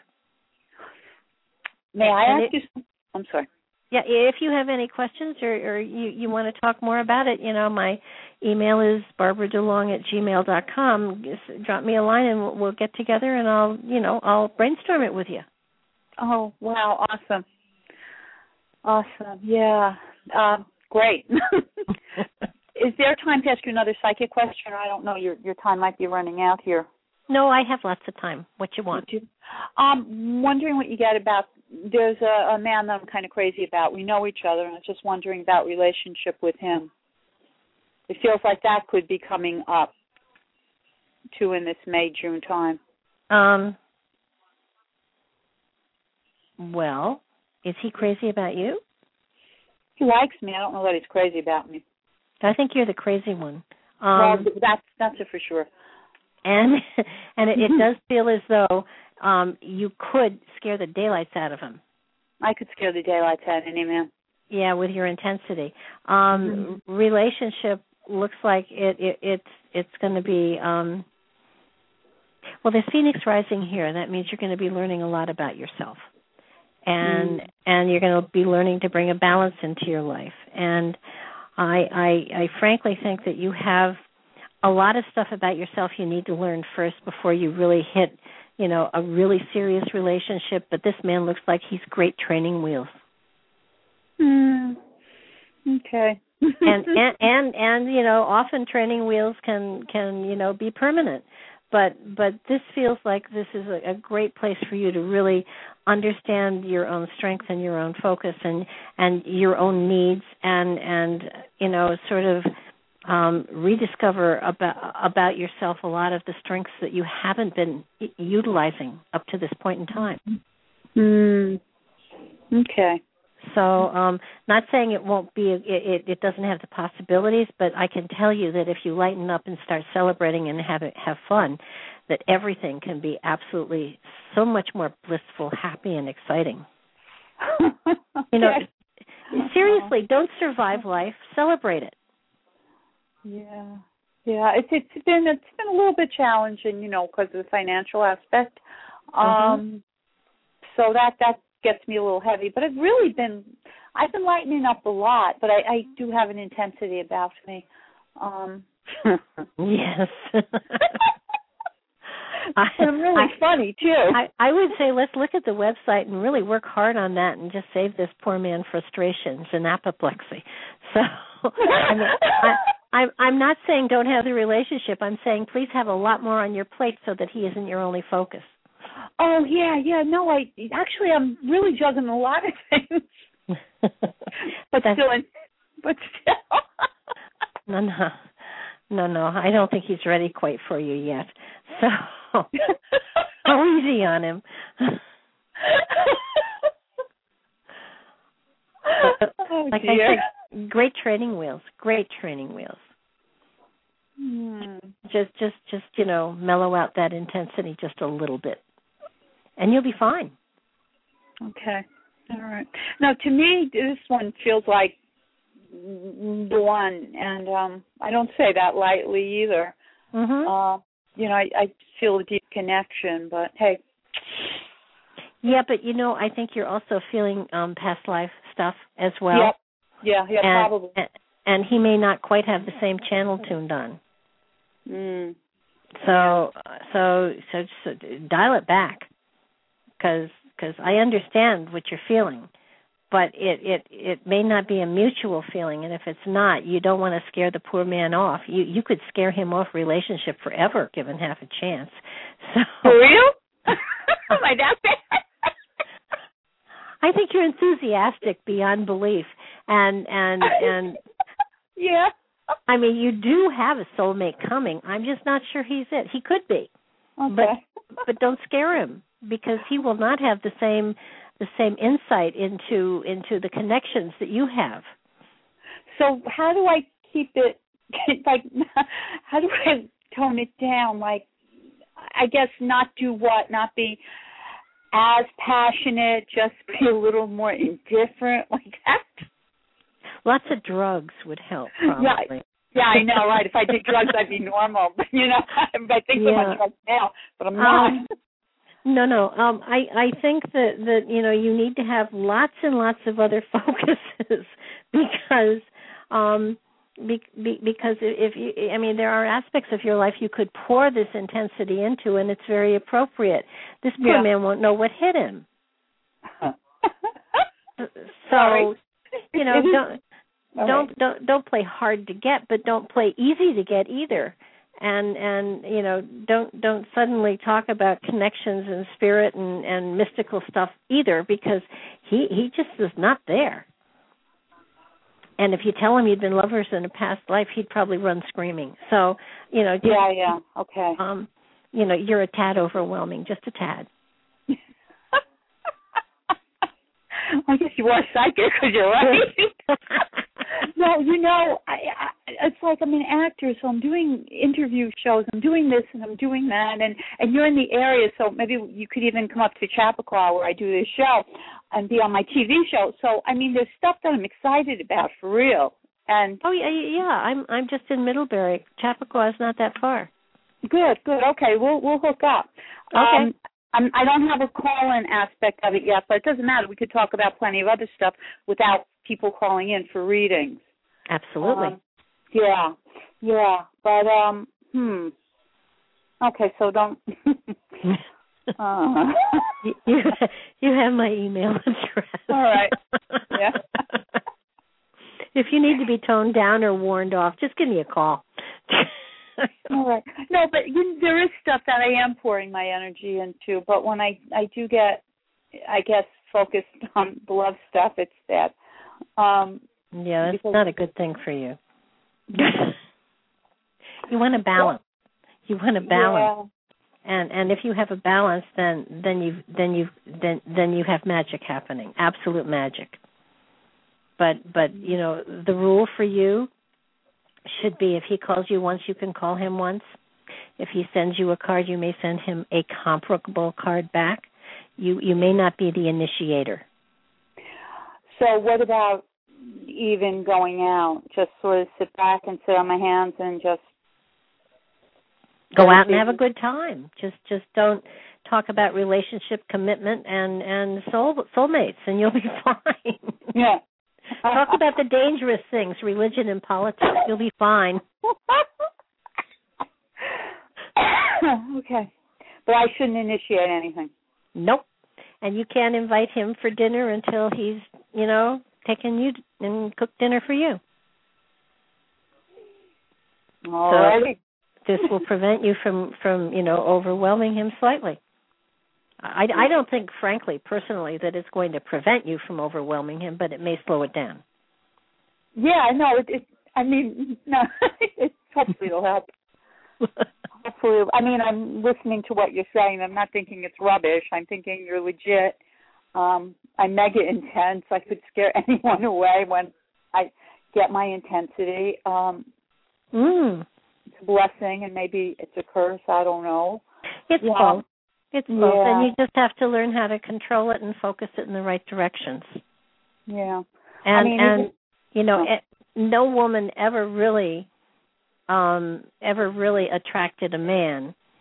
[SPEAKER 6] May I
[SPEAKER 2] and
[SPEAKER 6] ask
[SPEAKER 2] it,
[SPEAKER 6] you something? I'm sorry.
[SPEAKER 2] Yeah, if you have any questions or, or you, you want to talk more about it, you know, my email is barbara delong at gmail dot com. Just drop me a line and we'll, we'll get together and I'll, you know, I'll brainstorm it with you.
[SPEAKER 6] Oh, wow, awesome. Awesome, yeah. Um, great. Is there time to ask you another psychic question? I don't know, your your time might be running out here.
[SPEAKER 2] No, I have lots of time. What you want?
[SPEAKER 6] You? Um, wondering what you get about, there's a, a man that I'm kind of crazy about. We know each other, and I'm just wondering about relationship with him. It feels like that could be coming up, too, in this May, June time.
[SPEAKER 2] Um. Well, is he crazy about you?
[SPEAKER 6] He likes me. I don't know that he's crazy about me.
[SPEAKER 2] I think you're the crazy one. Um,
[SPEAKER 6] well, that's, that's it for sure.
[SPEAKER 2] And and it, it does feel as though um, you could scare the daylights out of him.
[SPEAKER 6] I could scare the daylights out of any man.
[SPEAKER 2] Yeah, with your intensity. Um, mm-hmm. Relationship looks like it, it it's it's going to be um, well. There's Phoenix rising here. That means you're going to be learning a lot about yourself, and mm. and you're going to be learning to bring a balance into your life. And I I, I frankly think that you have a lot of stuff about yourself you need to learn first before you really hit, you know, a really serious relationship. But this man looks like he's great training wheels.
[SPEAKER 6] Mm. Okay.
[SPEAKER 2] and, and and and you know, often training wheels can can you know be permanent. But but this feels like this is a, a great place for you to really understand your own strength and your own focus and and your own needs and and you know sort of. Um, rediscover about about yourself a lot of the strengths that you haven't been utilizing up to this point in time.
[SPEAKER 6] Mm. Okay.
[SPEAKER 2] So, um, not saying it won't be, it, it, it doesn't have the possibilities, but I can tell you that if you lighten up and start celebrating and have it, have fun, that everything can be absolutely so much more blissful, happy, and exciting. You know, seriously, don't survive life, celebrate it.
[SPEAKER 6] Yeah, yeah. It's it's been it's been a little bit challenging, you know, because of the financial aspect. Um,
[SPEAKER 2] mm-hmm.
[SPEAKER 6] So that that gets me a little heavy. But I've really been I've been lightening up a lot. But I, I do have an intensity about me. Um,
[SPEAKER 2] yes.
[SPEAKER 6] I'm really
[SPEAKER 2] I,
[SPEAKER 6] funny too.
[SPEAKER 2] I, I would say let's look at the website and really work hard on that and just save this poor man frustrations and apoplexy. So I mean, I, I'm I'm not saying don't have the relationship. I'm saying please have a lot more on your plate so that he isn't your only focus.
[SPEAKER 6] Oh yeah, yeah. No, I actually I'm really juggling a lot of things. but
[SPEAKER 2] That's,
[SPEAKER 6] still, but still.
[SPEAKER 2] no, no, no, no. I don't think he's ready quite for you yet. So go easy on him.
[SPEAKER 6] Oh,
[SPEAKER 2] like
[SPEAKER 6] dear.
[SPEAKER 2] I said, great training wheels. Great training wheels.
[SPEAKER 6] Hmm.
[SPEAKER 2] Just, just, just you know, mellow out that intensity just a little bit, and you'll be fine.
[SPEAKER 6] Okay. All right. Now, to me, this one feels like the one, and um, I don't say that lightly either.
[SPEAKER 2] Mm-hmm.
[SPEAKER 6] Uh, you know, I, I feel a deep connection, but hey.
[SPEAKER 2] Yeah, but you know, I think you're also feeling um, past life stuff as well.
[SPEAKER 6] Yep. Yeah, yeah,
[SPEAKER 2] and,
[SPEAKER 6] probably.
[SPEAKER 2] And, and he may not quite have the same channel tuned on.
[SPEAKER 6] Mm.
[SPEAKER 2] So, so, so, so dial it back, because because I understand what you're feeling, but it, it it may not be a mutual feeling, and if it's not, you don't want to scare the poor man off. You you could scare him off relationship forever, given half a chance. So,
[SPEAKER 6] for real? Like that?
[SPEAKER 2] I think you're enthusiastic beyond belief, and and and
[SPEAKER 6] yeah.
[SPEAKER 2] I mean, you do have a soulmate coming. I'm just not sure he's it. He could be,
[SPEAKER 6] okay.
[SPEAKER 2] but but don't scare him, because he will not have the same the same insight into into the connections that you have.
[SPEAKER 6] So how do I keep it like? How do I tone it down? Like, I guess not do what? Not be as passionate, just be a little more indifferent, like that.
[SPEAKER 2] Lots of drugs would help, probably.
[SPEAKER 6] Yeah, yeah, I know, right? If I did drugs, I'd be normal. But you know, I think
[SPEAKER 2] yeah.
[SPEAKER 6] so much drugs now, but I'm not.
[SPEAKER 2] Um, no, no. Um, I I think that that you know you need to have lots and lots of other focuses, because um be, be, because if you, I mean, there are aspects of your life you could pour this intensity into, and it's very appropriate. This poor
[SPEAKER 6] yeah.
[SPEAKER 2] man won't know what hit him. So,
[SPEAKER 6] Sorry.
[SPEAKER 2] you know, don't don't right. don't don't play hard to get, but don't play easy to get either. And and you know, don't don't suddenly talk about connections and spirit and, and mystical stuff either, because he he just is not there. And if you tell him you'd been lovers in a past life, he'd probably run screaming. So, you know, just,
[SPEAKER 6] yeah, yeah, okay.
[SPEAKER 2] Um, you know, you're a tad overwhelming, just a tad.
[SPEAKER 6] I guess you are psychic, because you're right. No, you know, I, I, it's like I'm an actor, so I'm doing interview shows, I'm doing this and I'm doing that, and, and you're in the area, so maybe you could even come up to Chappaqua where I do this show and be on my T V show. So, I mean, there's stuff that I'm excited about, for real. And
[SPEAKER 2] oh, yeah, yeah, I'm I'm just in Middlebury. Chappaqua is not that far.
[SPEAKER 6] Good, good. Okay, we'll we'll hook up.
[SPEAKER 2] Okay.
[SPEAKER 6] Um, I'm, I don't have a call-in aspect of it yet, but it doesn't matter. We could talk about plenty of other stuff without people calling in for readings.
[SPEAKER 2] Absolutely.
[SPEAKER 6] Um, yeah, yeah. But, um, hmm. Okay, so don't... uh.
[SPEAKER 2] you, you, you have my email address.
[SPEAKER 6] All right. Yeah.
[SPEAKER 2] If you need to be toned down or warned off, just give me a call.
[SPEAKER 6] All right. No, but you, there is stuff that I am pouring my energy into, but when I, I do get, I guess, focused on the love stuff, it's that. Um,
[SPEAKER 2] yeah, that's not a good thing for you. You want a balance. You want a balance. Yeah. And and if you have a balance, then then you then you then then you have magic happening, absolute magic. But but you know, the rule for you should be, if he calls you once, you can call him once. If he sends you a card, you may send him a comparable card back. You you may not be the initiator.
[SPEAKER 6] So what about even going out? Just sort of sit back and sit on my hands and just
[SPEAKER 2] go out and have a good time. Just just don't talk about relationship, commitment, and and soul soulmates, and you'll be fine.
[SPEAKER 6] Yeah.
[SPEAKER 2] Talk about the dangerous things, religion and politics. You'll be fine.
[SPEAKER 6] Okay. But I shouldn't initiate anything.
[SPEAKER 2] Nope. And you can't invite him for dinner until he's, you know, taken you and cooked dinner for you.
[SPEAKER 6] All right.
[SPEAKER 2] So this will prevent you from, from, you know, overwhelming him slightly. I, I don't think, frankly, personally, that it's going to prevent you from overwhelming him, but it may slow it down.
[SPEAKER 6] Yeah, no, it, it I mean, no, it, hopefully it'll help. Hopefully, I mean, I'm listening to what you're saying. I'm not thinking it's rubbish. I'm thinking you're legit. Um, I'm mega intense. I could scare anyone away when I get my intensity. Um,
[SPEAKER 2] mm.
[SPEAKER 6] It's a blessing, and maybe it's a curse. I don't know.
[SPEAKER 2] It's
[SPEAKER 6] yeah.
[SPEAKER 2] both. It's both,
[SPEAKER 6] yeah.
[SPEAKER 2] and you just have to learn how to control it and focus it in the right directions.
[SPEAKER 6] Yeah.
[SPEAKER 2] And,
[SPEAKER 6] I mean,
[SPEAKER 2] and
[SPEAKER 6] even,
[SPEAKER 2] you know, it, no woman ever really, um, ever really attracted a man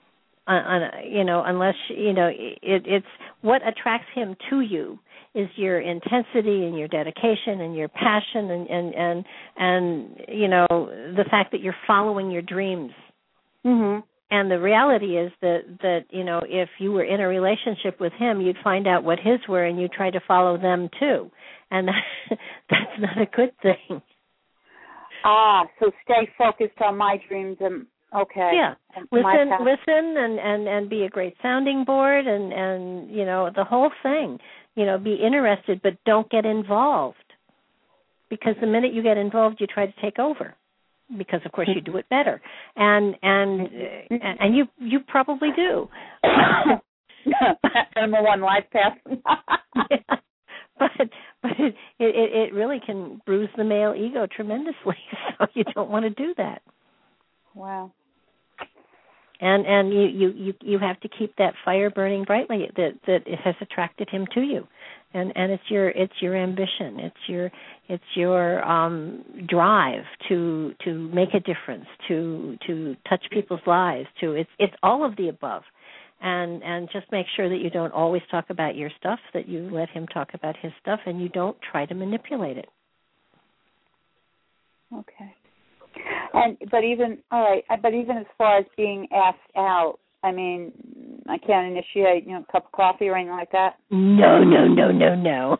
[SPEAKER 2] on, you know, unless, you know, it, it's what attracts him to you is your intensity and your dedication and your passion and, and, and, and you know, the fact that you're following your dreams.
[SPEAKER 6] Mhm.
[SPEAKER 2] And the reality is that, that, you know, if you were in a relationship with him, you'd find out what his were and you'd try to follow them too. And that, that's not a good thing.
[SPEAKER 6] Ah, so stay focused on my dreams and okay.
[SPEAKER 2] Yeah.
[SPEAKER 6] And
[SPEAKER 2] listen
[SPEAKER 6] my
[SPEAKER 2] listen and, and, and be a great sounding board and, and, you know, the whole thing. You know, be interested, but don't get involved. Because the minute you get involved, you try to take over. Because of course you do it better, and and and you you probably do.
[SPEAKER 6] Number one life path.
[SPEAKER 2] Yeah. But but it, it it really can bruise the male ego tremendously. So you don't want to do that.
[SPEAKER 6] Wow.
[SPEAKER 2] And and you, you, you, you have to keep that fire burning brightly that, that it has attracted him to you. And and it's your it's your ambition, it's your it's your um, drive to to make a difference, to to touch people's lives, to it's it's all of the above. And and just make sure that you don't always talk about your stuff, that you let him talk about his stuff, and you don't try to manipulate it.
[SPEAKER 6] Okay. And but even all right, but even as far as being asked out, I mean, I can't initiate, you know, a cup of coffee or anything like that.
[SPEAKER 2] No, no, no, no, no.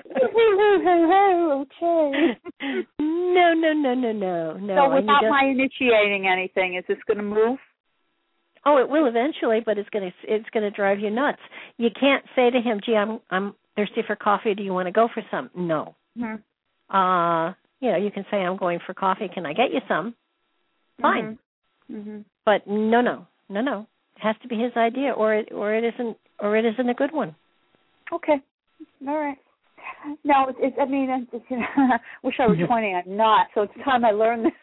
[SPEAKER 6] Okay.
[SPEAKER 2] No, no, no, no, no, no.
[SPEAKER 6] So without my initiating anything, is this going to move?
[SPEAKER 2] Oh, it will eventually, but it's going to it's going to drive you nuts. You can't say to him, "Gee, I'm I'm thirsty for coffee. Do you want to go for some?" No.
[SPEAKER 6] Mm-hmm.
[SPEAKER 2] Uh, you know, you can say, "I'm going for coffee. Can I get you some?" Fine.
[SPEAKER 6] Mm-hmm. Mm-hmm.
[SPEAKER 2] But no, no, no, no. It has to be his idea, or it or it isn't, or it isn't a good one.
[SPEAKER 6] Okay. All right. No, it's, it's I mean, it's, you know, I wish I were twenty. I'm not. So it's time I learn this.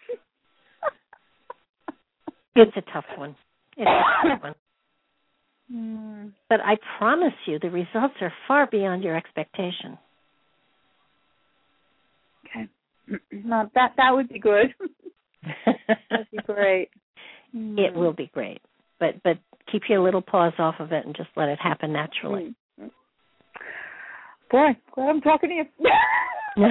[SPEAKER 2] It's a tough one. It's a tough one.
[SPEAKER 6] Mm.
[SPEAKER 2] But I promise you, the results are far beyond your expectation.
[SPEAKER 6] Okay. No, that that would be good. That'd be great. Mm.
[SPEAKER 2] It will be great. But but keep your little paws off of it and just let it happen naturally.
[SPEAKER 6] Mm. Boy, glad I'm talking to you.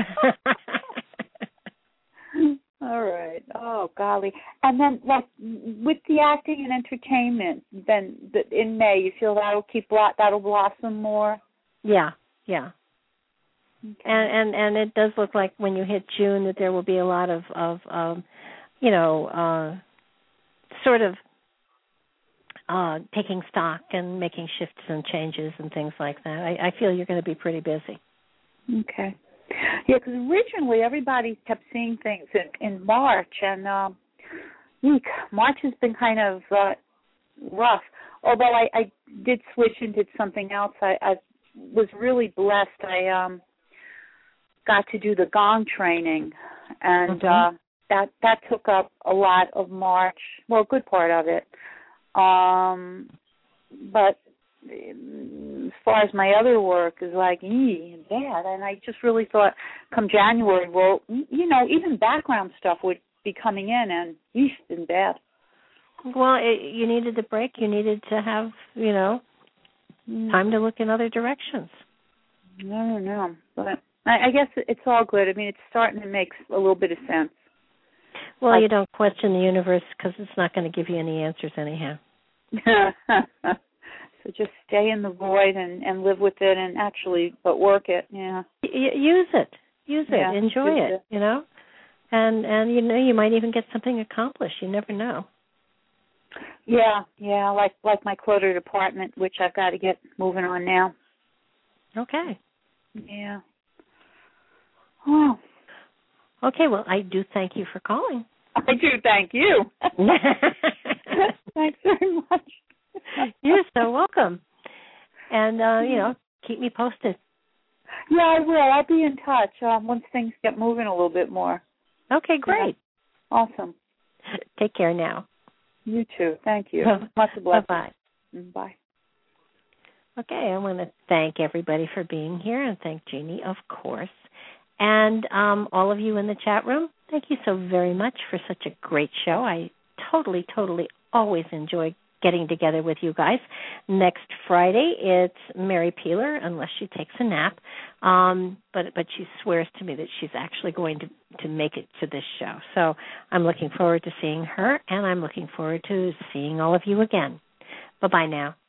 [SPEAKER 6] All right. Oh, golly. And then, like, with the acting and entertainment, then the, in May, you feel that'll keep that'll blossom more?
[SPEAKER 2] Yeah, yeah. Okay. And, and and it does look like when you hit June that there will be a lot of, of um, you know, uh, sort of uh, taking stock and making shifts and changes and things like that. I, I feel you're going to be pretty busy.
[SPEAKER 6] Okay. Yeah, because originally everybody kept seeing things in, in March, and um, eek, March has been kind of uh, rough. Although I, I did switch and did something else, I, I was really blessed. I um, got to do the gong training, and mm-hmm. uh, that that took up a lot of March. Well, a good part of it. Um, but as far as my other work is like, ee, bad. And I just really thought come January, well, you know, even background stuff would be coming in, and eesh, been bad.
[SPEAKER 2] Well, it, you needed the break. You needed to have, you know, mm. time to look in other directions.
[SPEAKER 6] I don't know. But I, I guess it's all good. I mean, it's starting to make a little bit of sense.
[SPEAKER 2] Well, like, you don't question the universe because it's not going to give you any answers anyhow.
[SPEAKER 6] So just stay in the void and, and live with it and actually, but work it, yeah.
[SPEAKER 2] Y- use it. Use it.
[SPEAKER 6] Yeah,
[SPEAKER 2] Enjoy
[SPEAKER 6] use
[SPEAKER 2] it,
[SPEAKER 6] it,
[SPEAKER 2] you know. And, and, you know, you might even get something accomplished. You never know.
[SPEAKER 6] Yeah, yeah, like like my cluttered apartment, which I've got to get moving on now.
[SPEAKER 2] Okay.
[SPEAKER 6] Yeah. Well.
[SPEAKER 2] Okay, well, I do thank you for calling.
[SPEAKER 6] I do thank you. Thanks very much.
[SPEAKER 2] You're so welcome. And, uh, you know, keep me posted.
[SPEAKER 6] Yeah, I will. I'll be in touch um, once things get moving a little bit more.
[SPEAKER 2] Okay, great.
[SPEAKER 6] Yeah. Awesome.
[SPEAKER 2] Take care now.
[SPEAKER 6] You too. Thank you. Much obliged.
[SPEAKER 2] Bye-bye.
[SPEAKER 6] Bye.
[SPEAKER 2] Okay, I want to thank everybody for being here and thank Jeanie, of course. And um, all of you in the chat room, thank you so very much for such a great show. I totally, totally always enjoy getting together with you guys. Next Friday, it's Mary Peeler, unless she takes a nap. Um, but but she swears to me that she's actually going to, to make it to this show. So I'm looking forward to seeing her, and I'm looking forward to seeing all of you again. Bye-bye now.